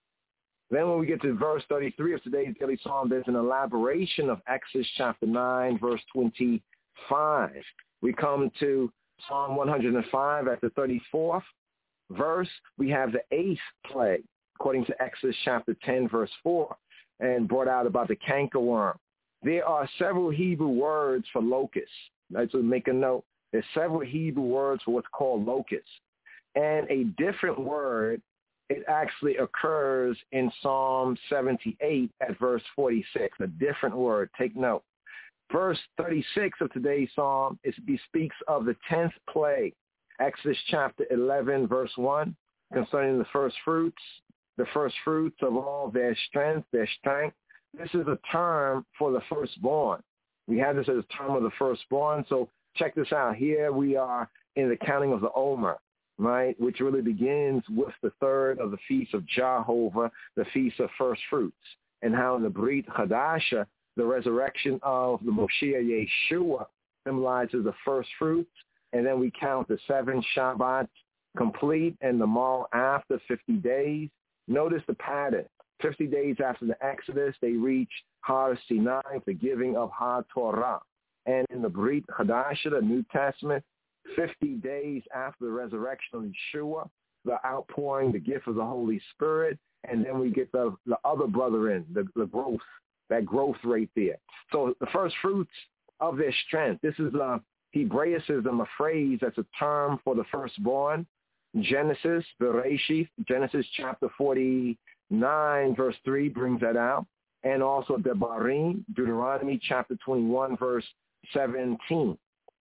Then when we get to verse thirty-three of today's daily psalm, there's an elaboration of Exodus chapter nine, verse twenty-five. We come to Psalm one hundred five at the thirty-fourth verse. We have the eighth plague, according to Exodus chapter ten, verse four, and brought out about the cankerworm. There are several Hebrew words for locusts. Let's make a note. There's several Hebrew words for what's called locusts. And a different word, it actually occurs in Psalm seventy-eight at verse forty-six, a different word. Take note. Verse thirty-six of today's psalm is, speaks of the tenth plague, Exodus chapter eleven, verse one, concerning the first fruits, the first fruits of all their strength, their strength. This is a term for the firstborn. We have this as a term of the firstborn. So check this out. Here we are in the counting of the Omer, right, which really begins with the third of the feast of Jehovah, the feast of first fruits, and how in the Brit Hadasha, the resurrection of the Moshiach Yeshua symbolizes the first fruits, and then we count the seven Shabbats complete, and the mall after fifty days. Notice the pattern. fifty days after the Exodus, they reach Har Sinai, the giving of Ha Torah. And in the Brit Hadasha, the New Testament, fifty days after the resurrection of Yeshua, the outpouring, the gift of the Holy Spirit, and then we get the, the other brethren, the, the growth, that growth rate there. So the first fruits of their strength. This is a Hebraicism, a phrase that's a term for the firstborn. Genesis, Bereshith, Genesis chapter forty-nine, verse three brings that out. And also Devarim, Deuteronomy chapter twenty-one, verse seventeen.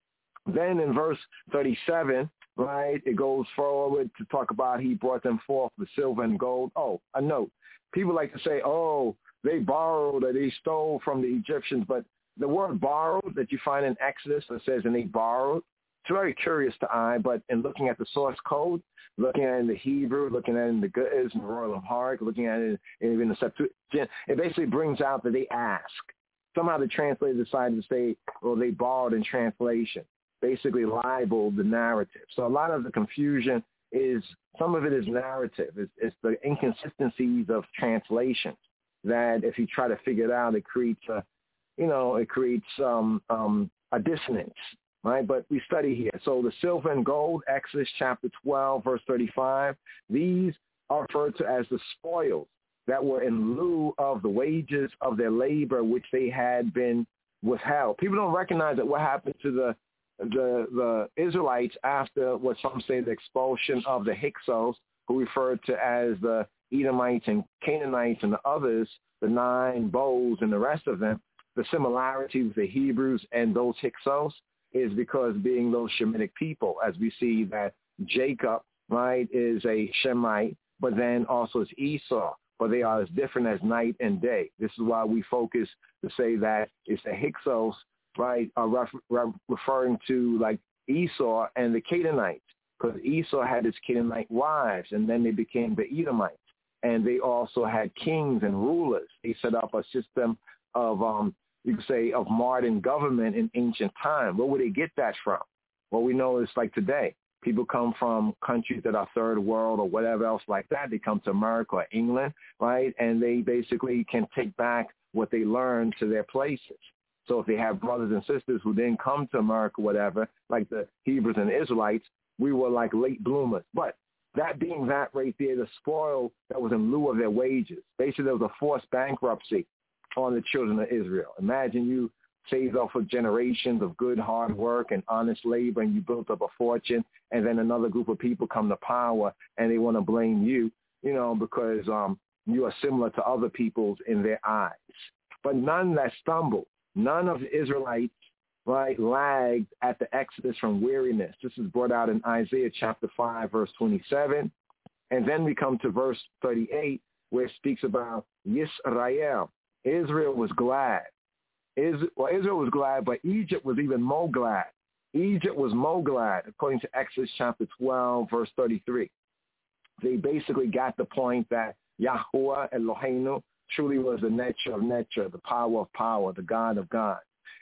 Then in verse thirty-seven, right, it goes forward to talk about he brought them forth the silver and gold. Oh, a note. People like to say, oh, they borrowed or they stole from the Egyptians. But the word borrowed that you find in Exodus that says, and they borrowed, it's very curious to eye, but in looking at the source code, looking at it in the Hebrew, looking at it in the Ge'ez and the Royal Heart, looking at it in, in the Septuagint, it basically brings out that they ask. Somehow the translator decided to say, well, they borrowed in translation, basically libeled the narrative. So a lot of the confusion is, some of it is narrative. It's, it's the inconsistencies of translation that if you try to figure it out, it creates a, you know, it creates um, um, a dissonance. Right, but we study here. So the silver and gold, Exodus chapter twelve, verse thirty-five, these are referred to as the spoils that were in lieu of the wages of their labor, which they had been withheld. People don't recognize that what happened to the the, the Israelites after what some say the expulsion of the Hyksos, who referred to as the Edomites and Canaanites and the others, the nine bowls and the rest of them. The similarity with the Hebrews and those Hyksos is because being those Shemitic people, as we see that Jacob, right, is a Shemite, but then also is Esau, but they are as different as night and day. This is why we focus to say that it's the Hyksos, right, are ref, re, referring to like Esau and the Canaanites, because Esau had his Canaanite wives, and then they became the Edomites, and they also had kings and rulers. They set up a system of um, you could say, of modern government in ancient time. Where would they get that from? Well, we know it's like today. People come from countries that are third world or whatever else like that. They come to America or England, right? And they basically can take back what they learned to their places. So if they have brothers and sisters who didn't come to America, whatever, like the Hebrews and the Israelites, we were like late bloomers. But that being that right there, the spoil that was in lieu of their wages. Basically, there was a forced bankruptcy on the children of Israel. Imagine you saved off of generations of good hard work and honest labor, and you built up a fortune, and then another group of people come to power and they want to blame you, you know, because um, you are similar to other peoples in their eyes. But none that stumbled, none of the Israelites, right, lagged at the exodus from weariness. This is brought out in Isaiah chapter five, verse twenty-seven. And then we come to verse thirty-eight, where it speaks about Yisrael. Israel was glad. Israel, well, Israel was glad, but Egypt was even more glad. Egypt was more glad, according to Exodus chapter twelve, verse thirty-three. They basically got the point that Yahuwah Eloheinu truly was the nature of nature, the power of power, the God of God.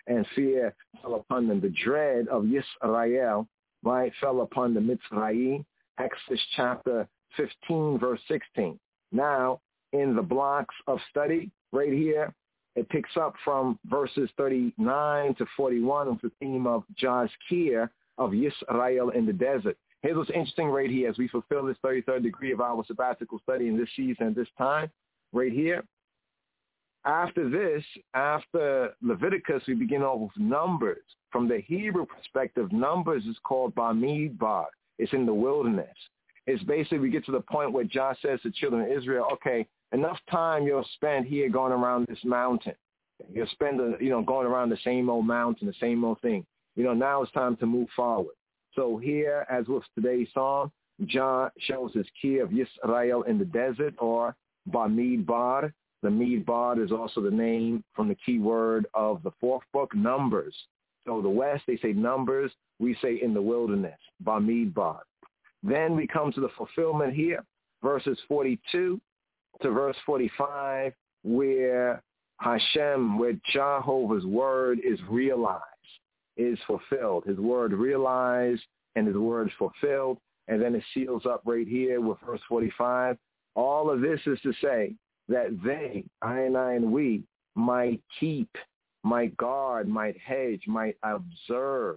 and fear fell upon them. The dread of Yisrael, right, fell upon the Mitzrayim. Exodus chapter fifteen, verse sixteen. Now, in the blocks of study, right here, it picks up from verses thirty-nine to forty-one with the theme of Jazkir, of Yisrael in the desert. Here's what's interesting right here as we fulfill this thirty-third degree of our sabbatical study in this season and this time, right here. After this, after Leviticus, we begin off with Numbers. From the Hebrew perspective, Numbers is called Bamidbar. It's in the wilderness. It's basically, we get to the point where Josh says to children of Israel, okay, enough time you'll spend here going around this mountain. You'll spend, a, you know, going around the same old mountain, the same old thing. You know, now it's time to move forward. So here, as with today's song, John shows his key of Yisrael in the desert, or Bamidbar. The Midbar is also the name from the key word of the fourth book, Numbers. So the West, they say Numbers. We say in the wilderness, Bamidbar. Then we come to the fulfillment here, verses forty-two to verse forty-five, where Hashem, where Jehovah's word is realized, is fulfilled. His word realized and his word fulfilled. And then it seals up right here with verse forty-five. All of this is to say that they, I and I and we, might keep, might guard, might hedge, might observe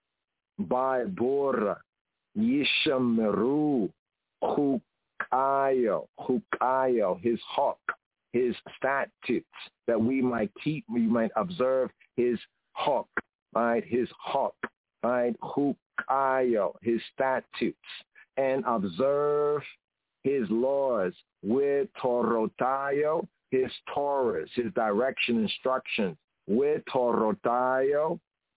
by Bora, Yishameru, Chukayo, Chukayo, his hawk, his statutes, that we might keep, we might observe his hawk, right, his hawk, right, Chukayo, his statutes, and observe his laws with Torotayo, his Taurus, his direction, instructions, with Torotayo,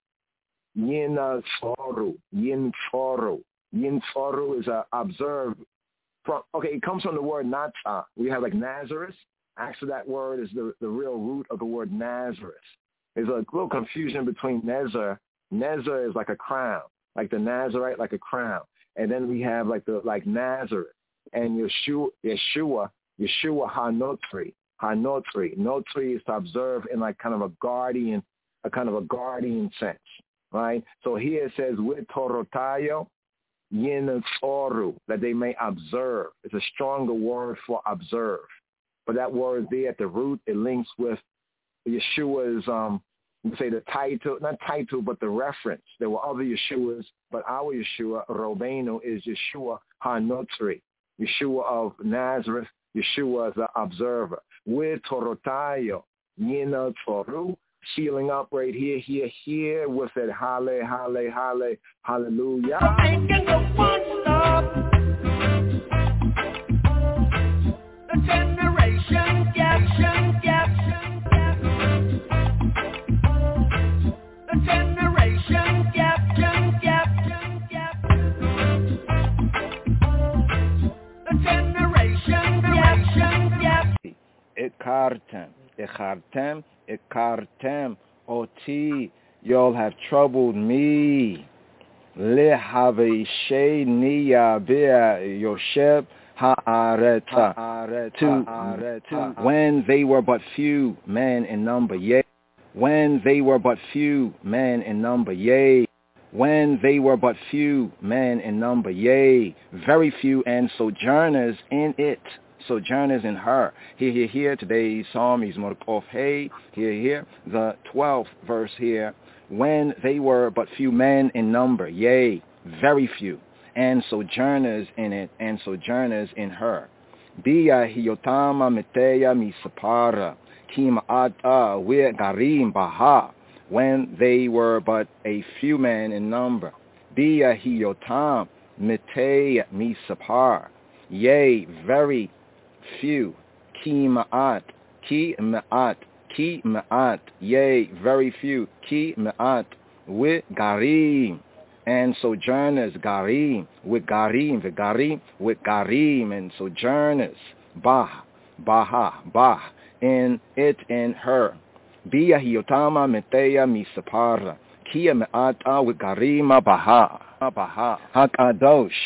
Yina Soru, Yin Soru. Yin Soru is a observe. From, okay, it comes from the word Natsa. We have like Nazareth. Actually, that word is the, the real root of the word Nazareth. There's a little confusion between Nezer. Nezer is like a crown, like the Nazarite, like a crown. And then we have like the like Nazareth. And Yeshua, Yeshua, Yeshua HaNotri, HaNotri. Notri is to observe in like kind of a guardian, a kind of a guardian sense, right? So here it says, with Torotayo, Yin Soru, that they may observe. It's a stronger word for observe. But that word there at the root, it links with Yeshua's, um, you say the title, not title, but the reference. There were other Yeshuas, but our Yeshua, Robenu, is Yeshua HaNotri. Yeshua of Nazareth, Yeshua as the observer. With Torotayo, Yina Toru, sealing up right here, here, here with it. Halle, halle, halle, hallelujah. Making the one stop. The generation gap, gap, gap. The generation gap, gap, gap, gap. The generation gap, gap. Ikartem, Ikartem, Ikartem, Oti, y'all have troubled me. Lehave she niya bia Yosheb ha'areta, to when they were but few men in number, yea. When they were but few men in number, yea. When they were but few men in number, yea. Very few, and sojourners in it. Sojourners in her. Here, here, here, today's psalm is Mordekov Hey. Here, here, the twelfth verse here. When they were but few men in number, yea, very few, and sojourners in it, and sojourners in her. Biya hiyotama meteya misapara, kima'ata we garim baha. When they were but a few men in number. Biya hiyotam meteya misapar, yea, very few, ki ma'at, ki ma'at, ki ma'at, yea, very few, ki ma'at, with garim, and sojourners, garim, with garim, with garim, with garim, and sojourners, bah, baha, bah, in it, in her, biya hiyotama meteya misapara, kia ma'ata with garima baha, baha, hakadosh,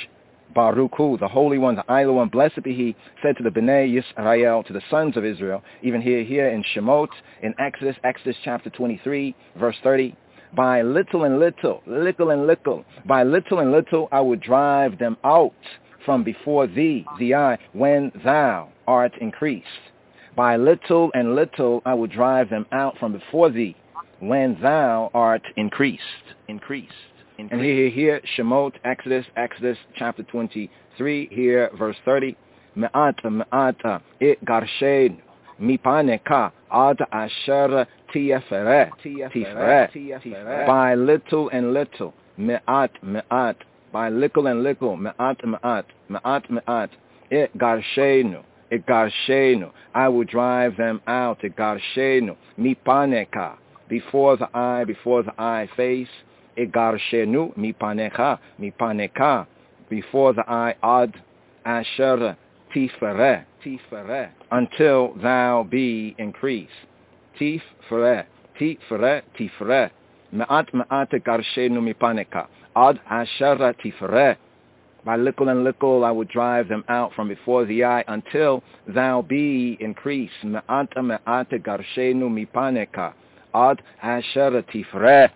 Baruch Hu, the Holy One, the Idol One, blessed be He, said to the Bnei Yisrael, to the sons of Israel, even here, here in Shemot, in Exodus, Exodus chapter twenty-three, verse thirty, by little and little, little and little, by little and little I would drive them out from before thee, the I, when thou art increased. By little and little I will drive them out from before thee, when thou art increased, increased. increased. And here, here, Shemot, Exodus, Exodus chapter twenty-three, here, verse thirty. Me'ata, me'ata, it garshen, mipaneka, ad asher tieferet, tieferet. By little and little, me'at, me'at, by little and little, me'at, me'at, me'at, me'at, it garshenu. Igarshenu, I will drive them out. Igarshenu, mipaneka, before the eye, before the eye face. Igarshenu, mipanecha, mipaneka, before the eye. Ad asher tifere, tifere, until thou be increased. Tifere, tifere, tifere. Me'at me'at igarshenu mipaneka, ad asher tifere. By little and little I will drive them out from before the eye until thou be increased. Me'ata me'ata garshenu mipaneka ad asher tifreh.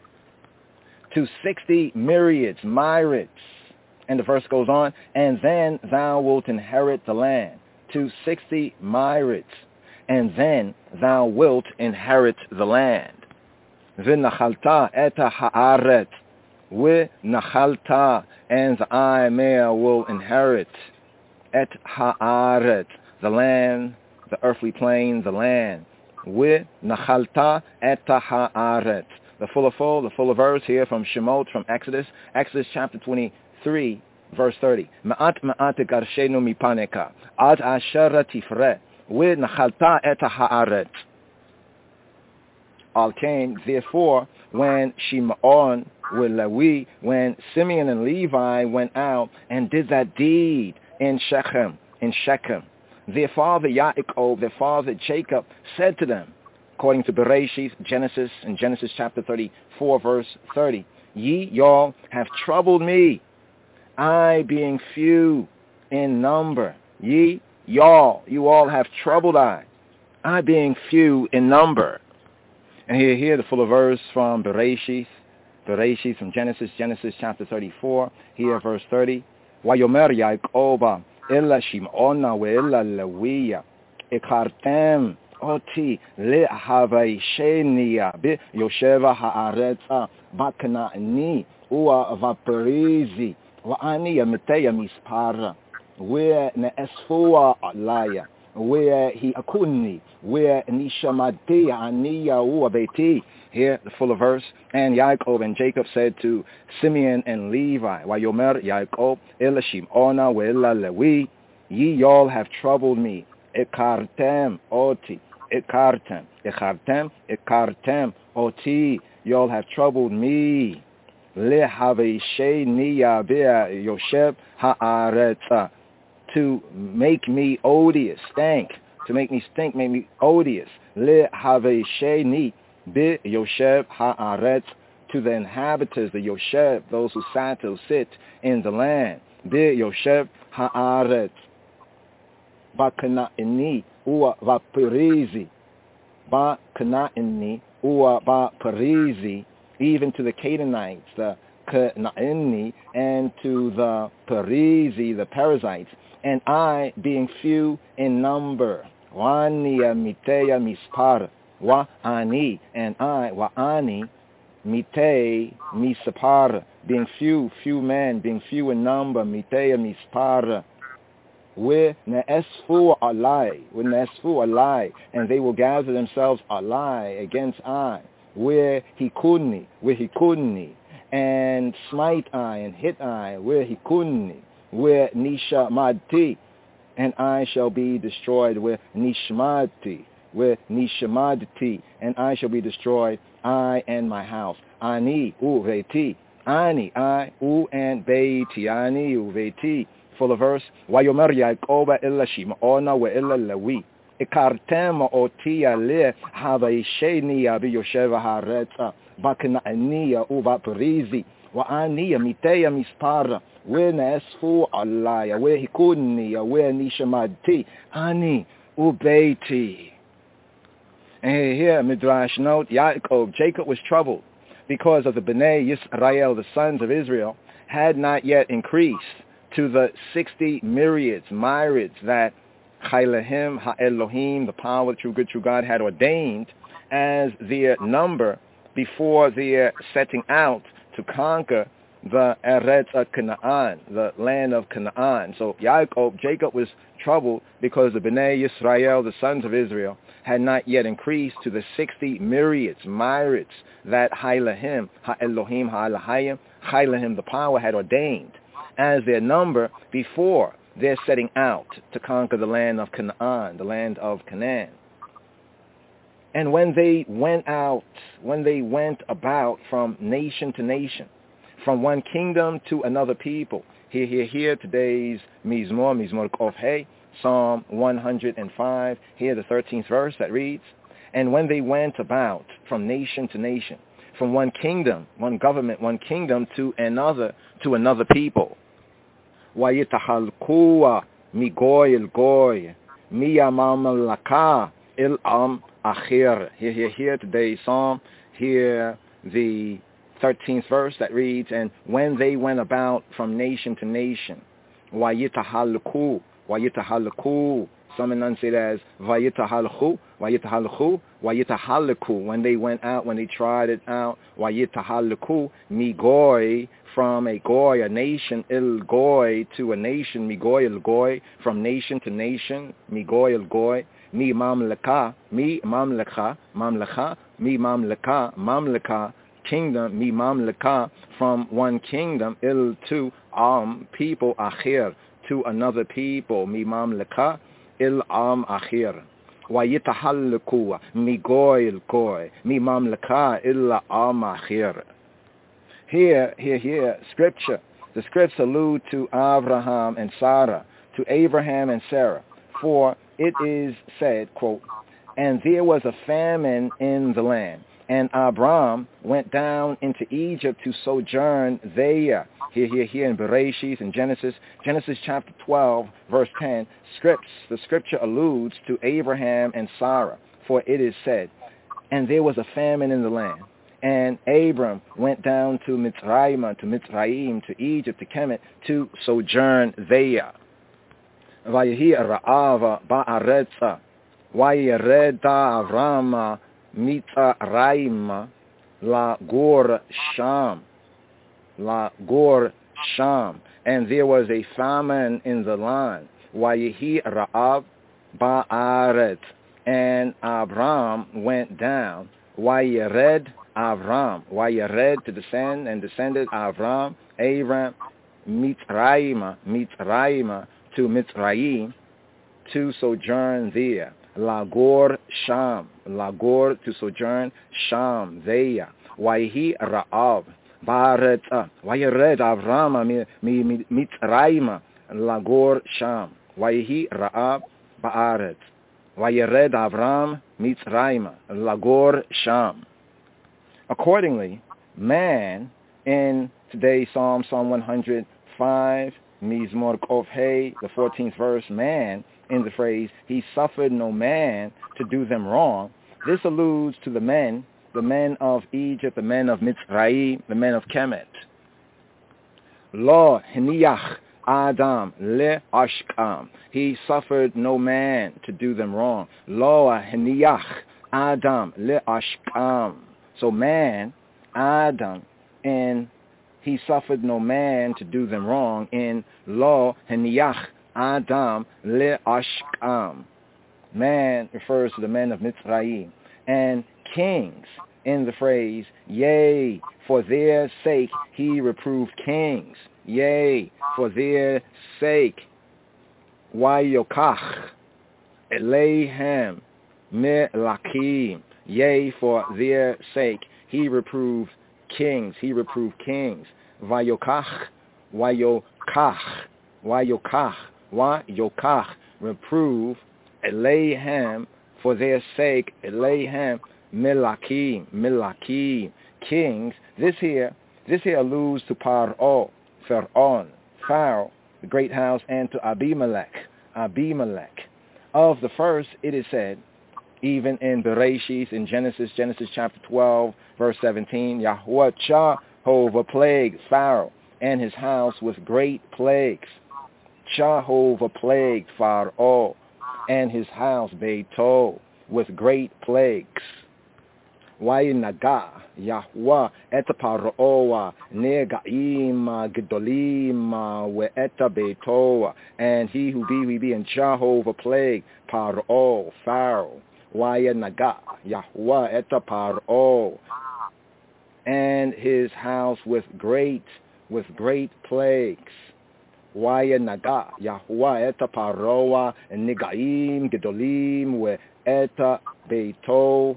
To sixty myriads, myriads. And the verse goes on, and then thou wilt inherit the land. To sixty myriads, and then thou wilt inherit the land. V'nachalta eta ha'aret. With Nachalta, and the Aimea will inherit et ha'aret, the land, the earthly plane, the land. With Nachalta et ha'aret. The fuller full, the fuller verse here from Shemot, from Exodus, Exodus chapter twenty-three, verse thirty. Ma'at ma'at garshenu mipaneka, ad asher tifre, with Nachalta et ha'aret. Al-Kain, therefore, when Shimon with Lewi, when Simeon and Levi went out and did that deed in Shechem, in Shechem, their father Yaakov, their father Jacob, said to them, according to Bereshith, Genesis, in Genesis chapter thirty-four, verse thirty, ye, y'all, have troubled me, I being few in number. Ye, y'all, you all have troubled I, I being few in number. And here, here, the fuller verse from Bereshith, Bereshith from Genesis, Genesis chapter thirty-four, here verse thirty. Vayomer Yaakov ella Shimona ve'ella Lewiya ekartem oti lehavayshenia be Yosheva haaretza bakna'ni ua vaporizi wa'ani yameteya mispara where ne'esfua alaya where he akuni, where nishamati aniya uabeti. Here, the fuller verse. And Yaakov and Jacob said to Simeon and Levi, Vayomer Yaakov ela Shimona ve'ela Lewi, ye y'all have troubled me. Ekartem oti, ekartem, ekartem, ekartem oti, y'all have troubled me. Lehavesheniya be'a Yoshev ha'aretza, to make me odious, stank, to make me stink, make me odious. Lehavesheni be Yoshev ha'aretz, to the inhabitants, the Yoshev, those who sat or sit in the land. Be Yoshev ha'aretz, bakna'ini ua vaperizi, bakna'ini ua vaperizi, even to the Canaanites, the Kna'ini, and to the Perizi, the Perizzites, and I being few in number. Waniya miteya mispar, wa ani, and I, wa ani, mitei mispar, being few, few men, being few in number, miteya mispar. We ne'esfu alai, we ne'esfu alai, and they will gather themselves alai against I. Where he couldn't, where he couldn't, and smite I and hit I, where he couldn't, where nishamati, and I shall be destroyed, where nishmati, where nishamadti, and I shall be destroyed, I and my house. Ani u veti, ani I u and beiti, ani u veti. Full of verse. Vayomer Yaakov ella Shimona wa ella Lewi. Ekartem otia le havayshenia bi Yosheva haretza bakna'aniya uva perizi وأني ميتي مسبار ونسفو علي وهكوني ونشمدتي أني ubeiti. And here, Midrash note, Yaakov, Jacob was troubled because of the Bnei Yisrael, the sons of Israel, had not yet increased to the sixty myriads, myriads that Chaylahim Ha-Elohim, the power of the true good, true God, had ordained as their number before their setting out to conquer the Eretz of Canaan, the land of Canaan. So Yaakov, Jacob was troubled because the Bnei Yisrael, the sons of Israel, had not yet increased to the sixty myriads, myriads that Chaylahim, Ha-Elohim, Ha-Elohim, Chaylahim, the power, had ordained as their number before their setting out to conquer the land of Canaan, the land of Canaan. And when they went out, when they went about from nation to nation, from one kingdom to another people, here, here, here, today's Mizmor, Mizmor Kof Hey, Psalm one hundred five, here the thirteenth verse that reads, and when they went about from nation to nation, from one kingdom, one government, one kingdom to another, to another people, وَيِتَحَلْقُوا مِغُوي الْغُوي مِيَمَامَ لَكَا إِلْأَمْ أَخِيرٍ. Here, here, here, today's psalm, here the thirteenth verse that reads, and when they went about from nation to nation, وَيِتَحَلْقُوا, وَيِتَحَلْقُوا, some enunciate as وَيِتَحَلْقُوا, وَيِتَحَلْقُوا, وَيِتَحَلْقُوا, when they went out, when they tried it out, وَيِتَحَلْقُوا مِغُوي, from a goy, a nation, il goy, to a nation, mi goy il goy, from nation to nation, mi goy il goy, mi mamlaka, mi mamlaka, mamlaka, mi mamlaka, mamlaka, kingdom, mi mamlaka, from one kingdom, il to um people, akhir, to another people, mi mamlaka, il am akhir. وَيِتَحَلَّقُوا مِغُوي الْغُوي مِي مَمْلَكَةٍ إِلَّا أَمْ أَخِيرٍ. Here, here, here, scripture. The scripts allude to Abraham and Sarah, to Abraham and Sarah. For it is said, quote, and there was a famine in the land, and Abram went down into Egypt to sojourn there. Here, here, here in Bereshit, in Genesis, Genesis chapter twelve, verse ten, scripts, the scripture alludes to Abraham and Sarah. For it is said, and there was a famine in the land, and Abram went down to Mitzrayim, to Mitzrayim, to Egypt, to Kemet, to sojourn there. Vayehi ra'ava ba'aretza, vayereda Avrama Mitzrayim la Gor Sham, la Gor Sham, and there was a famine in the land. Vayehi ra'av ba'aret, and Abram went down. Vayered Avram, Vayered, to descend, and descended Avram, Abram, Mitzrayim, Mitzrayim, to Mitzrayim, to sojourn there. Lagor Sham, Lagor, to sojourn Sham, there. Vayehi Ra'av, Ba'aret, Vayered Avram, Mitzrayim, Lagor Sham, Vayehi Ra'av, Ba'aret. Vayered Avram, Mitzrayim, Lagor Sham. Accordingly, man, in today's Psalm, Psalm one hundred five, Mizmor Kof Hey, the fourteenth verse, man, in the phrase, he suffered no man to do them wrong. This alludes to the men, the men of Egypt, the men of Mitzrayim, the men of Kemet. Lo heniach Adam le ashkam. He suffered no man to do them wrong. Lo heniach Adam le ashkam. So man, Adam, and he suffered no man to do them wrong in Lo heniach Adam le ashkam. Man refers to the men of Mitzrayim. And kings, in the phrase, yea, for their sake he reproved kings. Yea, for their sake, Wayokach, Eleihem, Melakim. Yea, for their sake, he reproved kings. He reproved kings. Vayokach, Wayokach, Wayokach, Wayokach, reprove, Eleihem, for their sake, Eleihem, Melakim, Melakim, kings. This here, This here alludes to Paro, Pharaoh, Pharaoh, the great house, and to Abimelech, Abimelech. Of the first, it is said, even in Bereshit, in Genesis, Genesis chapter twelve, verse seventeen, Yahweh Jehovah plagued Pharaoh and his house with great plagues. Jehovah plagued Pharaoh and his house Beito with great plagues. Wainaga Yahweh et Paroa Negaim Gedolim we eta Beito, and he who be we be in Jehovah plagued Paro, Pharaoh. Wainaga Yahweh et Paro and his house with great with great plagues. Wainaga Yahweh et Paroa Negaim Gedolim we eta Beito,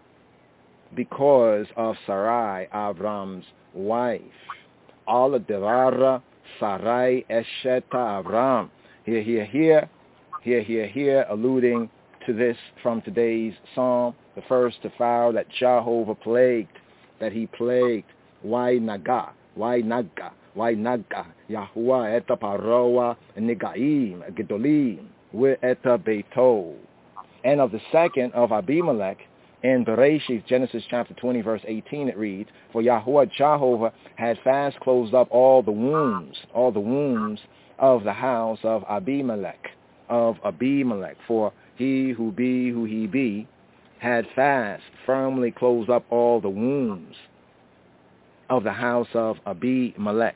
because of Sarai, Avram's wife. Al Devara Sarai Esheta Avram. Here, here, here, here, here, here, alluding to this from today's psalm, the first to Pharaoh that Jehovah plagued, that he plagued. Why Naga, why Naga, why Naga, Yahuwah eta Paroa Negaim Gedolim we eta Beito. And of the second of Abimelech, in Bereshit, Genesis chapter twenty, verse eighteen, it reads, for Yahuwah Jehovah had fast closed up all the wombs, all the wombs of the house of Abimelech, of Abimelech. For he who be, who he be, had fast firmly closed up all the wombs of the house of Abimelech.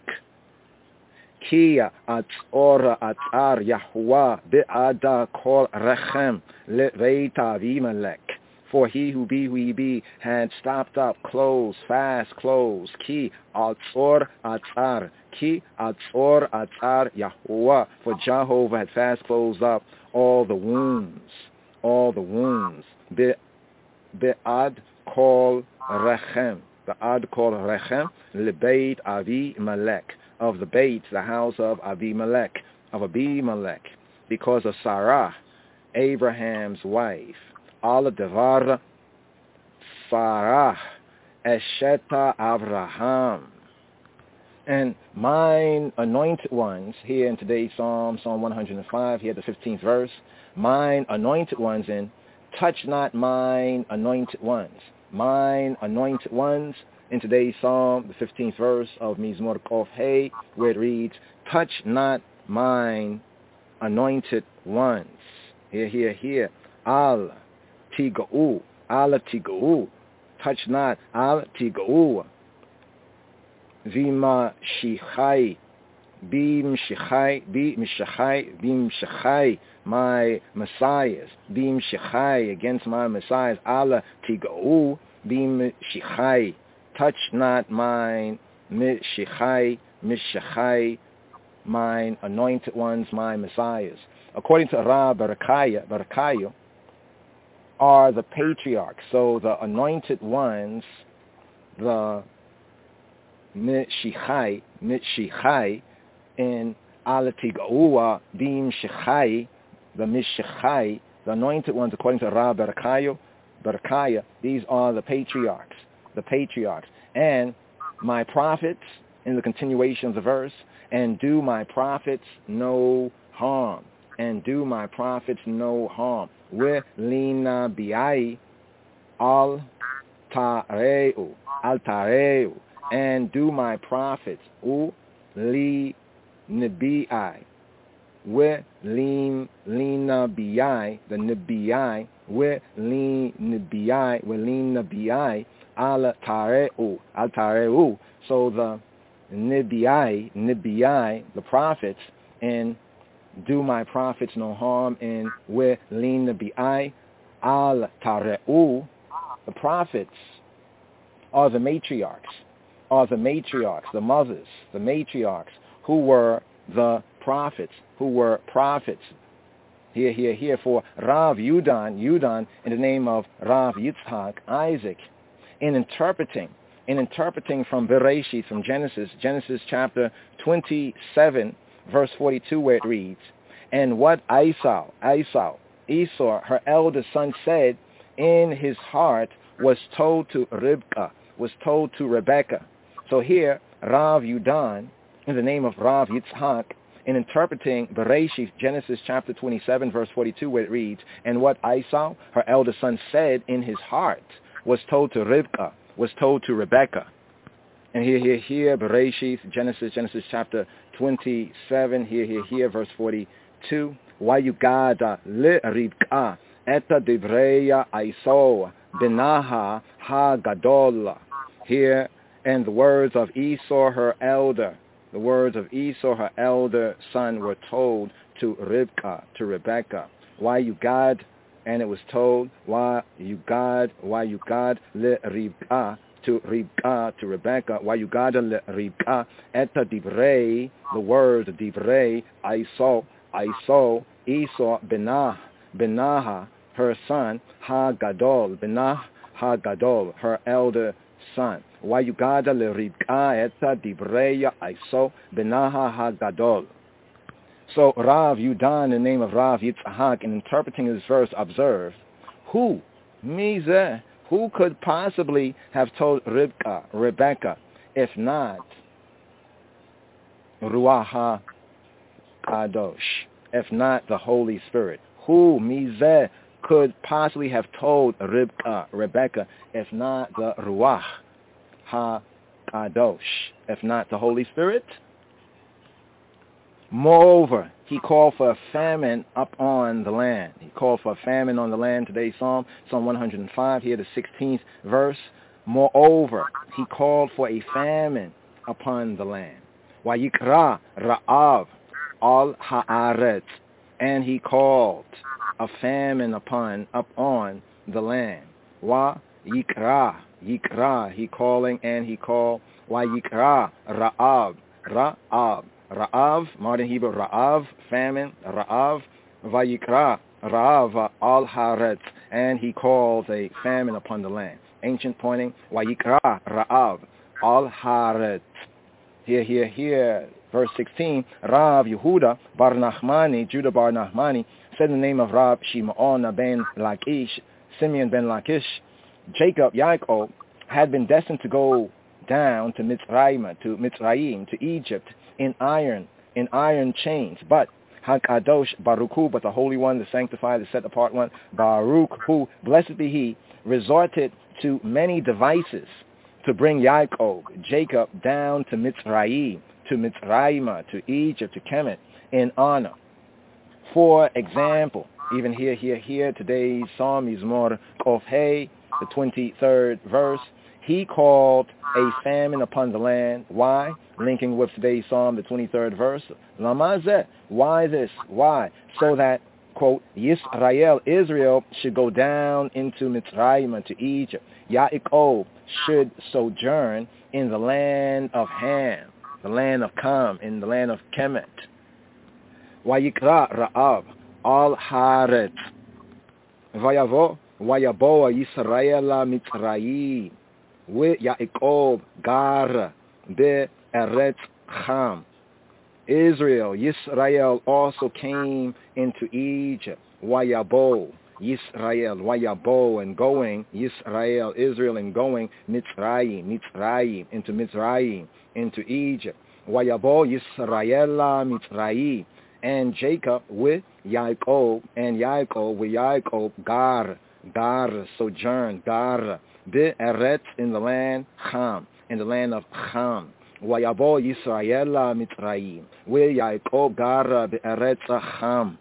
Kia atzora atzar Yahuwah be'ada kol rechem le'veita Abimelech. For he who be, who he be, had stopped up, closed, fast, closed. Ki atzor atzar. Ki atzor atzar Yahuwah. For Jehovah had fast closed up all the wombs, all the wombs. Be, be'ad kol rechem. Be'ad kol rechem lebeit Abimelech. Of the Beit, the house of Abimelech, of Abimelech. Because of Sarah, Abraham's wife. Al Devar Sarah Esheta Avraham. And mine anointed ones, here in today's Psalm, Psalm one hundred five, here the fifteenth verse, mine anointed ones, and touch not mine anointed ones. Mine anointed ones, in today's Psalm, the fifteenth verse of Mizmor Kof Hey, where it reads, touch not mine anointed ones. Here, here, here. Al Tiga'u, Al Tiga'u, touch not Al Tiga'u. Vima Shichai, Bim Shichai, Bim Shichai, Bim Shichai, my Messiahs, Bim Shichai, against my Messiahs, Al Tiga'u, Bim Shichai, touch not mine Mishichai, Mishichai, mine anointed ones, my Messiahs. According to Ra Barakaya, Barakayu, are the patriarchs. So the anointed ones, the Mishichai, Mishichai, in Alatigua, Bim Shichai, the Mishichai, the anointed ones, according to Ra Barakayu, Barakaya, these are the patriarchs, the patriarchs. And my prophets, in the continuation of the verse, and do my prophets no harm. And do my prophets no harm. Welina biai al tareu, al tareu, and do my prophets u li nabiai, we lin lina biai, the nabiai, we lin nabiai, we lin nabiai al tareu, al tareu. So the nabiai, nabiai, the prophets, and do my prophets no harm, in we lin nabiai al tareu. The prophets are the matriarchs, are the matriarchs, the mothers, the matriarchs, who were the prophets, who were prophets. Here, here, here, for Rav Yudan, Yudan, in the name of Rav Yitzhak, Isaac, in interpreting, in interpreting from Bereshit, from Genesis, Genesis chapter twenty-seven, verse forty-two, where it reads, and what Esau, Esau, Esau, her eldest son, said in his heart was told to Ribkah, was told to Rebekah. So here, Rav Yudan, in the name of Rav Yitzhak, in interpreting Bereshith, Genesis chapter twenty-seven, verse forty-two, where it reads, and what Esau, her elder son, said in his heart was told to Rivkah, was told to Rebekah. And here, here, here, Bereshith, Genesis, Genesis chapter twenty-seven, here, here, here, verse forty-two, Wayugada li Rivkah eta divreya Esau benaha ha gadol. Here, and the words of Esau, her elder, the words of Esau, her elder son, were told to Rivkah, to Rebekah. Why you God? And it was told, why you God, why you God, le Rivkah, to Rivkah, to Rebekah, why you God, le Rivkah, eta divrei, the words divrei, Esau, Esau, Esau, benah, benaha, her son, ha gadol, benah, ha gadol, her elder son. Why you God, le Rivkah, eta divrei, Esau, benaha, ha gadol. So Rav Yudan, in the name of Rav Yitzhak, in interpreting this verse, observed, who, Mizeh, who could possibly have told Rivkah, Rebekah, if not Ruach HaKadosh, if not the Holy Spirit? Who, Mizeh, could possibly have told Rivkah, Rebekah, if not the Ruach HaKadosh, if not the Holy Spirit? Moreover, he called for a famine up on the land. He called for a famine on the land. Today's Psalm, Psalm one hundred five, here the sixteenth verse. Moreover, he called for a famine upon the land. Wayikra Ra'av al ha'aretz. And he called a famine upon, up on the land. Wa yikra, yikra, he calling and he called. Wayikra Ra'av, Ra'av. Ra'av, modern Hebrew, Ra'av, famine, Ra'av, Vayikra, Ra'av, al haaretz, and he calls a famine upon the land. Ancient pointing, Vayikra, Ra'av, al haaretz. Here, here, here, verse sixteen, Rav Yehuda bar Nachmani, Judah bar Nachmani, said in the name of Rav Shimon ben Lakish, Simeon ben Lakish, Jacob, Yaakov, had been destined to go down to Mitzrayim, to Mitzrayim, to Egypt, in iron, in iron chains. But HaKadosh Baruch Hu, but the Holy One, the Sanctified, the Set Apart One, Baruch Hu, blessed be He, resorted to many devices to bring Yaakov, Jacob, down to Mitzrayim, to Mitzrayim, to Egypt, to Kemet, in honor. For example, even here, here, here, today's Psalm is more Kofhei, the twenty-third verse. He called a famine upon the land. Why? Linking with today's Psalm, the twenty-third verse. Lamazeh. Why this? Why? So that, quote, Yisrael, Israel, should go down into Mitzrayim, to Egypt. Yaakov should sojourn in the land of Ham, the land of Kam, in the land of Kemet. Wayikra Ra'av al haaretz. Vayavo, Wayaboa Yisrael Mitzrayim. With Yaakov gar be Eretz Cham. Israel, Yisrael also came into Egypt. Wayabo, Yisrael, Wayabo, and going, Yisrael, Israel, and going, Mitzrayim, Mitzrayim, into Mitzrayim, into Egypt. Wayabo, Yisrael, Mitzrayim, and Jacob with Yaakov, and Yaakov with Yaakov gar, gar, sojourn, gar, be Eretz, in the land Cham, in the land of Cham. Wayabo Yisrael Mitzrayim, where Yaakov gar be Eretz Cham.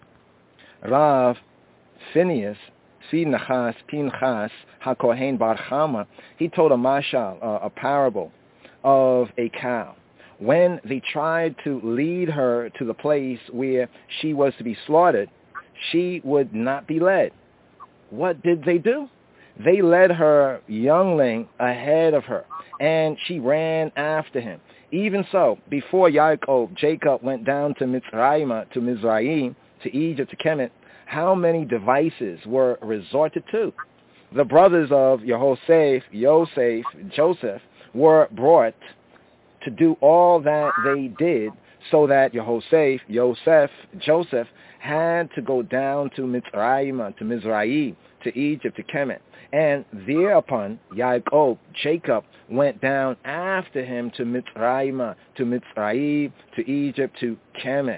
Rav Phineas, Pinchas, Pinchas HaKohen Bar Chama, he told a mashal, uh, a parable of a cow. When they tried to lead her to the place where she was to be slaughtered, she would not be led. What did they do? They led her youngling ahead of her, and she ran after him. Even so, before Yaakov, Jacob went down to Mitzrayim, to Mizraim, to Egypt, to Kemet, how many devices were resorted to? The brothers of Yehoseph, Yosef, Joseph, were brought to do all that they did so that Yehoseph, Yosef, Joseph, had to go down to Mitzrayim, to Mizraim, to Egypt, to Kemet. And thereupon, Yaakov, Jacob, went down after him to Mitzrayim, to Mitzrayim, to Egypt, to Kemet.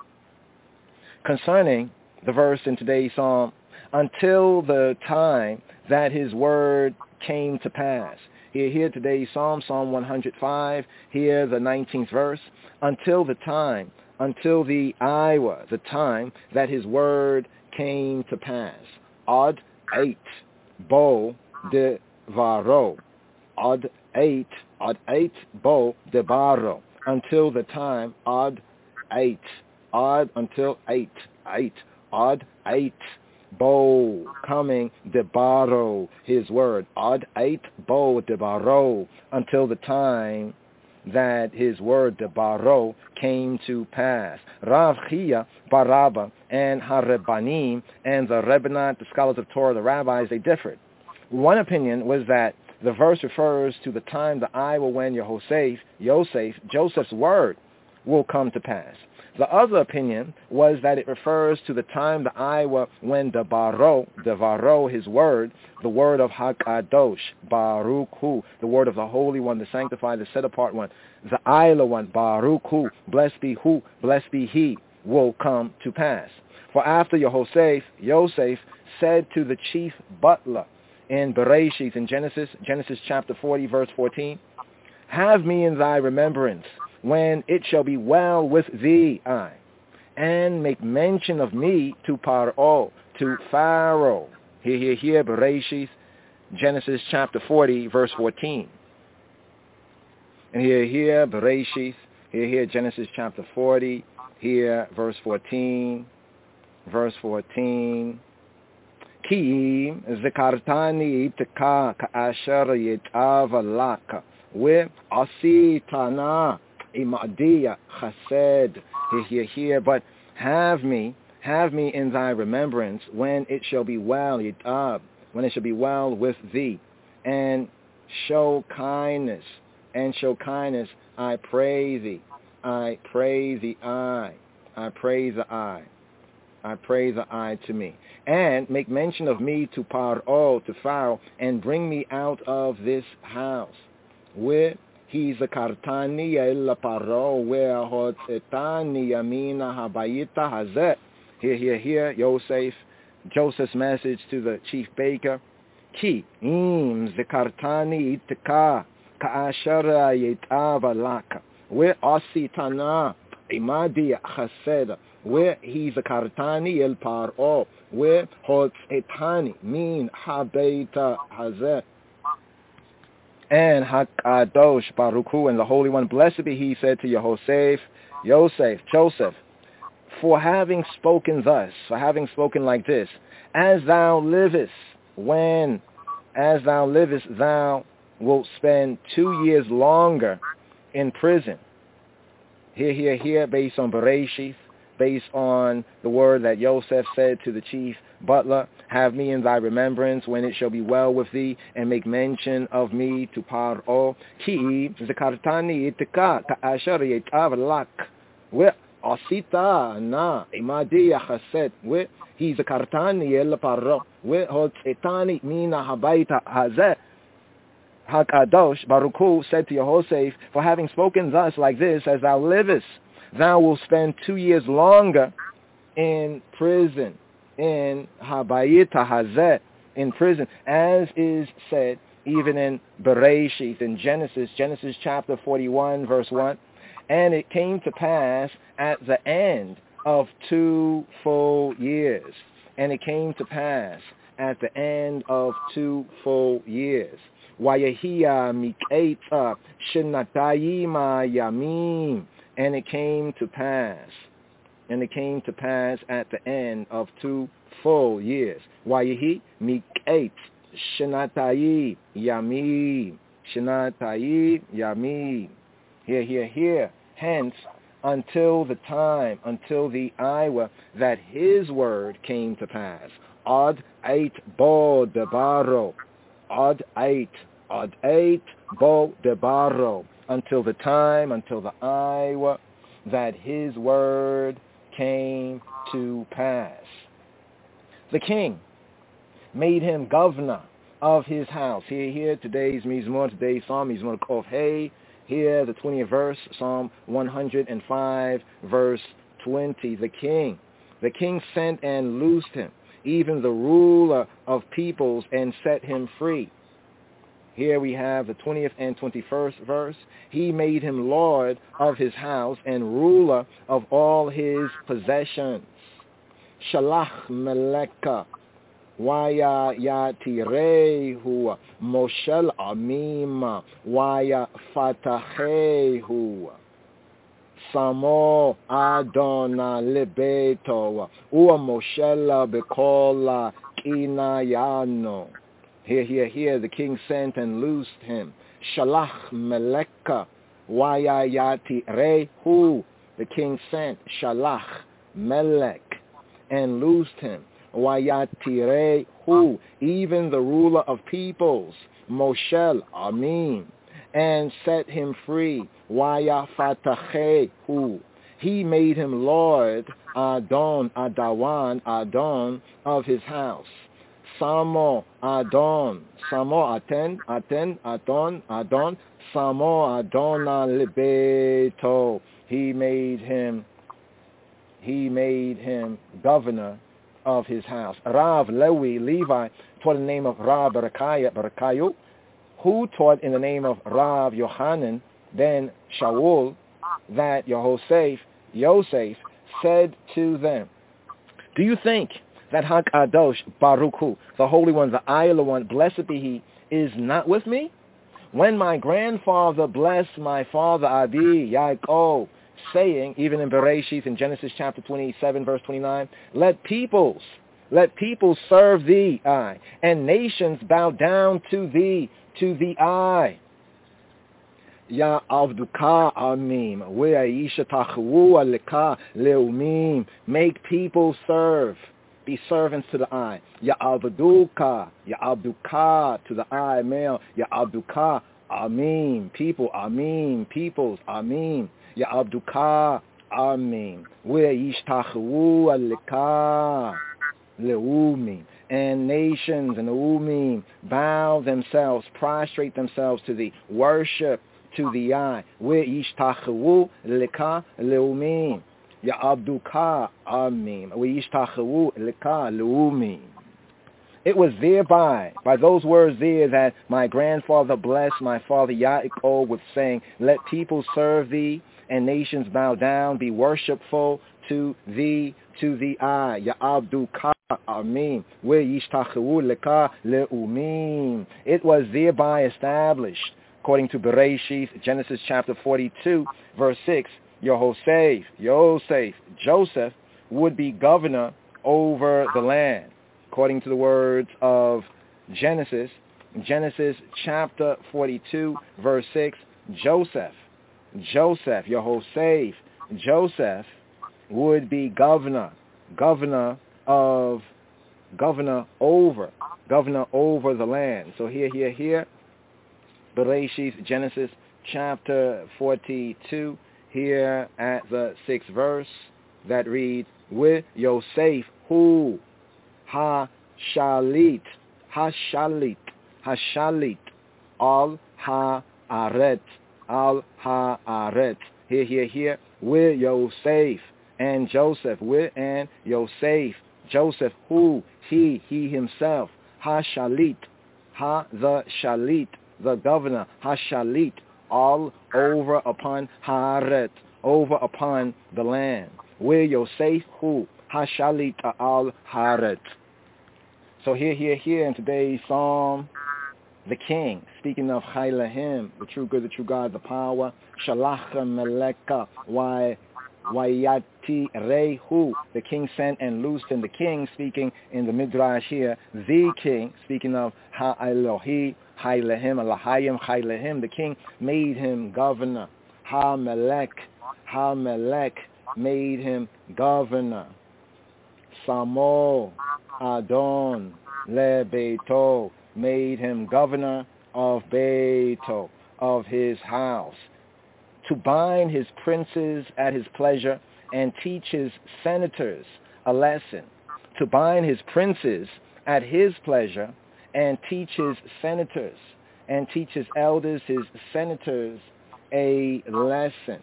Concerning the verse in today's psalm, until the time that his word came to pass. Here, here today's psalm, Psalm one hundred five, here the nineteenth verse, until the time, until the hour, the time that his word came to pass. Ad eight, bo de varo. Ad eight, ad eight, bo de baro. Until the time, ad eight, ad until eight, eight, ad eight. Bo, coming, debaro, his word. Ad eight, bo, debaro, until the time that his word, debaro, came to pass. Rav Chia, Baraba, and Harebanim, and the Rebbanat, the scholars of Torah, the rabbis, they differed. One opinion was that the verse refers to the time, the hour when Yehoseph, Yosef, Joseph's word will come to pass. The other opinion was that it refers to the time, the hour, when the Baro, the Varo, his word, the word of Hakadosh, Baruch Hu, the word of the Holy One, the Sanctified, the Set-Apart One, the Isla One, Baruch Hu, blessed be Hu, blessed be He, will come to pass. For after Yehoseph, Yosef said to the chief butler in Bereshith, in Genesis, Genesis chapter forty, verse fourteen, have me in thy remembrance, when it shall be well with thee, I, and make mention of me to Paro, to Pharaoh. Here, here, here, Bereshith, Genesis chapter forty, verse fourteen. And here, here, Bereshith, here, here, Genesis chapter forty, here, verse fourteen, verse fourteen. Ki zekartani itaka ka'asher yitav laka, we asitana Imadia chesed, here, here, here, but have me, have me in thy remembrance when it shall be well, yitab, when it shall be well with thee, and show kindness, and show kindness, I pray thee, I pray thee, I, I pray the I, I pray the I to me, and make mention of me to Paro, to Pharaoh, and bring me out of this house, with He's a kartani el paro where hotetani yamina habayita hazet. Here, here, here, Yosef, Joseph's message to the chief baker. Ki im zekartani itka kaashara yetava laka. Where asitana imadi chaseda. Where he's a kartani el paro. Where hotetani min habayita hazet. And Hakadosh Baruch Hu, and the Holy One, blessed be He, said to Yehoseph, Yosef, Joseph, for having spoken thus, for having spoken like this, as thou livest, when, as thou livest, thou wilt spend two years longer in prison. Here, here, here, based on Bereshith, based on the word that Yosef said to the chief butler, have me in thy remembrance when it shall be well with thee, and make mention of me to Paro. Ki zekartani itika ka'asher yetav lak. We asita na imadi chesed. We he zekartani el Paro. We hotetani mina habayta hazeh. Hakadosh Baruch Hu said to Yehoseph, for having spoken thus like this, as thou livest, thou wilt spend two years longer in prison. In Habayita Hazet, in prison, as is said even in Bereshith, in Genesis, Genesis chapter forty-one, verse one. And it came to pass at the end of two full years. And it came to pass at the end of two full years. Wayahia miketa shenatayima yamim. And it came to pass. And it came to pass at the end of two full years. Wayehi mik'et shenatayi yamim. Shenatayi yamim. Here, here, here. Hence, until the time, until the hour that his word came to pass. Ad eight bo debaro. Ad eight. Ad eight bo debaro. Until the time, until the hour that his word came to pass. The king made him governor of his house. Here, here, today's Mizmor, today's Psalm, Mizmor Kof Hey. Here, the twentieth verse, Psalm one hundred five, verse twenty. The king, the king sent and loosed him, even the ruler of peoples, and set him free. Here we have the twentieth and twenty-first verse. He made him lord of his house and ruler of all his possessions. Shalach meleka waya yatirehu moshel amim waya fatahehu samo adona lebeto ua moshela bekola kinayano. Here, here, here, the king sent and loosed him. Shalach meleka wayayati rehu. The king sent Shalach melek and loosed him. Wayati rehu. Even the ruler of peoples, Moshel Amin, and set him free. Wayafatahehu. He made him Lord Adon, Adawan, Adon of his house. Samo Adon, Samo Aten, Aten, Adon, Adon, Samo Adona Libeto. He made him, he made him governor of his house. Rav Lewi, Levi, taught in the name of Rav Berechiah, Berechiah, who taught in the name of Rav Yochanan, then Shaul, that Yehoseph, Yosef, said to them, do you think that HaKadosh Baruch Hu, the Holy One, the Ayla One, blessed be He, is not with me? When my grandfather blessed my father Abi, Yaakov, saying, even in Bereshith, in Genesis chapter twenty-seven, verse twenty-nine, let peoples, let peoples serve thee, I, and nations bow down to thee, to thee, I. Ya Avduka Amim, Weaisha Tachu Aleka Leumim, make people serve. Be servants to the eye. Ya Abduka, Ya Abduka to the eye, male. Ya Abduka, Amin, people, Amin, peoples, Amin. Ya Abduka, Amin. Where Yishtachu Aleka Leumim. And nations and Umim bow themselves, prostrate themselves to thee, worship to the eye. Where Yishtachu Leka Leumim. Ya Abduka Amim. Wishtachu Leka Leumim. It was thereby, by those words there, that my grandfather blessed my father Yaakov with saying, let people serve thee, and nations bow down, be worshipful to thee, to the eye. Ya Abduka Amim. Where Yishtachu Leka Leumim. It was thereby established, according to Bereshith, Genesis chapter forty-two, verse six, Yehoseph, Yosef, Joseph would be governor over the land. According to the words of Genesis, Genesis chapter forty-two, verse six, Joseph, Joseph, Yehoseph, Joseph would be governor, governor of, governor over, governor over the land. So here, here, here, Bereshith, Genesis chapter forty-two, here at the sixth verse, that reads, with Yosef hu ha-shalit, ha-shalit, ha-shalit, al ha-aret, al ha-aret. Here, here, here, with Yosef and Joseph, with and Yosef, Joseph, who, he, he himself, ha-shalit, ha, the shalit, the governor, ha-shalit, all over upon Haaret, over upon the land. Where Yosef hu hashalit al Haaret. So here, here, here in today's psalm, the king, speaking of Chaylahim, the true good, the true God, the power, Shalach meleka wayati rehu, the king sent and loosed him. The king, speaking in the Midrash here, the king, speaking of Ha-Elohi, Chaylahim, Alahayim, Chaylahim, the king made him governor. Ha-Melech, Ha-Melech made him governor. Samo Adon Lebeto made him governor of Beito, of his house. to bind his princes at his pleasure and teach his senators a lesson. To bind his princes at his pleasure and teach his senators and teach his elders, his senators, a lesson.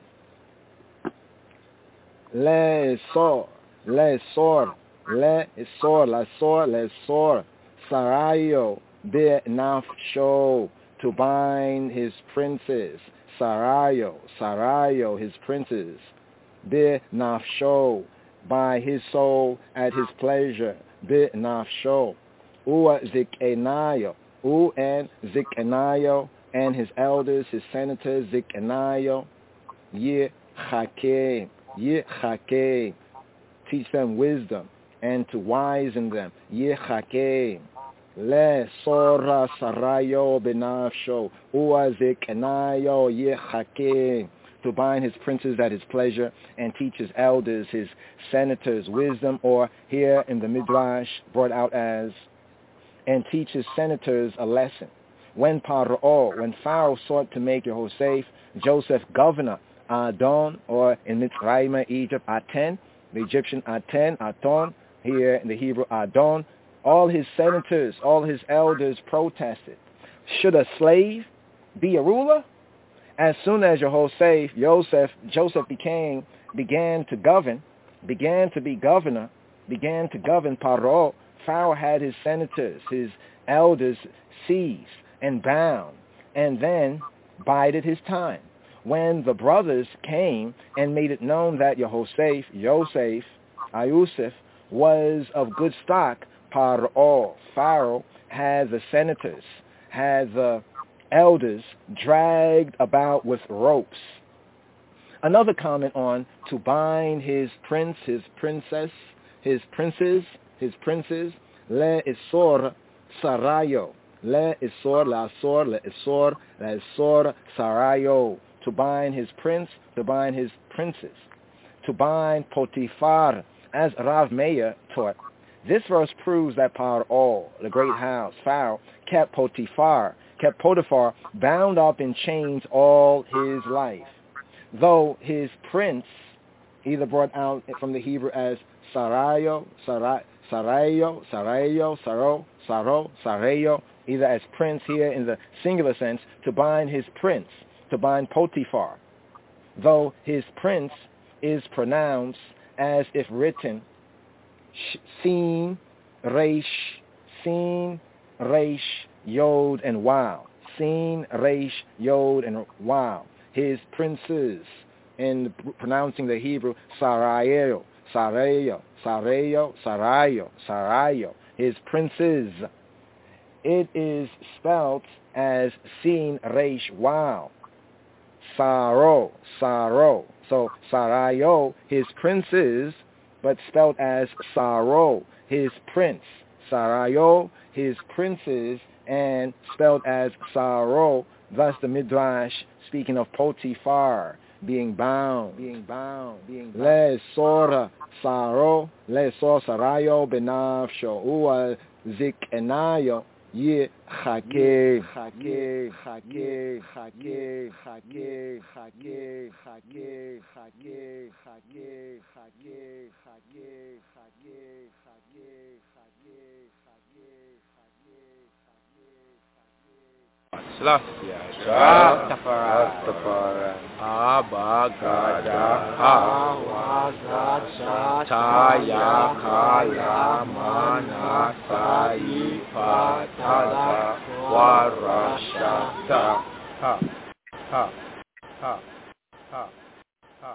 Le sor, le sor, le sor, la sor, le sor, sarayo, be nafsho, to bind his princes. Sarayo, Sarayo, his princes. Be nafsho, by his soul at his pleasure. Be nafsho. Ua zikenayo, u and zikenayo, and his elders, his senators, zikenayo. Ye hakem, ye hakem. Teach them wisdom and to wisen them. Ye hakem. Le sora sarayo benafsho uazikenayo yechake, to bind his princes at his pleasure and teach his elders, his senators, wisdom, or here in the Midrash brought out as, and teach his senators a lesson. When Paro, when Pharaoh sought to make Yosef, Joseph governor, Adon, or in Mitzrayim, Egypt, Aten, the Egyptian Aten, Aton, here in the Hebrew Adon, all his senators, all his elders protested. Should a slave be a ruler? As soon as Joseph, Joseph, Joseph became, began to govern, began to be governor, began to govern Paro, Pharaoh had his senators, his elders seized and bound, and then bided his time. When the brothers came and made it known that Joseph, Joseph, Ayusef, was of good stock, Paro, Pharaoh, had the senators, had the elders dragged about with ropes. Another comment on to bind his prince, his princess, his princes, his princes, le isor sarayo, le isor, la sor, le isor, la isor sarayo, to bind his prince, to bind his princes, to bind Potiphar, as Rav Meir taught. This verse proves that Paro, the great house, Pharaoh, kept Potiphar, kept Potiphar bound up in chains all his life. Though his prince, either brought out from the Hebrew as Sarayo, Saray, Sarayo, Sarayo, Saro, Saro, Sarayo, either as prince here in the singular sense, to bind his prince, to bind Potiphar. Though his prince is pronounced as if written Sin, Resh, Sin, Resh, Yod, and Wow. Sin, Resh, Yod, and Wow. His princes, in pronouncing the Hebrew, Sarayo, Sarayo, Sarayo, Sarayo, Sarayo. His princes. It is spelled as Sin, Resh, Wow. Saro, Saro. So Sarayo, his princes, but spelled as Saro, his prince. Sarayo, his princes, and spelled as Saro. Thus the Midrash, speaking of Potiphar, being bound, being bound, being bound. Le sora Saro, le sor Sarayo benafsho, ua zikenayo, ye chake, chake, chake, chake, chake, chake, chake, chake, chake, chake, Selassie, Rastafari, Abba Gada, Awazat, Taya Kala Mana Sai Patala Warashata. Ha, ha, ha, ha, ha.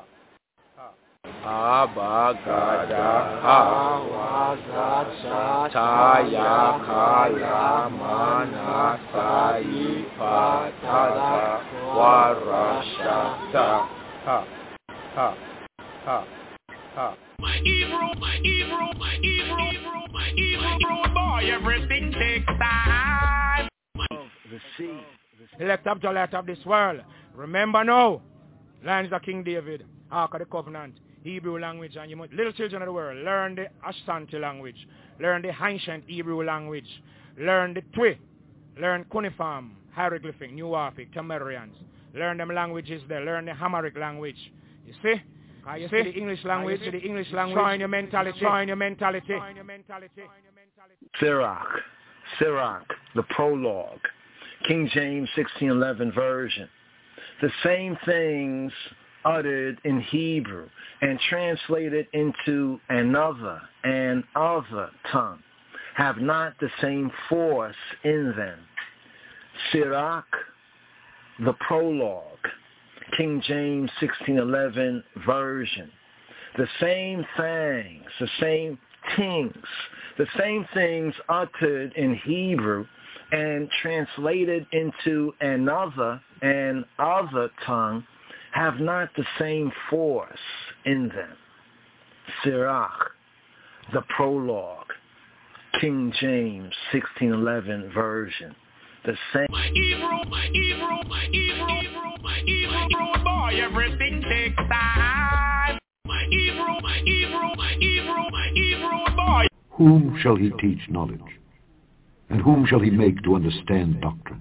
Abba Gada, Awazat, Taya Kala Mana Sai Patala Warashata. Ha, ha, ha, ha. My Hebrew, my Hebrew, my Hebrew, my Hebrew boy, everything takes time. The sea. Elect up to light of this world. Remember now, lines of King David, Ark of the Covenant, Hebrew language, and you must, little children of the world, learn the Ashanti language, learn the ancient Hebrew language, learn the Twi, learn cuneiform, hieroglyphic, New Orphic, Tamarians, Learn them languages there. Learn the Hamaric language. You see? Can you see the English language? The English language. Trying your mentality. Trying your mentality. Sirach. Sirach, the prologue. King James sixteen eleven version. The same things uttered in Hebrew and translated into another and other tongue have not the same force in them. Sirach, the prologue. King James sixteen eleven version. The same things, the same things, the same things uttered in Hebrew and translated into another and other tongue have not the same force in them. Sirach, the prologue. King James sixteen eleven version. The same. My Hebrew, my Hebrew, my Hebrew, my Hebrew boy, everything takes time. My Hebrew, my Hebrew, my Hebrew, my Hebrew boy. Whom shall he teach knowledge? And whom shall he make to understand doctrine?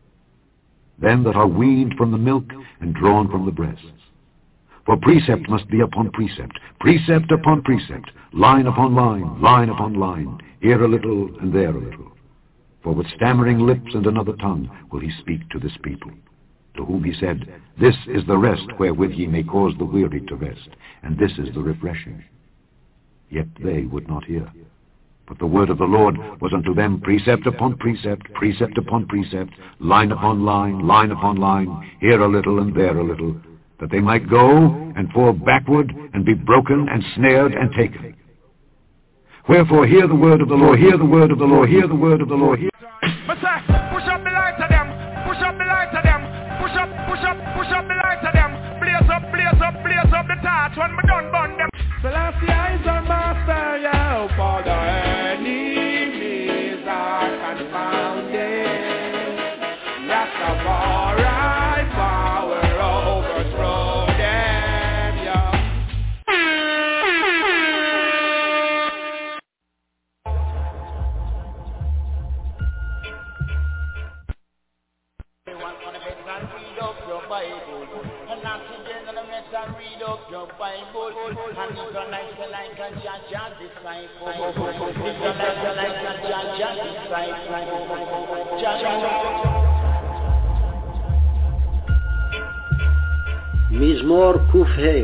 Them that are weaned from the milk and drawn from the breasts. For precept must be upon precept, precept upon precept, line upon line, line upon line, here a little and there a little. For with stammering lips and another tongue will he speak to this people, to whom he said, This is the rest wherewith ye may cause the weary to rest, and this is the refreshing. Yet they would not hear. But the word of the Lord was unto them precept upon precept, precept upon precept, line upon line, line upon line, here a little and there a little, that they might go and fall backward and be broken and snared and taken. Wherefore hear the word of the Lord, hear the word of the Lord, hear the word of the Lord. Hear. But say, push up the light to them, push up the light to them, push up, push up, push up the light to them, blaze up, blaze up, blaze up the torch when we done burn them. Selassie is our master, yeah, for the enemies are confounded. Rastafari power overthrow them, yeah. Read up your Bible, and if you like you like a Jah disciple, if you like you like a Jah disciple. מזמור ק"ה.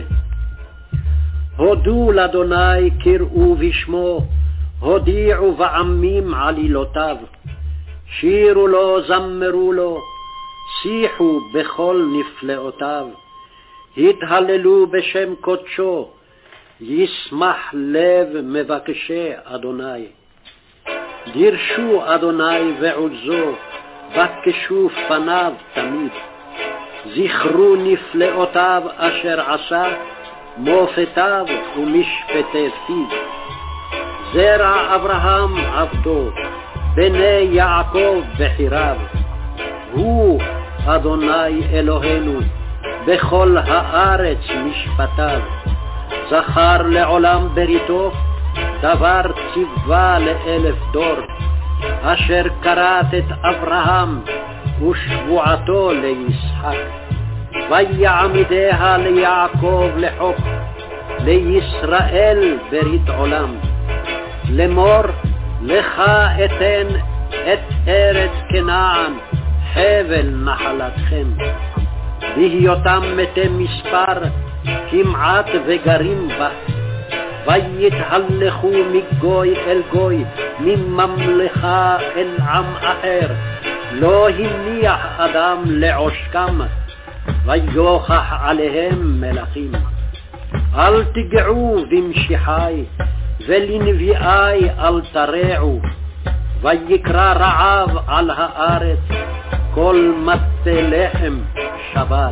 הודו לאדוני קראו בשמו, הודיעו בעמים עלילותיו, שירו לו זמרו לו, שיחו בכל נפלאותיו. התהללו בשם קודשו, ישמח לב מבקשי אדוני. דירשו אדוני ועוזו, בקשו פניו תמיד. זכרו נפלאותיו אשר עשה, מופתיו ומשפטי פיו. זרע אברהם עבדו, בני יעקב בחיריו. הוא אדוני אלוהינו, בכל הארץ משפטיו. זכר לעולם בריתו, דבר ציווה לאלף דור. אשר כרת את אברהם ושבועתו לישחק. ויעמידיה ליעקב לחוק, לישראל ברית עולם. לאמור, לך אתן את ארץ כנען, חבל נחלתכם. בהיותם מתי מספר, כמעט וגרים בה. ויתהלכו מגוי אל גוי, מממלכה אל עם אחר. לא הניח אדם לעושקם, ויוכח עליהם מלכים. אל תגעו במשיחי, ולנביאי אל תרעו. ויקרא רעב על הארץ, כל מטה לחם שבר.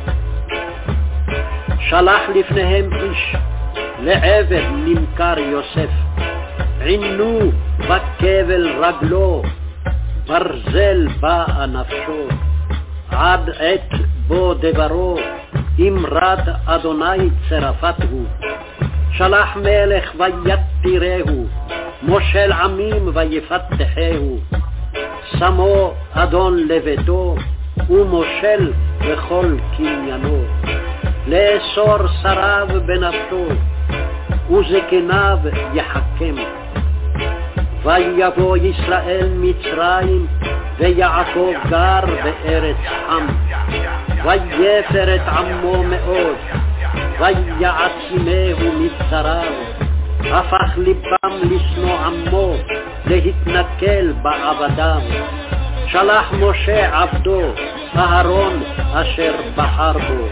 שלח לפניהם איש, לעבד נמכר יוסף. עינו בכבל רגלו, ברזל באה נפשו. עד עת בו דברו, אמרת אדוני צרפת הוא. שלח מלך ויתירהו, מושל עמים ויפתחהו. שמו אדון לביתו, ומושל בכל קניינו, לאסור שריו בנפשו, וזקניו יחכם. ויבוא ישראל מצרים, ויעקב גר בארץ עם. ויפר את עמו מאוד, ויעצימהו מצריו. הפך ליבם לשנוא עמו, להתנכל בעבדיו. שלח משה עבדו, אהרון אשר בחר בו.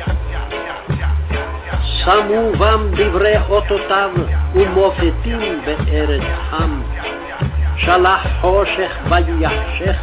שמו בם דברי אותותיו ומופתים בארץ עם. שלח חושך ויחשך,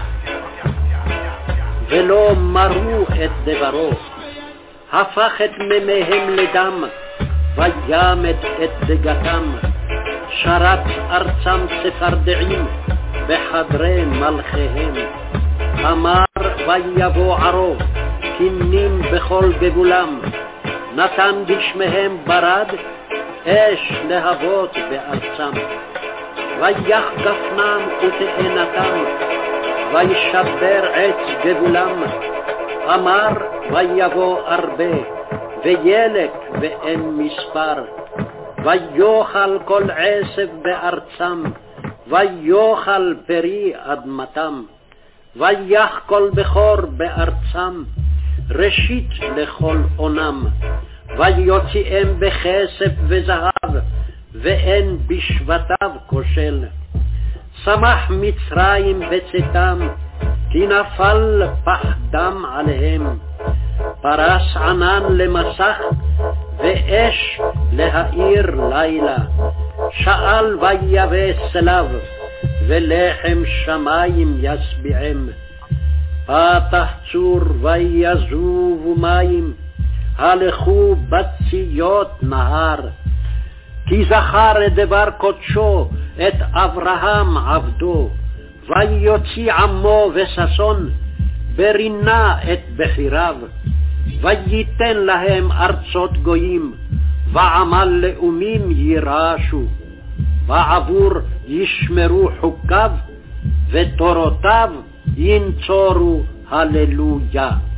ולא מרו את דברו. הפך את מימיהם לדם, וימד את דגתם. שרת ארצם צפרדעים בחדרי מלכיהם. אמר ויבוא ערו, כנים בכל גבולם. נתן גשמיהם ברד, אש להבות בארצם. ויח גפנם ותאנתם, וישבר עץ גבולם. אמר ויבוא הרבה, וילק ואין מספר. ויאכל כל עשב בארצם, ויאכל פרי אדמתם. ויח כל בכור בארצם, ראשית לכל עונם. ויוציאם בכסף וזהב, ואין בשבטיו כושל. שמח מצרים בצאתם, כי נפל פחדם עליהם. פרס ענן למסך, ואש להאיר לילה. שאל ויבא סלב, ולחם שמים ישביעם. פתח צור ויזובו מים, הלכו בציות נהר. כי זכר את דבר קודשו, את אברהם עבדו. ויוציא עמו וששון, ברינה את בחיריו. וייתן להם ארצות גויים, ועמל לאומים יירשו. ועבור ישמרו חוקיו, ותורותיו ינצורו. הללויה.